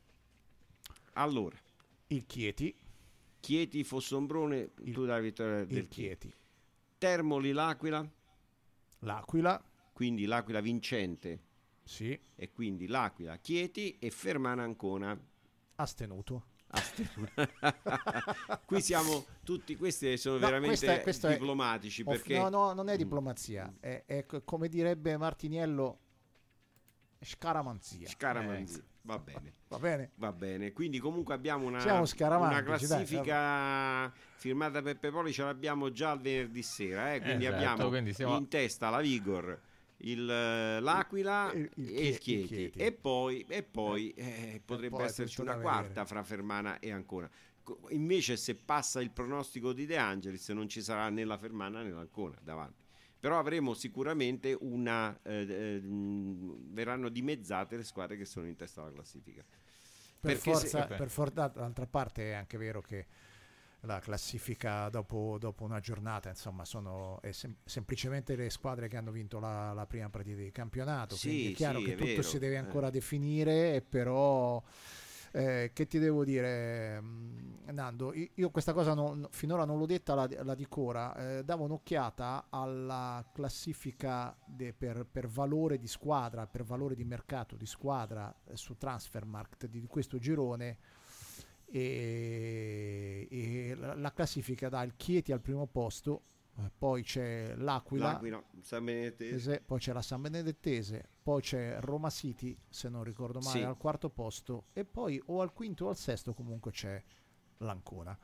Allora, Il Chieti, Chieti, Fossombrone, Il- tu dai vittoria del il Chieti, Termoli, L'Aquila, L'Aquila, quindi l'Aquila vincente sì, e quindi l'Aquila, Chieti e Fermana Ancona astenuto. astenuto. Qui siamo tutti, questi sono No, veramente questa è- questo è- diplomatici, Off- perché no, no, non è diplomazia, è, è co- come direbbe Martiniello, scaramanzia. scaramanzi. Eh, Va bene. Va bene. Va bene, quindi comunque abbiamo una, Siamo una scaramantici, dai, classifica firmata da Peppe Poli, ce l'abbiamo già il venerdì sera, eh? Quindi Esatto, abbiamo quindi siamo- in testa la Vigor, il, eh, l'Aquila Il- il e il Chieti, il Chieti, Chieti. e poi, e poi eh, potrebbe poi esserci tutto una da quarta vedere. fra Fermana e Ancona. Co- Invece se passa il pronostico di De Angelis non ci sarà né la Fermana né l'Ancona davanti. Però avremo sicuramente una eh, eh, mh, verranno dimezzate le squadre che sono in testa alla classifica. Per Perché se- forza, per for- d'altra parte è anche vero che la classifica dopo, dopo una giornata, insomma, sono è sem- semplicemente le squadre che hanno vinto la, la prima partita di campionato. Sì, quindi è chiaro sì, che è tutto vero, si deve eh. ancora definire, e però eh, che ti devo dire, mh, Nando, io, io questa cosa non- finora non l'ho detta, la, la dico ora. Eh, davo un'occhiata alla classifica de- per, per valore di squadra, per valore di mercato di squadra eh, su Transfermarkt di questo girone, e, e la, la classifica dà il Chieti al primo posto, eh, poi c'è l'Aquila, l'Aquila, San Benedettese. Ese- poi c'è la San Benedettese, poi c'è Roma City, se non ricordo male, Sì. al quarto posto, e poi o al quinto o al sesto comunque c'è l'Ancona.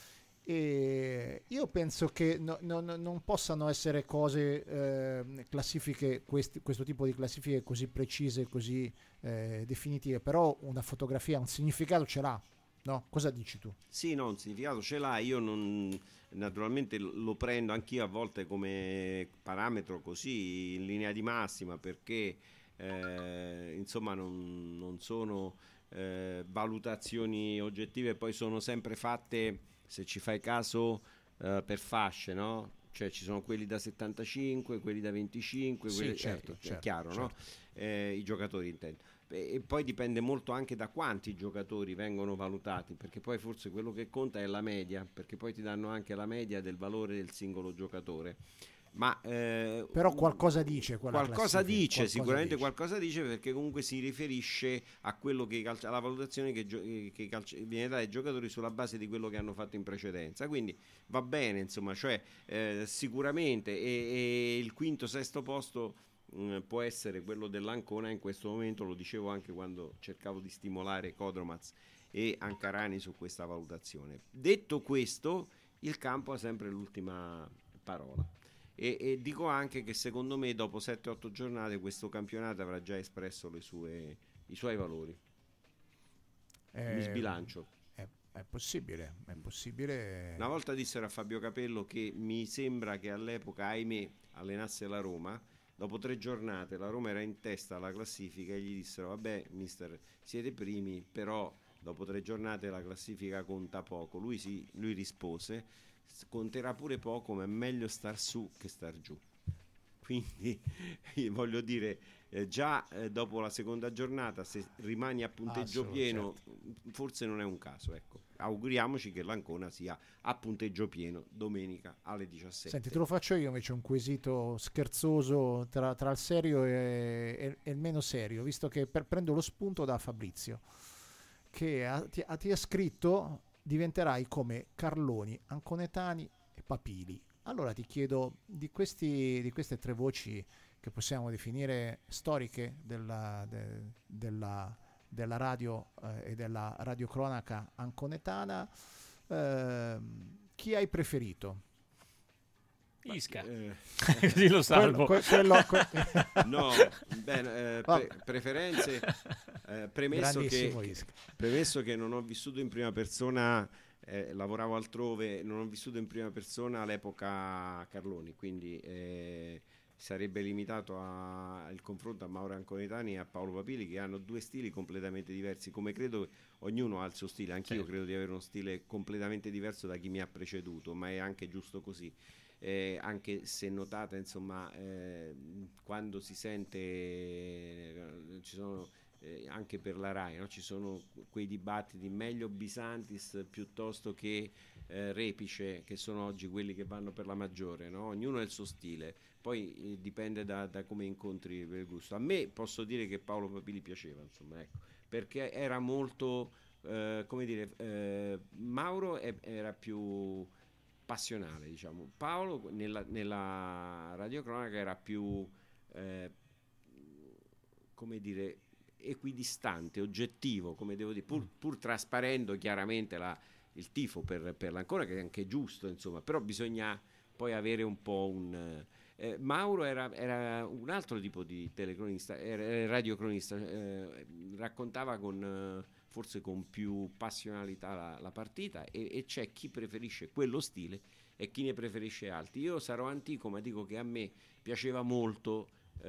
E io penso che no- no- no- non possano essere cose, eh, classifiche, questi- questo tipo di classifiche così precise, così eh, definitive, però una fotografia, un significato ce l'ha, no? Cosa dici tu? Sì, no, un significato ce l'ha, io non, naturalmente lo prendo anch'io a volte come parametro così in linea di massima, perché eh, insomma non, non sono eh, valutazioni oggettive, poi sono sempre fatte, se ci fai caso, eh, per fasce, no? Cioè ci sono quelli da settantacinque, quelli da venticinque, Sì, quelli, certo, eh, è certo, chiaro, no? certo. Eh, i giocatori intendo. E poi dipende molto anche da quanti giocatori vengono valutati, perché poi forse quello che conta è la media, perché poi ti danno anche la media del valore del singolo giocatore. Ma eh, Però qualcosa dice quella qualcosa classifica, dice, qualcosa sicuramente dice. qualcosa dice, perché comunque si riferisce a quello che i calci- alla valutazione che, gio- che i calci- viene data ai giocatori sulla base di quello che hanno fatto in precedenza. Quindi va bene, insomma, cioè eh, sicuramente e, e il quinto sesto posto mh, può essere quello dell'Ancona in questo momento, lo dicevo anche quando cercavo di stimolare Kodromaz e Ancarani su questa valutazione. Detto questo, il campo ha sempre l'ultima parola. E, e dico anche che secondo me dopo sette otto giornate questo campionato avrà già espresso le sue, i suoi valori. Eh, Mi sbilancio. È, è possibile, è possibile. Una volta dissero a Fabio Capello che mi sembra che all'epoca, ahimè, allenasse la Roma. Dopo tre giornate la Roma era in testa alla classifica e gli dissero: vabbè mister, siete primi, però dopo tre giornate la classifica conta poco. Lui, si, lui rispose: conterà pure poco, ma è meglio star su che star giù. Quindi voglio dire, eh, già eh, dopo la seconda giornata, se rimani a punteggio Ah, sì, pieno, certo. forse non è un caso, ecco. Auguriamoci che l'Ancona sia a punteggio pieno domenica alle diciassette. Senti, te lo faccio io invece un quesito scherzoso tra, tra il serio e, e- e il meno serio, visto che per- prendo lo spunto da Fabrizio, che ha- ti, ha, ti ha scritto: diventerai come Carloni, Anconetani e Papili. Allora ti chiedo, di, questi, di queste tre voci che possiamo definire storiche della, de- della, della radio eh, e della radiocronaca anconetana, ehm, chi hai preferito? Isca. Eh, Così lo salvo. Que- quello- que- no, bene, eh, Vabbè. pre- preferenze, eh, premesso, che, Grandissimo che- Isca. premesso che non ho vissuto in prima persona, eh, lavoravo altrove, non ho vissuto in prima persona all'epoca Carloni, quindi eh, sarebbe limitato a- il confronto a Mauro Anconetani e a Paolo Papili, che hanno due stili completamente diversi, come credo ognuno ha il suo stile. Anch'io Sì. credo di avere uno stile completamente diverso da chi mi ha preceduto, ma è anche giusto così. Eh, anche se notate, insomma, eh, quando si sente, eh, ci sono eh, anche per la Rai, no? Ci sono quei dibattiti meglio Bisantis piuttosto che eh, Repice, che sono oggi quelli che vanno per la maggiore, no? Ognuno ha il suo stile, poi eh, dipende da, da come incontri per il gusto. A me posso dire che Paolo Papili piaceva, insomma, ecco, perché era molto eh, come dire, eh, Mauro è, era più passionale, diciamo. Paolo nella, nella radiocronaca era più, eh, come dire, equidistante, oggettivo, come devo dire, pur, pur trasparendo chiaramente la, il tifo per, per l'Ancona, che è anche giusto, insomma, però bisogna poi avere un po' un... Eh, Mauro era, era un altro tipo di telecronista, era radiocronista, eh, raccontava con, eh, forse con più passionalità la, la partita, e, e c'è chi preferisce quello stile e chi ne preferisce altri. Io sarò antico, ma dico che a me piaceva molto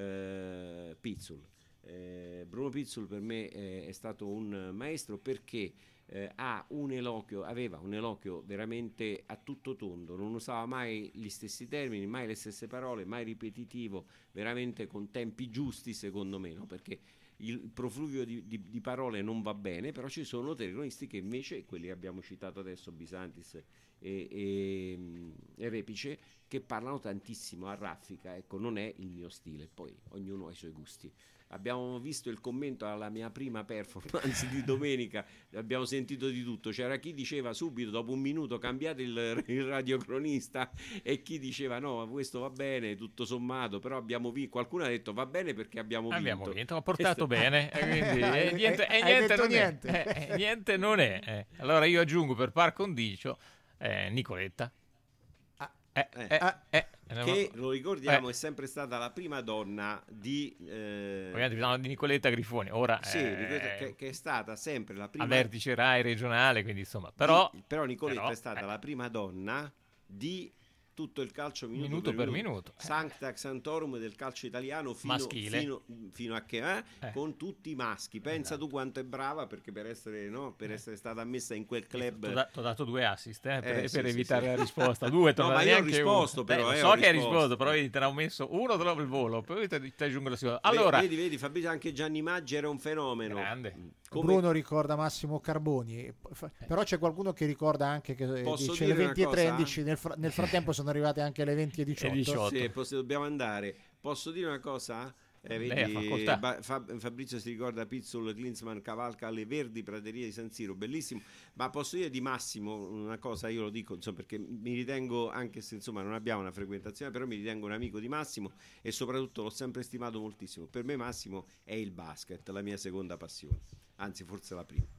eh, Pizzul. Eh, Bruno Pizzul per me è, è stato un maestro, perché eh, ha un eloquio, aveva un eloquio veramente a tutto tondo, non usava mai gli stessi termini, mai le stesse parole, mai ripetitivo, veramente con tempi giusti, secondo me, no? Perché il profluvio di, di, di parole non va bene, però ci sono telecronisti che invece, quelli che abbiamo citato adesso, Bisantis e, e, e Repice, che parlano tantissimo a raffica. Ecco, non è il mio stile, poi ognuno ha i suoi gusti. Abbiamo visto il commento alla mia prima performance di domenica, abbiamo sentito di tutto. C'era chi diceva subito, dopo un minuto, cambiate il, il radiocronista, e chi diceva no, questo va bene, tutto sommato, però abbiamo vinto. Qualcuno ha detto va bene perché abbiamo vinto. Abbiamo vinto, ha portato Questo... bene, e quindi Hai- eh, niente, hai- e hai niente detto non niente. è. Eh, eh, niente non è. eh. Allora io aggiungo per par condicio eh, Nicoletta. Eh, Eh. eh, Ah. eh, Che, lo ricordiamo, eh. è sempre stata la prima donna di... eh, Ovviamente parliamo di Nicoletta Grifoni, ora sì, eh, ricordo che, che è stata sempre la prima... a vertice Rai regionale, quindi insomma, però, di- però Nicoletta però, è stata eh. la prima donna di tutto il calcio minuto, Minuto per minuto. Sancta Sanctorum del calcio italiano fino, Maschile. fino, fino a che eh, Eh. con tutti i maschi. Pensa Esatto. tu quanto è brava, perché per essere, no, per essere stata ammessa in quel Ti ho club. da- t'ho dato due assist eh, per, Eh, sì, per sì, evitare sì. la risposta. Due, te No, ne ma ho io ho neanche risposto, uno. però, Eh, eh, lo ho so che hai risposto. risposto, però vedi, te ne ho messo uno dopo il volo, poi te, ti aggiungo la seconda. Allora, vedi, vedi Fabrizio, anche Gianni Maggi era un fenomeno. grande. Come- Bruno ricorda Massimo Carboni, Fa- però c'è qualcuno che ricorda anche che eh, Posso dice dire le una venti e cosa? tredici, nel, fra- nel frattempo sono arrivate anche le venti e diciotto. E diciotto. Sì, pos- dobbiamo andare. Posso dire una cosa? Eh, Lei ha vedi, facoltà. Ba- Fab- Fabrizio si ricorda Pizzol, Klinsmann cavalca le verdi praterie di San Siro, bellissimo. Ma posso dire di Massimo una cosa, io lo dico insomma, perché mi ritengo, anche se insomma non abbiamo una frequentazione, però mi ritengo un amico di Massimo, e soprattutto l'ho sempre stimato moltissimo. Per me Massimo è il basket, la mia seconda passione, anzi forse la prima.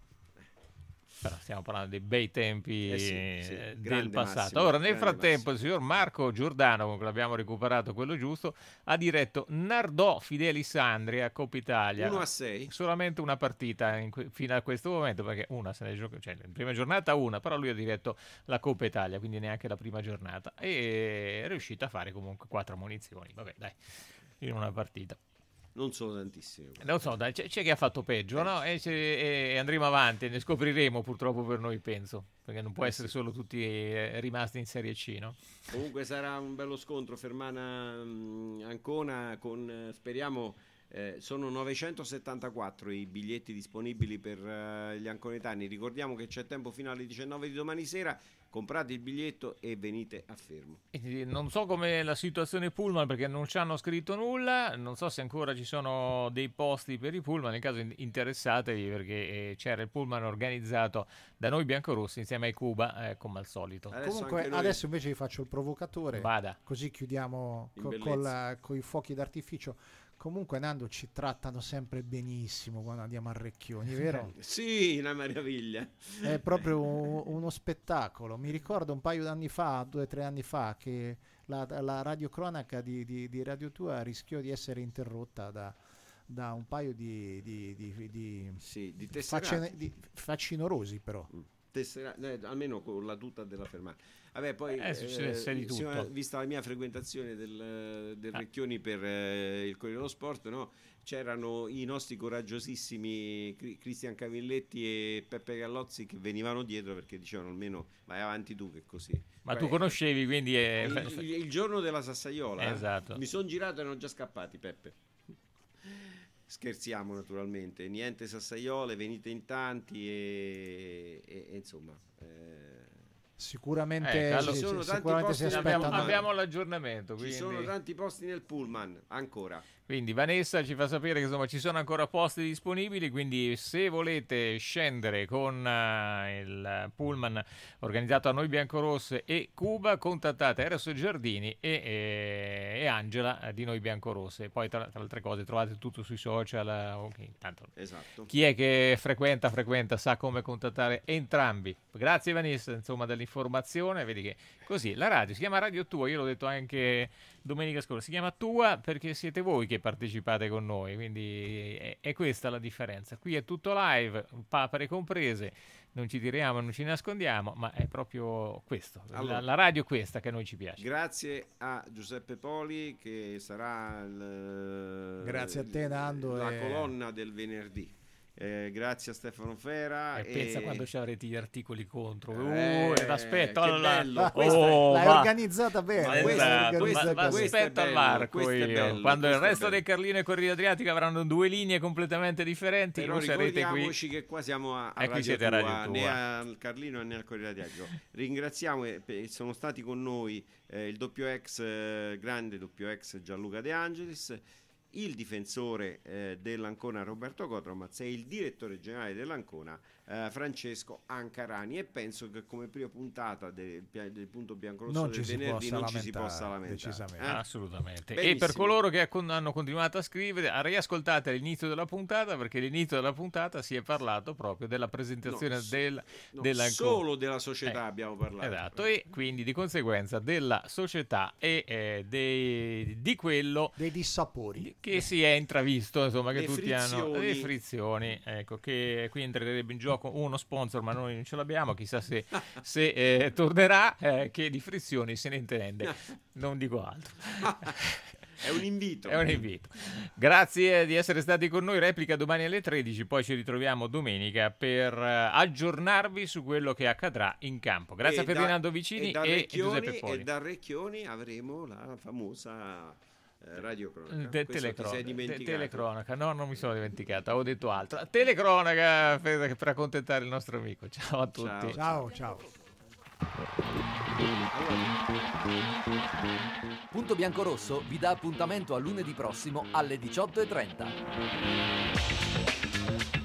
Però stiamo parlando dei bei tempi Eh sì, sì, eh, del grande passato. Massimo, Ora, nel grande frattempo, Massimo. il signor Marco Giordano, con cui l'abbiamo recuperato quello giusto, ha diretto Nardò Fidelisandria, Coppa Italia. uno a sei. Solamente una partita in que- fino a questo momento, perché una se ne gioca, cioè in prima giornata una, però lui ha diretto la Coppa Italia, quindi neanche la prima giornata. E è riuscito a fare comunque quattro munizioni. Vabbè, dai, in una partita. Non sono tantissime. Non so, dai, c'è, c'è chi ha fatto peggio, no? E, c'è- e andremo avanti, ne scopriremo purtroppo per noi, penso, perché non può Eh essere sì. solo tutti eh, rimasti in Serie C, no? Comunque sarà un bello scontro, Fermana mh, Ancona, con eh, speriamo eh, sono novecentosettantaquattro i biglietti disponibili per eh, gli anconetani. Ricordiamo che c'è tempo fino alle diciannove di domani sera. Comprate il biglietto e venite a Fermo. E non so com'è la situazione pullman, perché non ci hanno scritto nulla, non so se ancora ci sono dei posti per i pullman, nel caso in- interessatevi, perché eh, c'era il pullman organizzato da noi biancorossi insieme ai Cuba, eh, come al solito. Adesso Comunque anche noi- adesso invece vi faccio il provocatore, Vada. così chiudiamo In co- bellezza. con, la- con i fuochi d'artificio. Comunque Nando, ci trattano sempre benissimo quando andiamo a Recchioni, vero? Sì, una meraviglia. È proprio un- uno spettacolo. Mi ricordo un paio d'anni fa, due o tre anni fa, che la, la radiocronaca di, di, di Radio Tua rischiò di essere interrotta da, da un paio di, di, di, di, Sì, di tesserati. faccine- di facinorosi, però. Tessera- eh, almeno con la tuta della Fermata. Vabbè, poi Eh, successe di signora, tutto. vista la mia frequentazione del, del Ah. Recchioni per eh, il Corriere dello Sport, no? C'erano i nostri coraggiosissimi Cri- Cristian Cavilletti e Peppe Gallozzi che venivano dietro, perché dicevano almeno vai avanti tu, che così. Ma Beh, tu conoscevi, quindi è... il, il- il giorno della Sassaiola, eh, Esatto. mi sono girato e erano già scappati, Peppe. Scherziamo naturalmente, niente sassaiole, venite in tanti e, e- e insomma eh, Sicuramente, Ecco, allora, sì, ci sono sì, tanti sicuramente posti si in abbiamo, aspettano. Pullman. abbiamo l'aggiornamento, ci quindi... sono tanti posti nel pullman ancora. Quindi Vanessa ci fa sapere che insomma ci sono ancora posti disponibili, quindi se volete scendere con uh, il pullman organizzato a Noi Biancorosse e Cuba, contattate Eros Giardini e, e, e Angela di Noi Biancorosse. Poi tra, tra le altre cose trovate tutto sui social. Okay, tanto esatto. Chi è che frequenta, frequenta, sa come contattare entrambi. Grazie Vanessa, insomma, dell'informazione. Vedi che così la radio si chiama Radio Tua, io l'ho detto anche domenica scorsa, si chiama Tua perché siete voi che partecipate con noi, quindi è, è questa la differenza. Qui è tutto live, papere comprese, non ci tiriamo, non ci nascondiamo, ma è proprio questo, allora, la, la radio è questa che a noi ci piace. Grazie a Giuseppe Poli che sarà il, grazie a te Nando, la e... colonna del venerdì. Eh, grazie a Stefano Fera. E, e... pensa quando ci avrete gli articoli contro. Eh, uh, aspetta, che alla... bello. Oh, l'hai va. organizzata bene. Ma questa, questa, questa, questa aspetta bello, all'arco io. Bello, quando il resto bello. dei Carlino e Corriere Adriatico avranno due linee completamente differenti, Però non sarete qui. ricordiamoci che qua siamo a, a E qui Radio siete a Tua, Radio Tua. né al Carlino né al Corriere Adriatico. Ringraziamo, eh, sono stati con noi eh, il doppio ex eh, grande doppio ex Gianluca De Angelis, il difensore eh, dell'Ancona Roberto Cotromaz e il direttore generale dell'Ancona eh, Francesco Ancarani, e penso che come prima puntata del, del punto biancorosso non del ci venerdì non ci si lamentare, possa lamentare. decisamente. Eh? Assolutamente. Benissimo. E per coloro che con- hanno continuato a scrivere, riascoltate l'inizio della puntata, perché all'inizio della puntata si è parlato proprio della presentazione No, del, no, della solo della società eh, abbiamo parlato. Esatto, e quindi di conseguenza della società e eh, dei, di quello dei dissapori che si è intravisto, insomma, che Le tutti hanno frizioni. le frizioni, ecco, che qui entrerebbe in gioco uno sponsor, ma noi non ce l'abbiamo, chissà se, se eh, tornerà, eh, che di frizioni se ne intende, non dico altro. È un invito. È un invito. Grazie di essere stati con noi. Replica domani alle tredici, poi ci ritroviamo domenica per uh, aggiornarvi su quello che accadrà in campo. Grazie E a Ferdinando Vicini e, da e, Recchioni, Giuseppe Poli. E da Recchioni avremo la famosa eh, radiocronaca. Te- Questo telecronaca, ti sei te- dimenticato. telecronaca, no, non mi sono dimenticato, ho detto altro. Telecronaca per, per accontentare il nostro amico. Ciao a tutti. ciao ciao Punto Biancorosso vi dà appuntamento a lunedì prossimo alle diciotto e trenta.